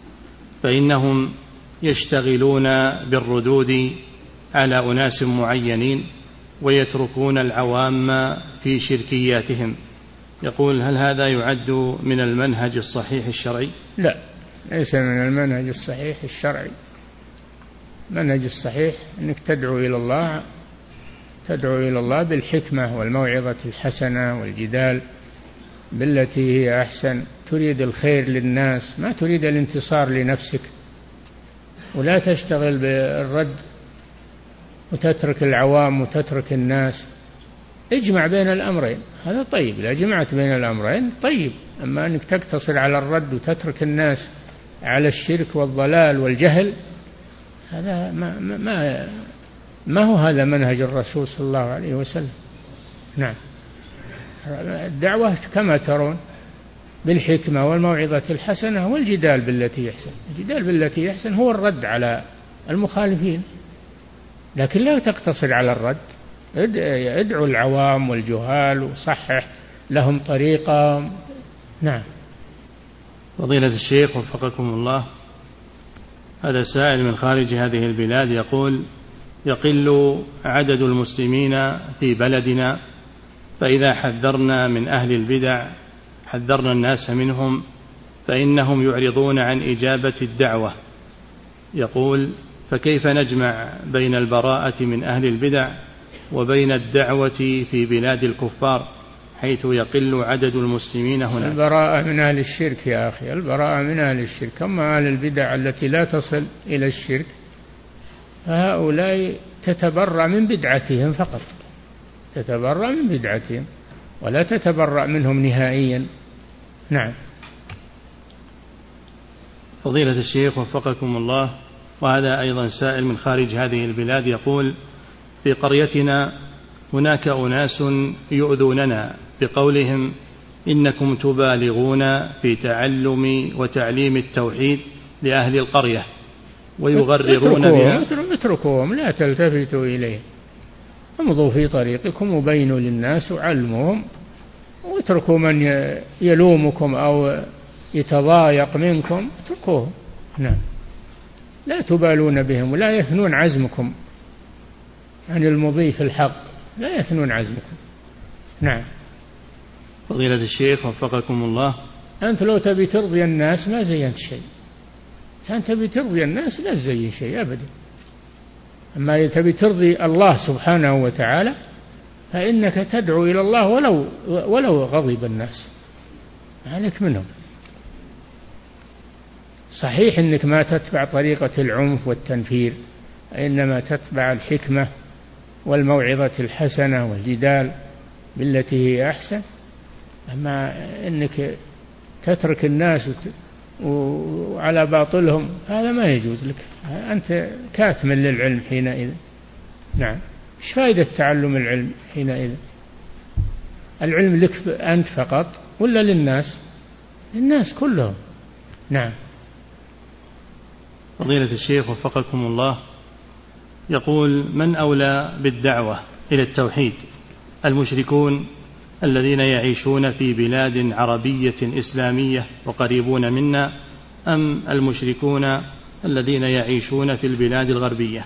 فإنهم يشتغلون بالردود على أناس معينين ويتركون العوام في شركياتهم. يقول هل هذا يعد من المنهج الصحيح الشرعي؟ لا، ليس من المنهج الصحيح الشرعي. المنهج الصحيح أنك تدعو إلى الله، تدعو إلى الله بالحكمة والموعظة الحسنة والجدال بالتي هي أحسن، تريد الخير للناس ما تريد الانتصار لنفسك، ولا تشتغل بالرد وتترك العوام وتترك الناس. اجمع بين الأمرين، هذا طيب. إذا جمعت بين الأمرين طيب. أما أنك تقتصر على الرد وتترك الناس على الشرك والضلال والجهل، هذا ما, ما, ما هو هذا منهج الرسول صلى الله عليه وسلم. نعم. الدعوة كما ترون بالحكمة والموعظة الحسنة والجدال بالتي يحسن. الجدال بالتي يحسن هو الرد على المخالفين، لكن لا تقتصر على الرد. ادعو العوام والجهال وصحح لهم طريقة. نعم. فضيلة الشيخ وفقكم الله، هذا سائل من خارج هذه البلاد يقول يقل عدد المسلمين في بلدنا، فإذا حذرنا من أهل البدع حذرنا الناس منهم فإنهم يعرضون عن إجابة الدعوة. يقول فكيف نجمع بين البراءة من أهل البدع وبين الدعوة في بلاد الكفار حيث يقل عدد المسلمين هنا؟ البراءة من أهل الشرك يا أخي، البراءة من أهل الشرك. أما أهل البدع التي لا تصل إلى الشرك فهؤلاء تتبرأ من بدعتهم فقط، تتبرأ من بدعتهم ولا تتبرأ منهم نهائيا. نعم. فضيلة الشيخ وفقكم الله، وهذا أيضا سائل من خارج هذه البلاد يقول في قريتنا هناك أناس يؤذوننا بقولهم إنكم تبالغون في تعلم وتعليم التوحيد لأهل القرية ويغررون بها. اتركوهم، لا تلتفتوا إليهم، امضوا في طريقكم وبينوا للناس وعلموهم، واتركوا من يلومكم أو يتضايق منكم، اتركوهم. نعم. لا تبالون بهم ولا يثنون عزمكم عن المضي في الحق، لا يثنون عزمكم. نعم. فضيلة الشيخ وفقكم الله، أنت لو تبي ترضي الناس ما زينت شيء، أنت تبي ترضي الناس لا تزين شيء أبدا. أما تبي ترضي الله سبحانه وتعالى فإنك تدعو إلى الله ولو ولو غضب الناس، ما عليك منهم. صحيح أنك ما تتبع طريقة العنف والتنفير، إنما تتبع الحكمة والموعظة الحسنة والجدال بالتي هي أحسن. أما أنك تترك الناس وعلى باطلهم هذا ما يجوز لك، أنت كاتم للعلم حينئذ. نعم، إيش فائدة تعلم العلم حينئذ؟ العلم لك أنت فقط ولا للناس؟ للناس كلهم. نعم. فضيلة الشيخ وفقكم الله، يقول: من أولى بالدعوة إلى التوحيد، المشركون الذين يعيشون في بلاد عربية إسلامية وقريبون منا، أم المشركون الذين يعيشون في البلاد الغربية؟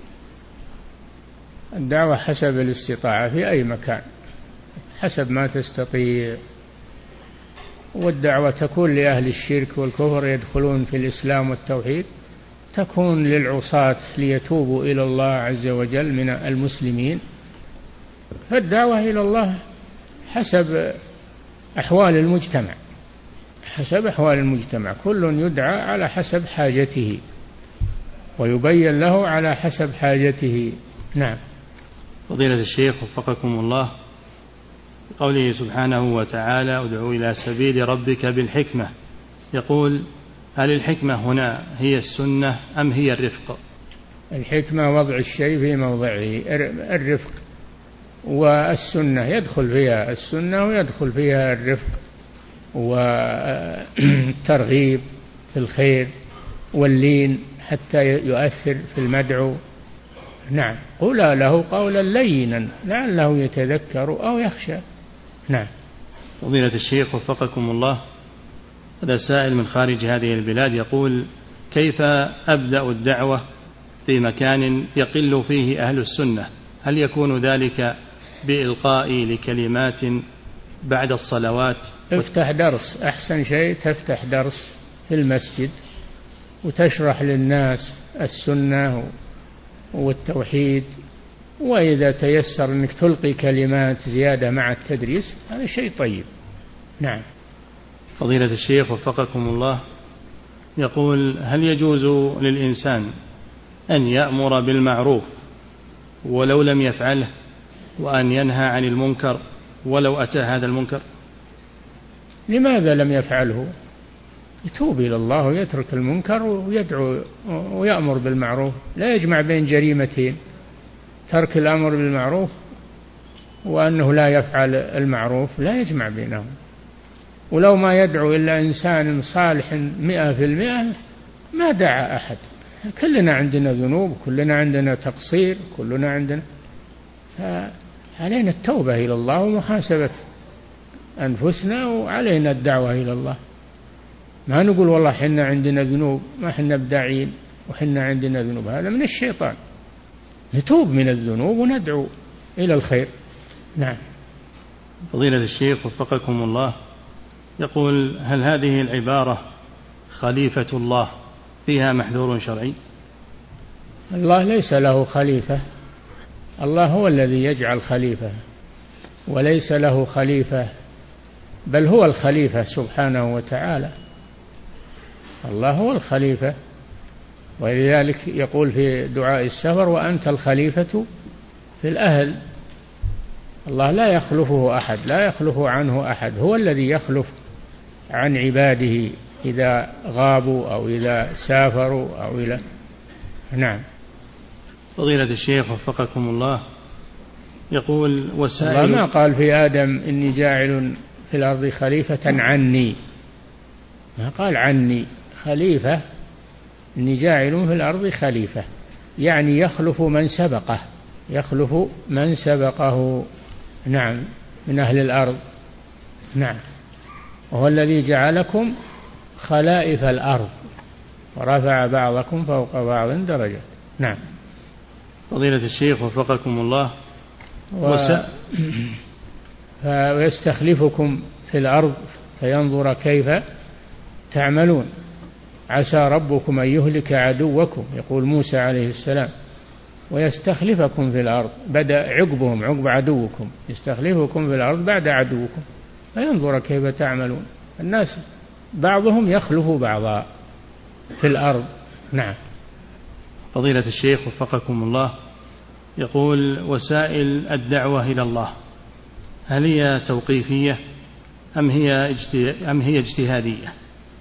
الدعوة حسب الاستطاعة في أي مكان، حسب ما تستطيع. والدعوة تكون لأهل الشرك والكفر يدخلون في الإسلام والتوحيد، تكون للعصاة ليتوبوا إلى الله عز وجل من المسلمين. فالدعوة إلى الله حسب أحوال المجتمع، حسب أحوال المجتمع، كل يدعى على حسب حاجته ويبين له على حسب حاجته. نعم. فضيلة الشيخ وفقكم الله، قوله سبحانه وتعالى: ادعو إلى سبيل ربك بالحكمة، يقول: هل الحكمة هنا هي السنة أم هي الرفق؟ الحكمة وضع الشيء في موضعه، الرفق والسنة يدخل فيها السنة ويدخل فيها الرفق والترغيب في الخير واللين حتى يؤثر في المدعو. نعم. قولا له قولا لينا لعله يتذكر أو يخشى. نعم. فضيلة الشيخ وفقكم الله، هذا سائل من خارج هذه البلاد يقول: كيف أبدأ الدعوة في مكان يقل فيه أهل السنة؟ هل يكون ذلك بإلقاء لكلمات بعد الصلوات؟ افتح درس، أحسن شيء تفتح درس في المسجد وتشرح للناس السنة والتوحيد، وإذا تيسر أنك تلقي كلمات زيادة مع التدريس هذا شيء طيب. نعم. فضيلة الشيخ وفقكم الله، يقول: هل يجوز للإنسان أن يأمر بالمعروف ولو لم يفعله، وأن ينهى عن المنكر ولو أتى هذا المنكر؟ لماذا لم يفعله؟ يتوب إلى الله ويترك المنكر ويدعو ويأمر بالمعروف، لا يجمع بين جريمتين، ترك الأمر بالمعروف وأنه لا يفعل المعروف، لا يجمع بينهم. ولو ما يدعو إلا إنسان صالح مئة في المئة ما دعا أحد. كلنا عندنا ذنوب، كلنا عندنا تقصير، كلنا عندنا، فعلينا التوبة إلى الله ومحاسبة أنفسنا، وعلينا الدعوة إلى الله. ما نقول والله حنا عندنا ذنوب ما حنا بداعين وحنا عندنا ذنوب، هذا من الشيطان. نتوب من الذنوب وندعو إلى الخير. نعم. فضيلة الشيخ وفقكم الله، يقول: هل هذه العبارة خليفة الله فيها محذور شرعي؟ الله ليس له خليفة، الله هو الذي يجعل خليفة، وليس له خليفة، بل هو الخليفة سبحانه وتعالى. الله هو الخليفة، ولذلك يقول في دعاء السفر: وأنت الخليفة في الأهل. الله لا يخلفه أحد، لا يخلف عنه أحد، هو الذي يخلف عن عباده إذا غابوا أو إذا سافروا أو إلى. نعم. فضيلة الشيخ وفقكم الله، يقول: وسائل الله ما قال في آدم إني جاعل في الأرض خليفة عني، ما قال عني، خليفة، إني جاعل في الأرض خليفة، يعني يخلف من سبقه، يخلف من سبقه. نعم، من أهل الأرض. نعم. وهو الذي جعلكم خلائف الأرض ورفع بعضكم فوق بعض درجات. نعم. فضيلة الشيخ وفقكم الله، و... ويستخلفكم في الأرض فينظر كيف تعملون. عسى ربكم أن يهلك عدوكم، يقول موسى عليه السلام، ويستخلفكم في الأرض، بدأ عقبهم عقب عدوكم، يستخلفكم في الأرض بعد عدوكم فينظر كيف تعملون. الناس بعضهم يخلف بعضا في الأرض. نعم. فضيلة الشيخ وفقكم الله، يقول: وسائل الدعوة إلى الله هل هي توقيفية أم هي أم هي اجتهادية؟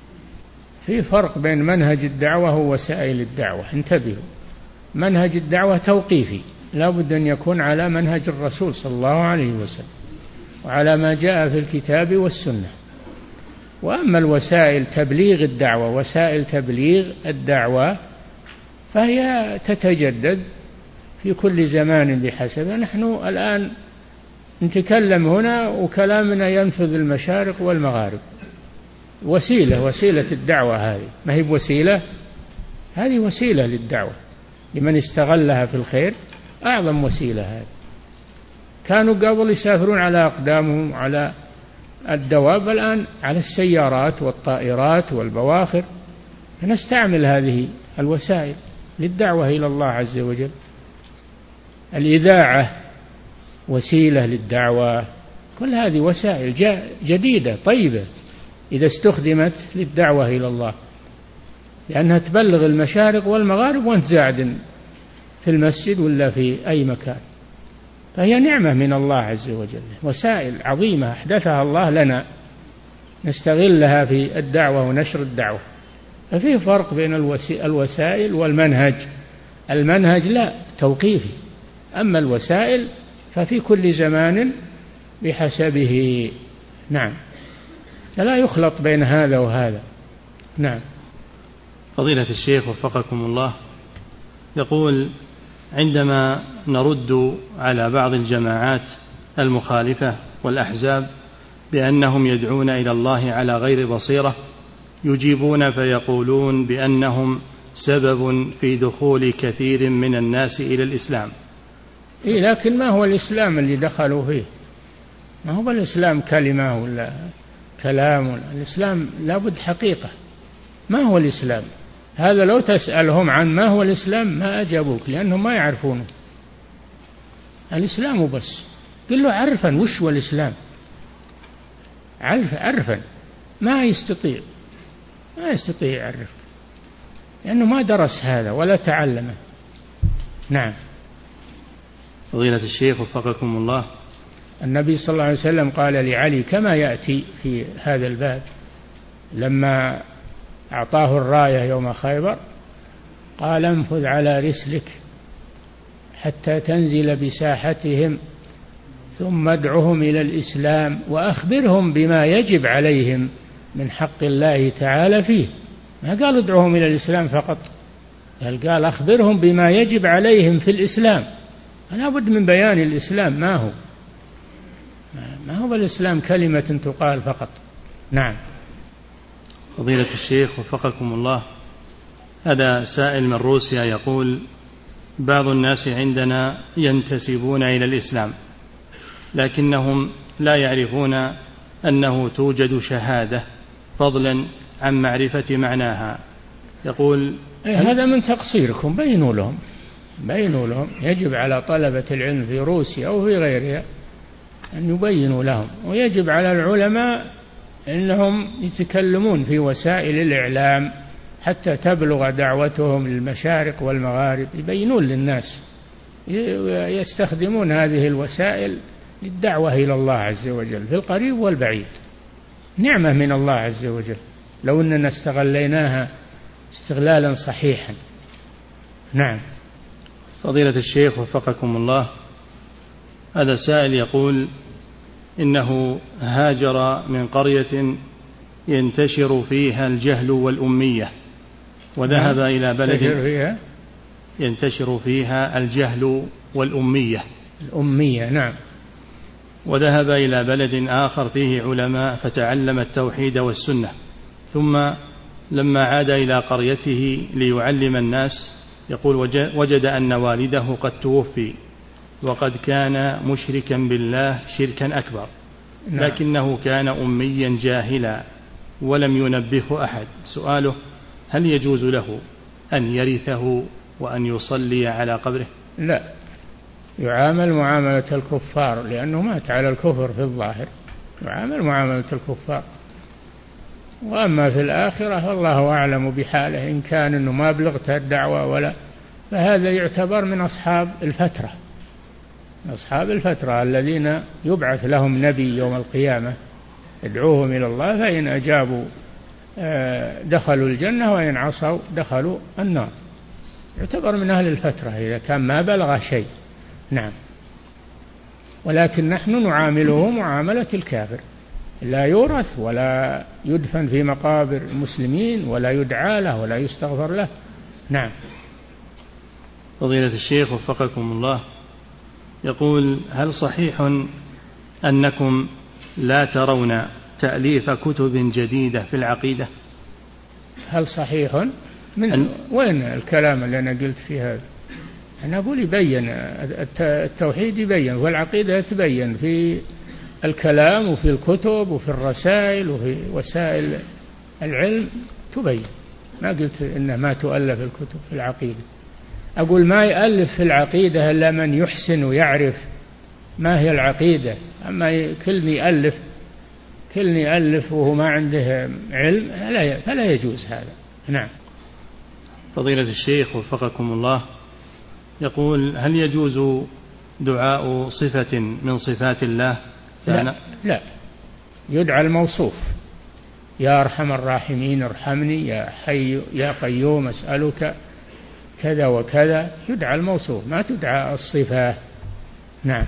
في فرق بين منهج الدعوة ووسائل الدعوة، انتبهوا. منهج الدعوة توقيفي، لا بد أن يكون على منهج الرسول صلى الله عليه وسلم وعلى ما جاء في الكتاب والسنة. وأما الوسائل تبليغ الدعوة، وسائل تبليغ الدعوة فهي تتجدد في كل زمان بحسب. نحن الآن نتكلم هنا وكلامنا ينفذ المشارق والمغارب، وسيلة وسيلة الدعوة هذه، ما هي بوسيلة؟ هذه وسيلة للدعوة لمن استغلها في الخير، أعظم وسيلة هذه. كانوا قبل يسافرون على أقدامهم على الدواب، الآن على السيارات والطائرات والبواخر. فنستعمل هذه الوسائل للدعوة إلى الله عز وجل. الإذاعة وسيلة للدعوة، كل هذه وسائل جديدة طيبة إذا استخدمت للدعوة إلى الله، لأنها تبلغ المشارق والمغارب وأنت قاعد في المسجد ولا في أي مكان. فهي نعمة من الله عز وجل، وسائل عظيمة أحدثها الله لنا نستغلها في الدعوة ونشر الدعوة. ففي فرق بين الوسائل والمنهج. المنهج لا توقيفي، أما الوسائل ففي كل زمان بحسبه. نعم، فلا يخلط بين هذا وهذا. نعم. فضيلة الشيخ وفقكم الله، يقول: عندما نرد على بعض الجماعات المخالفة والأحزاب بأنهم يدعون إلى الله على غير بصيرة، يجيبون فيقولون بأنهم سبب في دخول كثير من الناس إلى الإسلام. إيه، لكن ما هو الإسلام اللي دخلوا فيه؟ ما هو الإسلام كلمة ولا كلام ولا الإسلام لابد حقيقة. ما هو الإسلام؟ هذا لو تسألهم عن ما هو الإسلام ما أجابوك، لأنهم ما يعرفونه. الإسلام بس قل له عرفا وش هو الإسلام، عرف عرفا ما يستطيع ما يستطيع يعرف، لأنه ما درس هذا ولا تعلمه. نعم. فضيلة الشيخ وفقكم الله، النبي صلى الله عليه وسلم قال لعلي كما يأتي في هذا الباب، لما أعطاه الراية يوم خيبر قال: انفذ على رسلك حتى تنزل بساحتهم ثم ادعهم إلى الإسلام وأخبرهم بما يجب عليهم من حق الله تعالى فيه. ما قال ادعهم إلى الإسلام فقط، بل قال أخبرهم بما يجب عليهم في الإسلام. لا بد من بيان الإسلام ما هو ما هو الإسلام كلمة تقال فقط. نعم. فضيلة الشيخ وفقكم الله، هذا سائل من روسيا يقول: بعض الناس عندنا ينتسبون إلى الإسلام لكنهم لا يعرفون أنه توجد شهادة فضلا عن معرفة معناها. يقول: هذا من تقصيركم، بينوا لهم بينوا لهم يجب على طلبة العلم في روسيا أو في غيرها أن يبينوا لهم، ويجب على العلماء أنهم يتكلمون في وسائل الإعلام حتى تبلغ دعوتهم للمشارق والمغارب، يبينون للناس، يستخدمون هذه الوسائل للدعوة إلى الله عز وجل في القريب والبعيد. نعمة من الله عز وجل لو أننا استغليناها استغلالا صحيحا. نعم. فضيلة الشيخ وفقكم الله، هذا سائل يقول: إنه هاجر من قرية ينتشر فيها الجهل والأمية وذهب إلى بلد فيها ينتشر فيها الجهل والأمية الأمية نعم وذهب إلى بلد آخر فيه علماء فتعلم التوحيد والسنة، ثم لما عاد إلى قريته ليعلم الناس يقول وجد أن والده قد توفي وقد كان مشركا بالله شركا أكبر، لكنه كان أميا جاهلا ولم ينبهه أحد. سؤاله: هل يجوز له أن يرثه وأن يصلي على قبره؟ لا، يعامل معاملة الكفار لأنه مات على الكفر في الظاهر، يعامل معاملة الكفار وأما في الآخرة فالله أعلم بحاله، إن كان إنه ما بلغت الدعوة ولا، فهذا يعتبر من أصحاب الفترة، أصحاب الفترة الذين يبعث لهم نبي يوم القيامة يدعوهم إلى الله، فإن أجابوا دخلوا الجنة وإن عصوا دخلوا النار، يعتبر من أهل الفترة إذا كان ما بلغ شيء. نعم. ولكن نحن نعامله معاملة الكافر، لا يورث ولا يدفن في مقابر المسلمين ولا يدعى له ولا يستغفر له. نعم. فضيلة الشيخ وفقكم الله، يقول: هل صحيح أنكم لا ترون تأليف كتب جديدة في العقيدة؟ هل صحيح؟ من أن... وين الكلام اللي أنا قلت فيه هذا؟ أنا أقول يبين التوحيد، يبين والعقيدة يتبين في الكلام وفي الكتب وفي الرسائل وفي وسائل العلم تبين. ما قلت إنه ما تؤلف الكتب في العقيدة، أقول ما يألف في العقيدة إلا من يحسن ويعرف ما هي العقيدة. أما كل يألف كل يألف وهو ما عنده علم فلا يجوز هذا. نعم. فضيلة الشيخ وفقكم الله، يقول: هل يجوز دعاء صفة من صفات الله؟ لا, لا، يدعى الموصوف: يا أرحم الراحمين ارحمني، يا حي يا قيوم أسألك كذا وكذا، يدعى الموصوف، ما تدعى الصفة. نعم.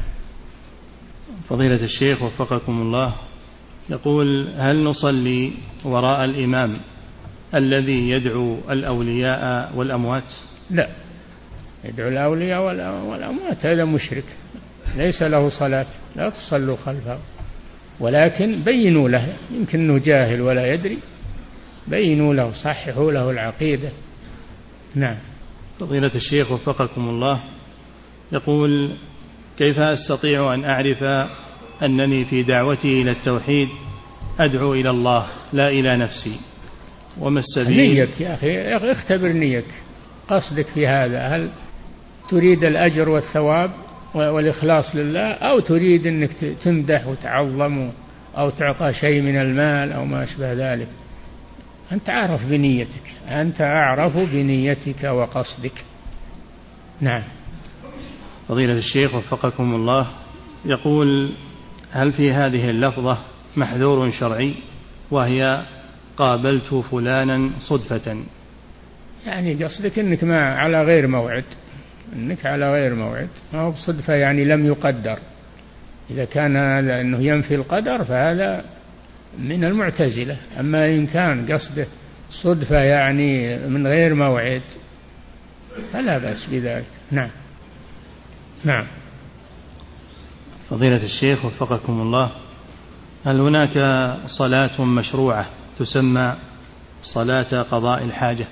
فضيلة الشيخ وفقكم الله، يقول: هل نصلي وراء الإمام الذي يدعو الأولياء والأموات؟ لا، يدعو الأولياء والأموات هذا مشرك ليس له صلاة، لا تصلوا خلفه، ولكن بينوا له، يمكن أنه جاهل ولا يدري، بينوا له، صححوا له العقيدة. نعم. فضيلة الشيخ وفقكم الله، يقول: كيف أستطيع أن أعرف أنني في دعوتي إلى التوحيد أدعو إلى الله لا إلى نفسي؟ وما السبيل؟ نيك يا أخي، اختبر نيك، قصدك في هذا، هل تريد الأجر والثواب والإخلاص لله، أو تريد أنك تمدح وتعظم أو تعطى شيء من المال أو ما أشبه ذلك؟ أنت أعرف بنيتك، أنت أعرف بنيتك وقصدك. نعم. فضيلة الشيخ وفقكم الله، يقول: هل في هذه اللفظة محذور شرعي وهي قابلت فلانا صدفة؟ يعني قصدك أنك ما على غير موعد، أنك على غير موعد، ما هو بصدفة يعني لم يقدر. إذا كان هذا أنه ينفي القدر فهذا من المعتزلة. أما إن كان قصده صدفة يعني من غير موعد فلا بأس بذلك. نعم. نعم. فضيلة الشيخ وفقكم الله، هل هناك صلاة مشروعة تسمى صلاة قضاء الحاجة؟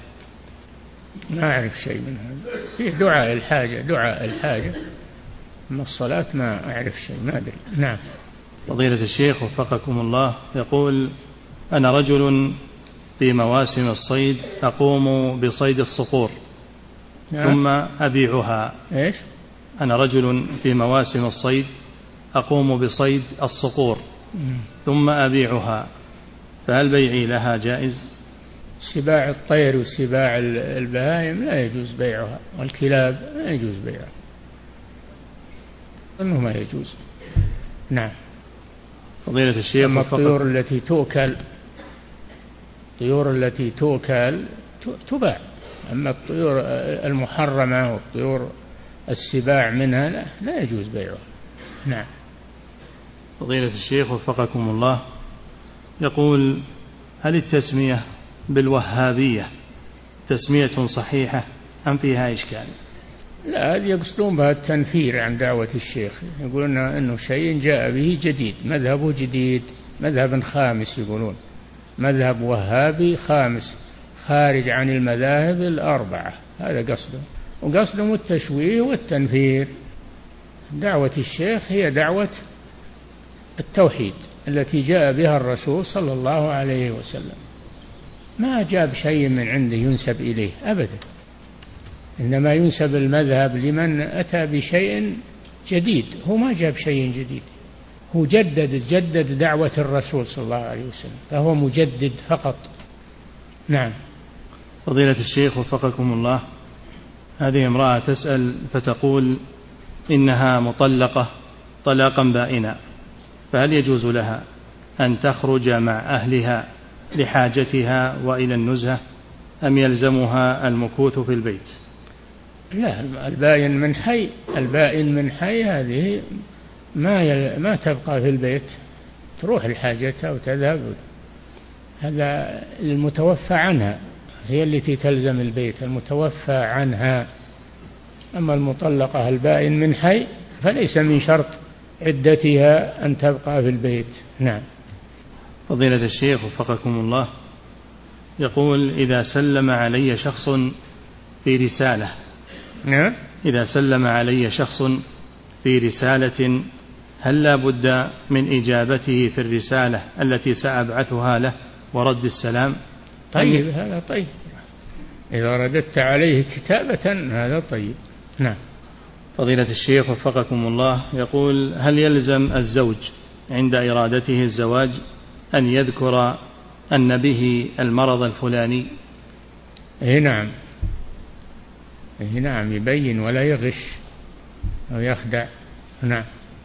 ما أعرف شيء من هذا، في دعاء الحاجة، دعاء الحاجة، أما الصلاة ما أعرف شيء، ما أدري. نعم. فضيلة الشيخ وفقكم الله، يقول: أنا رجل في مواسم الصيد أقوم بصيد الصقور ثم أبيعها. إيش؟ أنا رجل في مواسم الصيد أقوم بصيد الصقور ثم أبيعها، فهل بيعي لها جائز؟ سباع الطير وسباع البهائم لا يجوز بيعها، والكلاب لا يجوز بيعها، أنه ما يجوز. نعم. فضيلة الشيخ، أما الطيور التي تؤكل، الطيور التي تؤكل تباع، أما الطيور المحرمة والطيور السباع منها لا, لا يجوز بيعها. نعم. فضيلة الشيخ وفقكم الله، يقول: هل التسمية بالوهابية تسمية صحيحة أم فيها إشكال؟ لا، هذه يقصدون بها التنفير عن دعوة الشيخ، يقولون أنه شيء جاء به جديد، مذهبه جديد، مذهب خامس، يقولون مذهب وهابي خامس خارج عن المذاهب الأربعة، هذا قصده، وقصدهم التشويه والتنفير. دعوة الشيخ هي دعوة التوحيد التي جاء بها الرسول صلى الله عليه وسلم، ما جاب شيء من عنده ينسب إليه أبدا، إنما ينسب المذهب لمن أتى بشيء جديد، هو ما جاب شيء جديد. هو جدد جدد دعوة الرسول صلى الله عليه وسلم، فهو مجدد فقط. نعم. فضيلة الشيخ وفقكم الله، هذه امرأة تسأل فتقول إنها مطلقة طلاقا بائنا، فهل يجوز لها أن تخرج مع أهلها لحاجتها وإلى النزهة أم يلزمها المكوث في البيت؟ لا، البائن من حي، البائن من حي هذه ما يل... ما تبقى في البيت، تروح لحاجتها وتذهب. هذا المتوفى عنها هي التي تلزم البيت، المتوفى عنها. أما المطلقة البائن من حي فليس من شرط عدتها أن تبقى في البيت. نعم. فضيلة الشيخ وفقكم الله، يقول إذا سلم علي شخص في رسالة نعم. إذا سلم علي شخص في رسالة هل لا بد من إجابته في الرسالة التي سأبعثها له ورد السلام؟ طيب، هذا طيب، إذا رددت عليه كتابة هذا طيب. نعم. فضيلة الشيخ وفقكم الله، يقول هل يلزم الزوج عند إرادته الزواج أن يذكر أن به المرض الفلاني؟ إيه نعم، إيه نعم، يبين ولا يغش أو يخدع. نعم.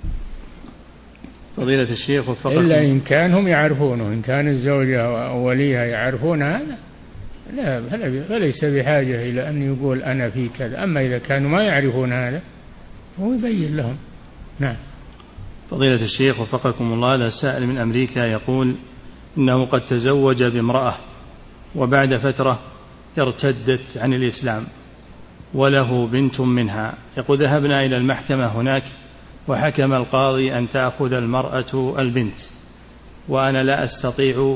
فضيلة الشيخ وفقكم، إلا إن كان هم يعرفونه، إن كان الزوجة ووليها يعرفون هذا لا، فليس بحاجة إلى أن يقول أنا في كذا. أما إذا كانوا ما يعرفون هذا هو يبين لهم. نعم. فضيلة الشيخ وفقكم الله، هذا سائل من أمريكا يقول إنه قد تزوج بامرأة وبعد فترة ارتدت عن الإسلام وله بنت منها. يقول ذهبنا إلى المحكمة هناك وحكم القاضي أن تأخذ المرأة البنت وأنا لا أستطيع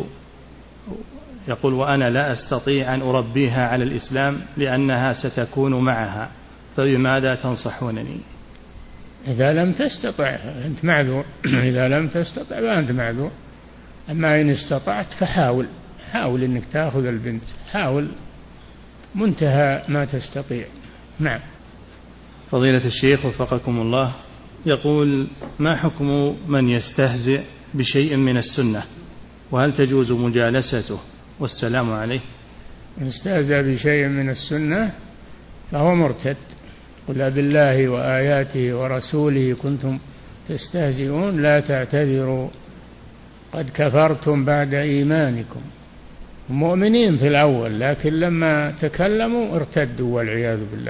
يقول وأنا لا أستطيع أن أربيها على الإسلام لأنها ستكون معها، فبماذا تنصحونني؟ إذا لم تستطع أنت معذور. إذا لم تستطع فأنت معذور. أما إن استطعت فحاول، حاول أنك تأخذ البنت، حاول منتهى ما تستطيع. نعم. فضيلة الشيخ وفقكم الله، يقول ما حكم من يستهزئ بشيء من السنة، وهل تجوز مجالسته؟ والسلام عليه. من استهزأ بشيء من السنة فهو مرتد. قل بالله وآياته ورسوله كنتم تستهزئون لا تعتذروا قد كفرتم بعد إيمانكم. مؤمنين في الأول لكن لما تكلموا ارتدوا والعياذ بالله.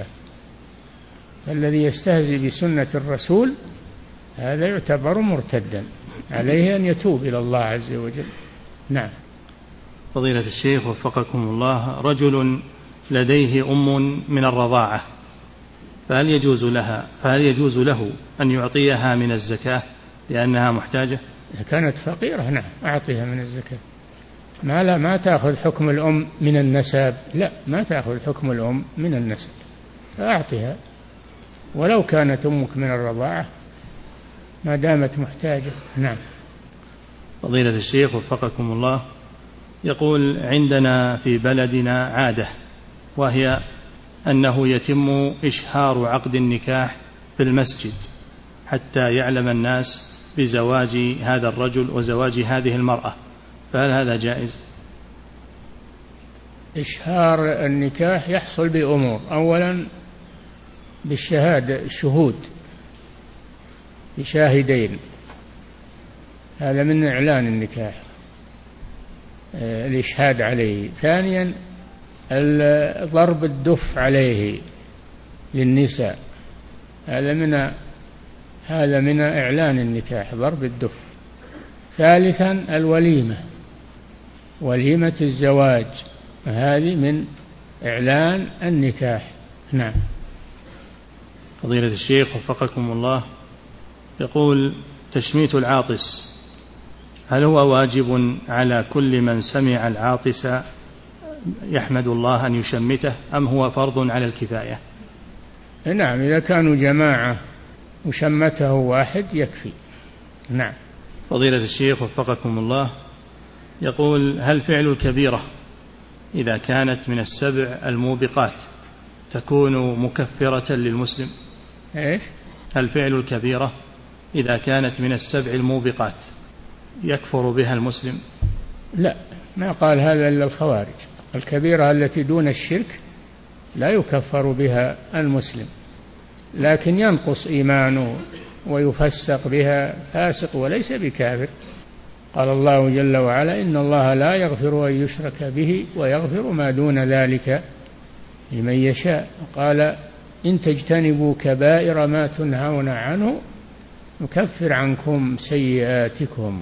الذي يستهزئ بسنة الرسول هذا يعتبر مرتدا، عليه أن يتوب إلى الله عز وجل. نعم. فضيلة الشيخ وفقكم الله، رجل لديه أم من الرضاعة، فهل يجوز لها فهل يجوز له أن يعطيها من الزكاة لأنها محتاجة؟ إذا كانت فقيرة نعم أعطيها من الزكاة. ما لا ما تأخذ حكم الأم من النسب، لا ما تأخذ حكم الأم من النسب، فأعطيها ولو كانت أمك من الرضاعة ما دامت محتاجة. نعم. فضيلة الشيخ وفقكم الله، يقول عندنا في بلدنا عادة، وهي أنه يتم إشهار عقد النكاح في المسجد حتى يعلم الناس بزواج هذا الرجل وزواج هذه المرأة، فهل هذا جائز؟ إشهار النكاح يحصل بأمور، أولا بالشهادة، الشهود بشاهدين، هذا من إعلان النكاح الإشهاد عليه. ثانيا ضرب الدف عليه للنساء، هذا من هذا من إعلان النكاح، ضرب الدف. ثالثا الوليمة، وليمة الزواج، هذه من إعلان النكاح. نعم. فضيلة الشيخ وفقكم الله، يقول تشميت العاطس هل هو واجب على كل من سمع العاطس يحمد الله أن يشمته أم هو فرض على الكفاية؟ نعم، إذا كانوا جماعة وشمته واحد يكفي. نعم. فضيلة الشيخ وفقكم الله، يقول هل فعل الكبيرة إذا كانت من السبع الموبقات تكون مكفرة للمسلم؟ إيش؟ هل فعل الكبيرة إذا كانت من السبع الموبقات يكفر بها المسلم؟ لا، ما قال هذا إلا الخوارج. الكبيرة التي دون الشرك لا يكفر بها المسلم، لكن ينقص إيمانه ويفسق بها فاسق وليس بكافر. قال الله جل وعلا: إن الله لا يغفر أن يشرك به ويغفر ما دون ذلك لمن يشاء. قال: إن تجتنبوا كبائر ما تنهون عنه نكفر عنكم سيئاتكم.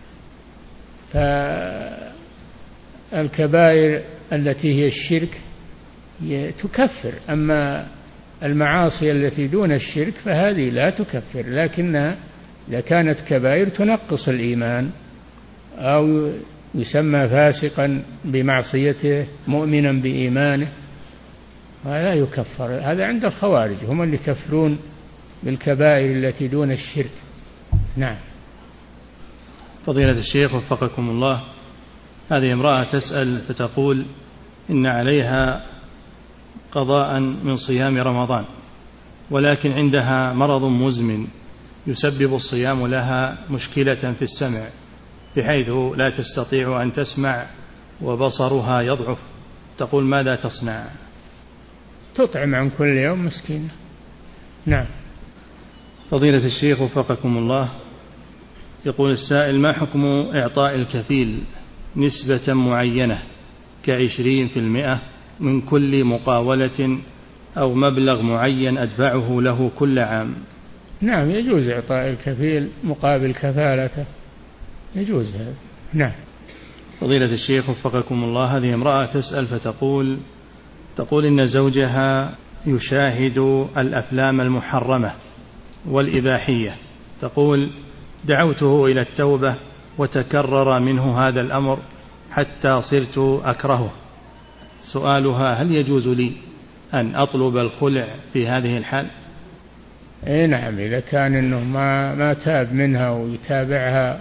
فالكبائر التي هي الشرك تكفر، أما المعاصي التي دون الشرك فهذه لا تكفر، لكنها إذا كانت كبائر تنقص الإيمان أو يسمى فاسقا بمعصيته مؤمنا بإيمانه، ولا يكفر. هذا عند الخوارج، هم اللي يكفرون بالكبائر التي دون الشرك. نعم. فضيلة الشيخ وفقكم الله، هذه امرأة تسأل فتقول إن عليها قضاء من صيام رمضان، ولكن عندها مرض مزمن يسبب الصيام لها مشكلة في السمع، بحيث لا تستطيع أن تسمع وبصرها يضعف. تقول ماذا تصنع؟ تطعم عن كل يوم مسكين. نعم. فضيلة الشيخ وفقكم الله، يقول السائل: ما حكم إعطاء الكفيل نسبة معينة كعشرين في المئة من كل مقاولة أو مبلغ معين أدفعه له كل عام؟ نعم، يجوز إعطاء الكفيل مقابل كفالته، يجوز هذا. نعم. فضيلة الشيخ وفقكم الله، هذه امرأة تسأل فتقول تقول إن زوجها يشاهد الأفلام المحرمة والإباحية. تقول: دعوته إلى التوبة وتكرر منه هذا الأمر حتى صرت أكرهه. سؤالها: هل يجوز لي أن أطلب الخلع في هذه الحال؟ إيه نعم، إذا كان إنه ما ما تاب منها ويتابعها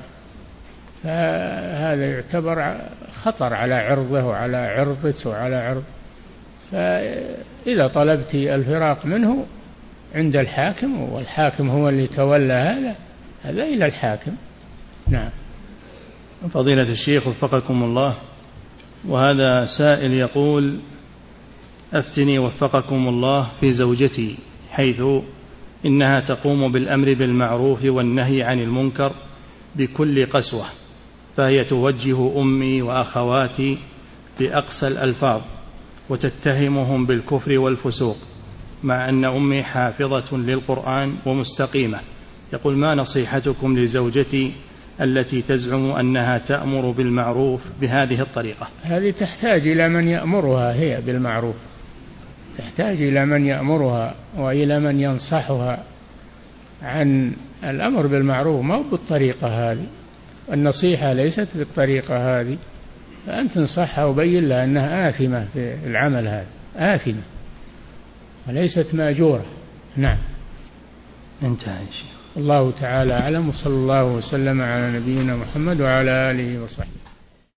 فهذا يعتبر خطر على عرضه وعلى عرضك وعلى عرض. فإذا طلبت الفراق منه عند الحاكم، والحاكم هو اللي تولى هذا هذا إلى الحاكم. نعم. فضيلة الشيخ وفقكم الله، وهذا سائل يقول: أفتني وفقكم الله في زوجتي، حيث إنها تقوم بالأمر بالمعروف والنهي عن المنكر بكل قسوة، فهي توجه أمي وأخواتي بأقسى الألفاظ وتتهمهم بالكفر والفسوق، مع أن أمي حافظة للقرآن ومستقيمة. يقول: ما نصيحتكم لزوجتي التي تزعم أنها تأمر بالمعروف بهذه الطريقة؟ هذه تحتاج إلى من يأمرها هي بالمعروف، تحتاج إلى من يأمرها وإلى من ينصحها عن الأمر بالمعروف، ما بالطريقة هذه. النصيحة ليست بالطريقة هذه، فأنت تنصحها وبين لها أنها آثمة في العمل هذا، آثمة وليست مأجورة. نعم. انتهى يا شيخ. الله تعالى أعلم، وصلى الله وسلم على نبينا محمد وعلى آله وصحبه.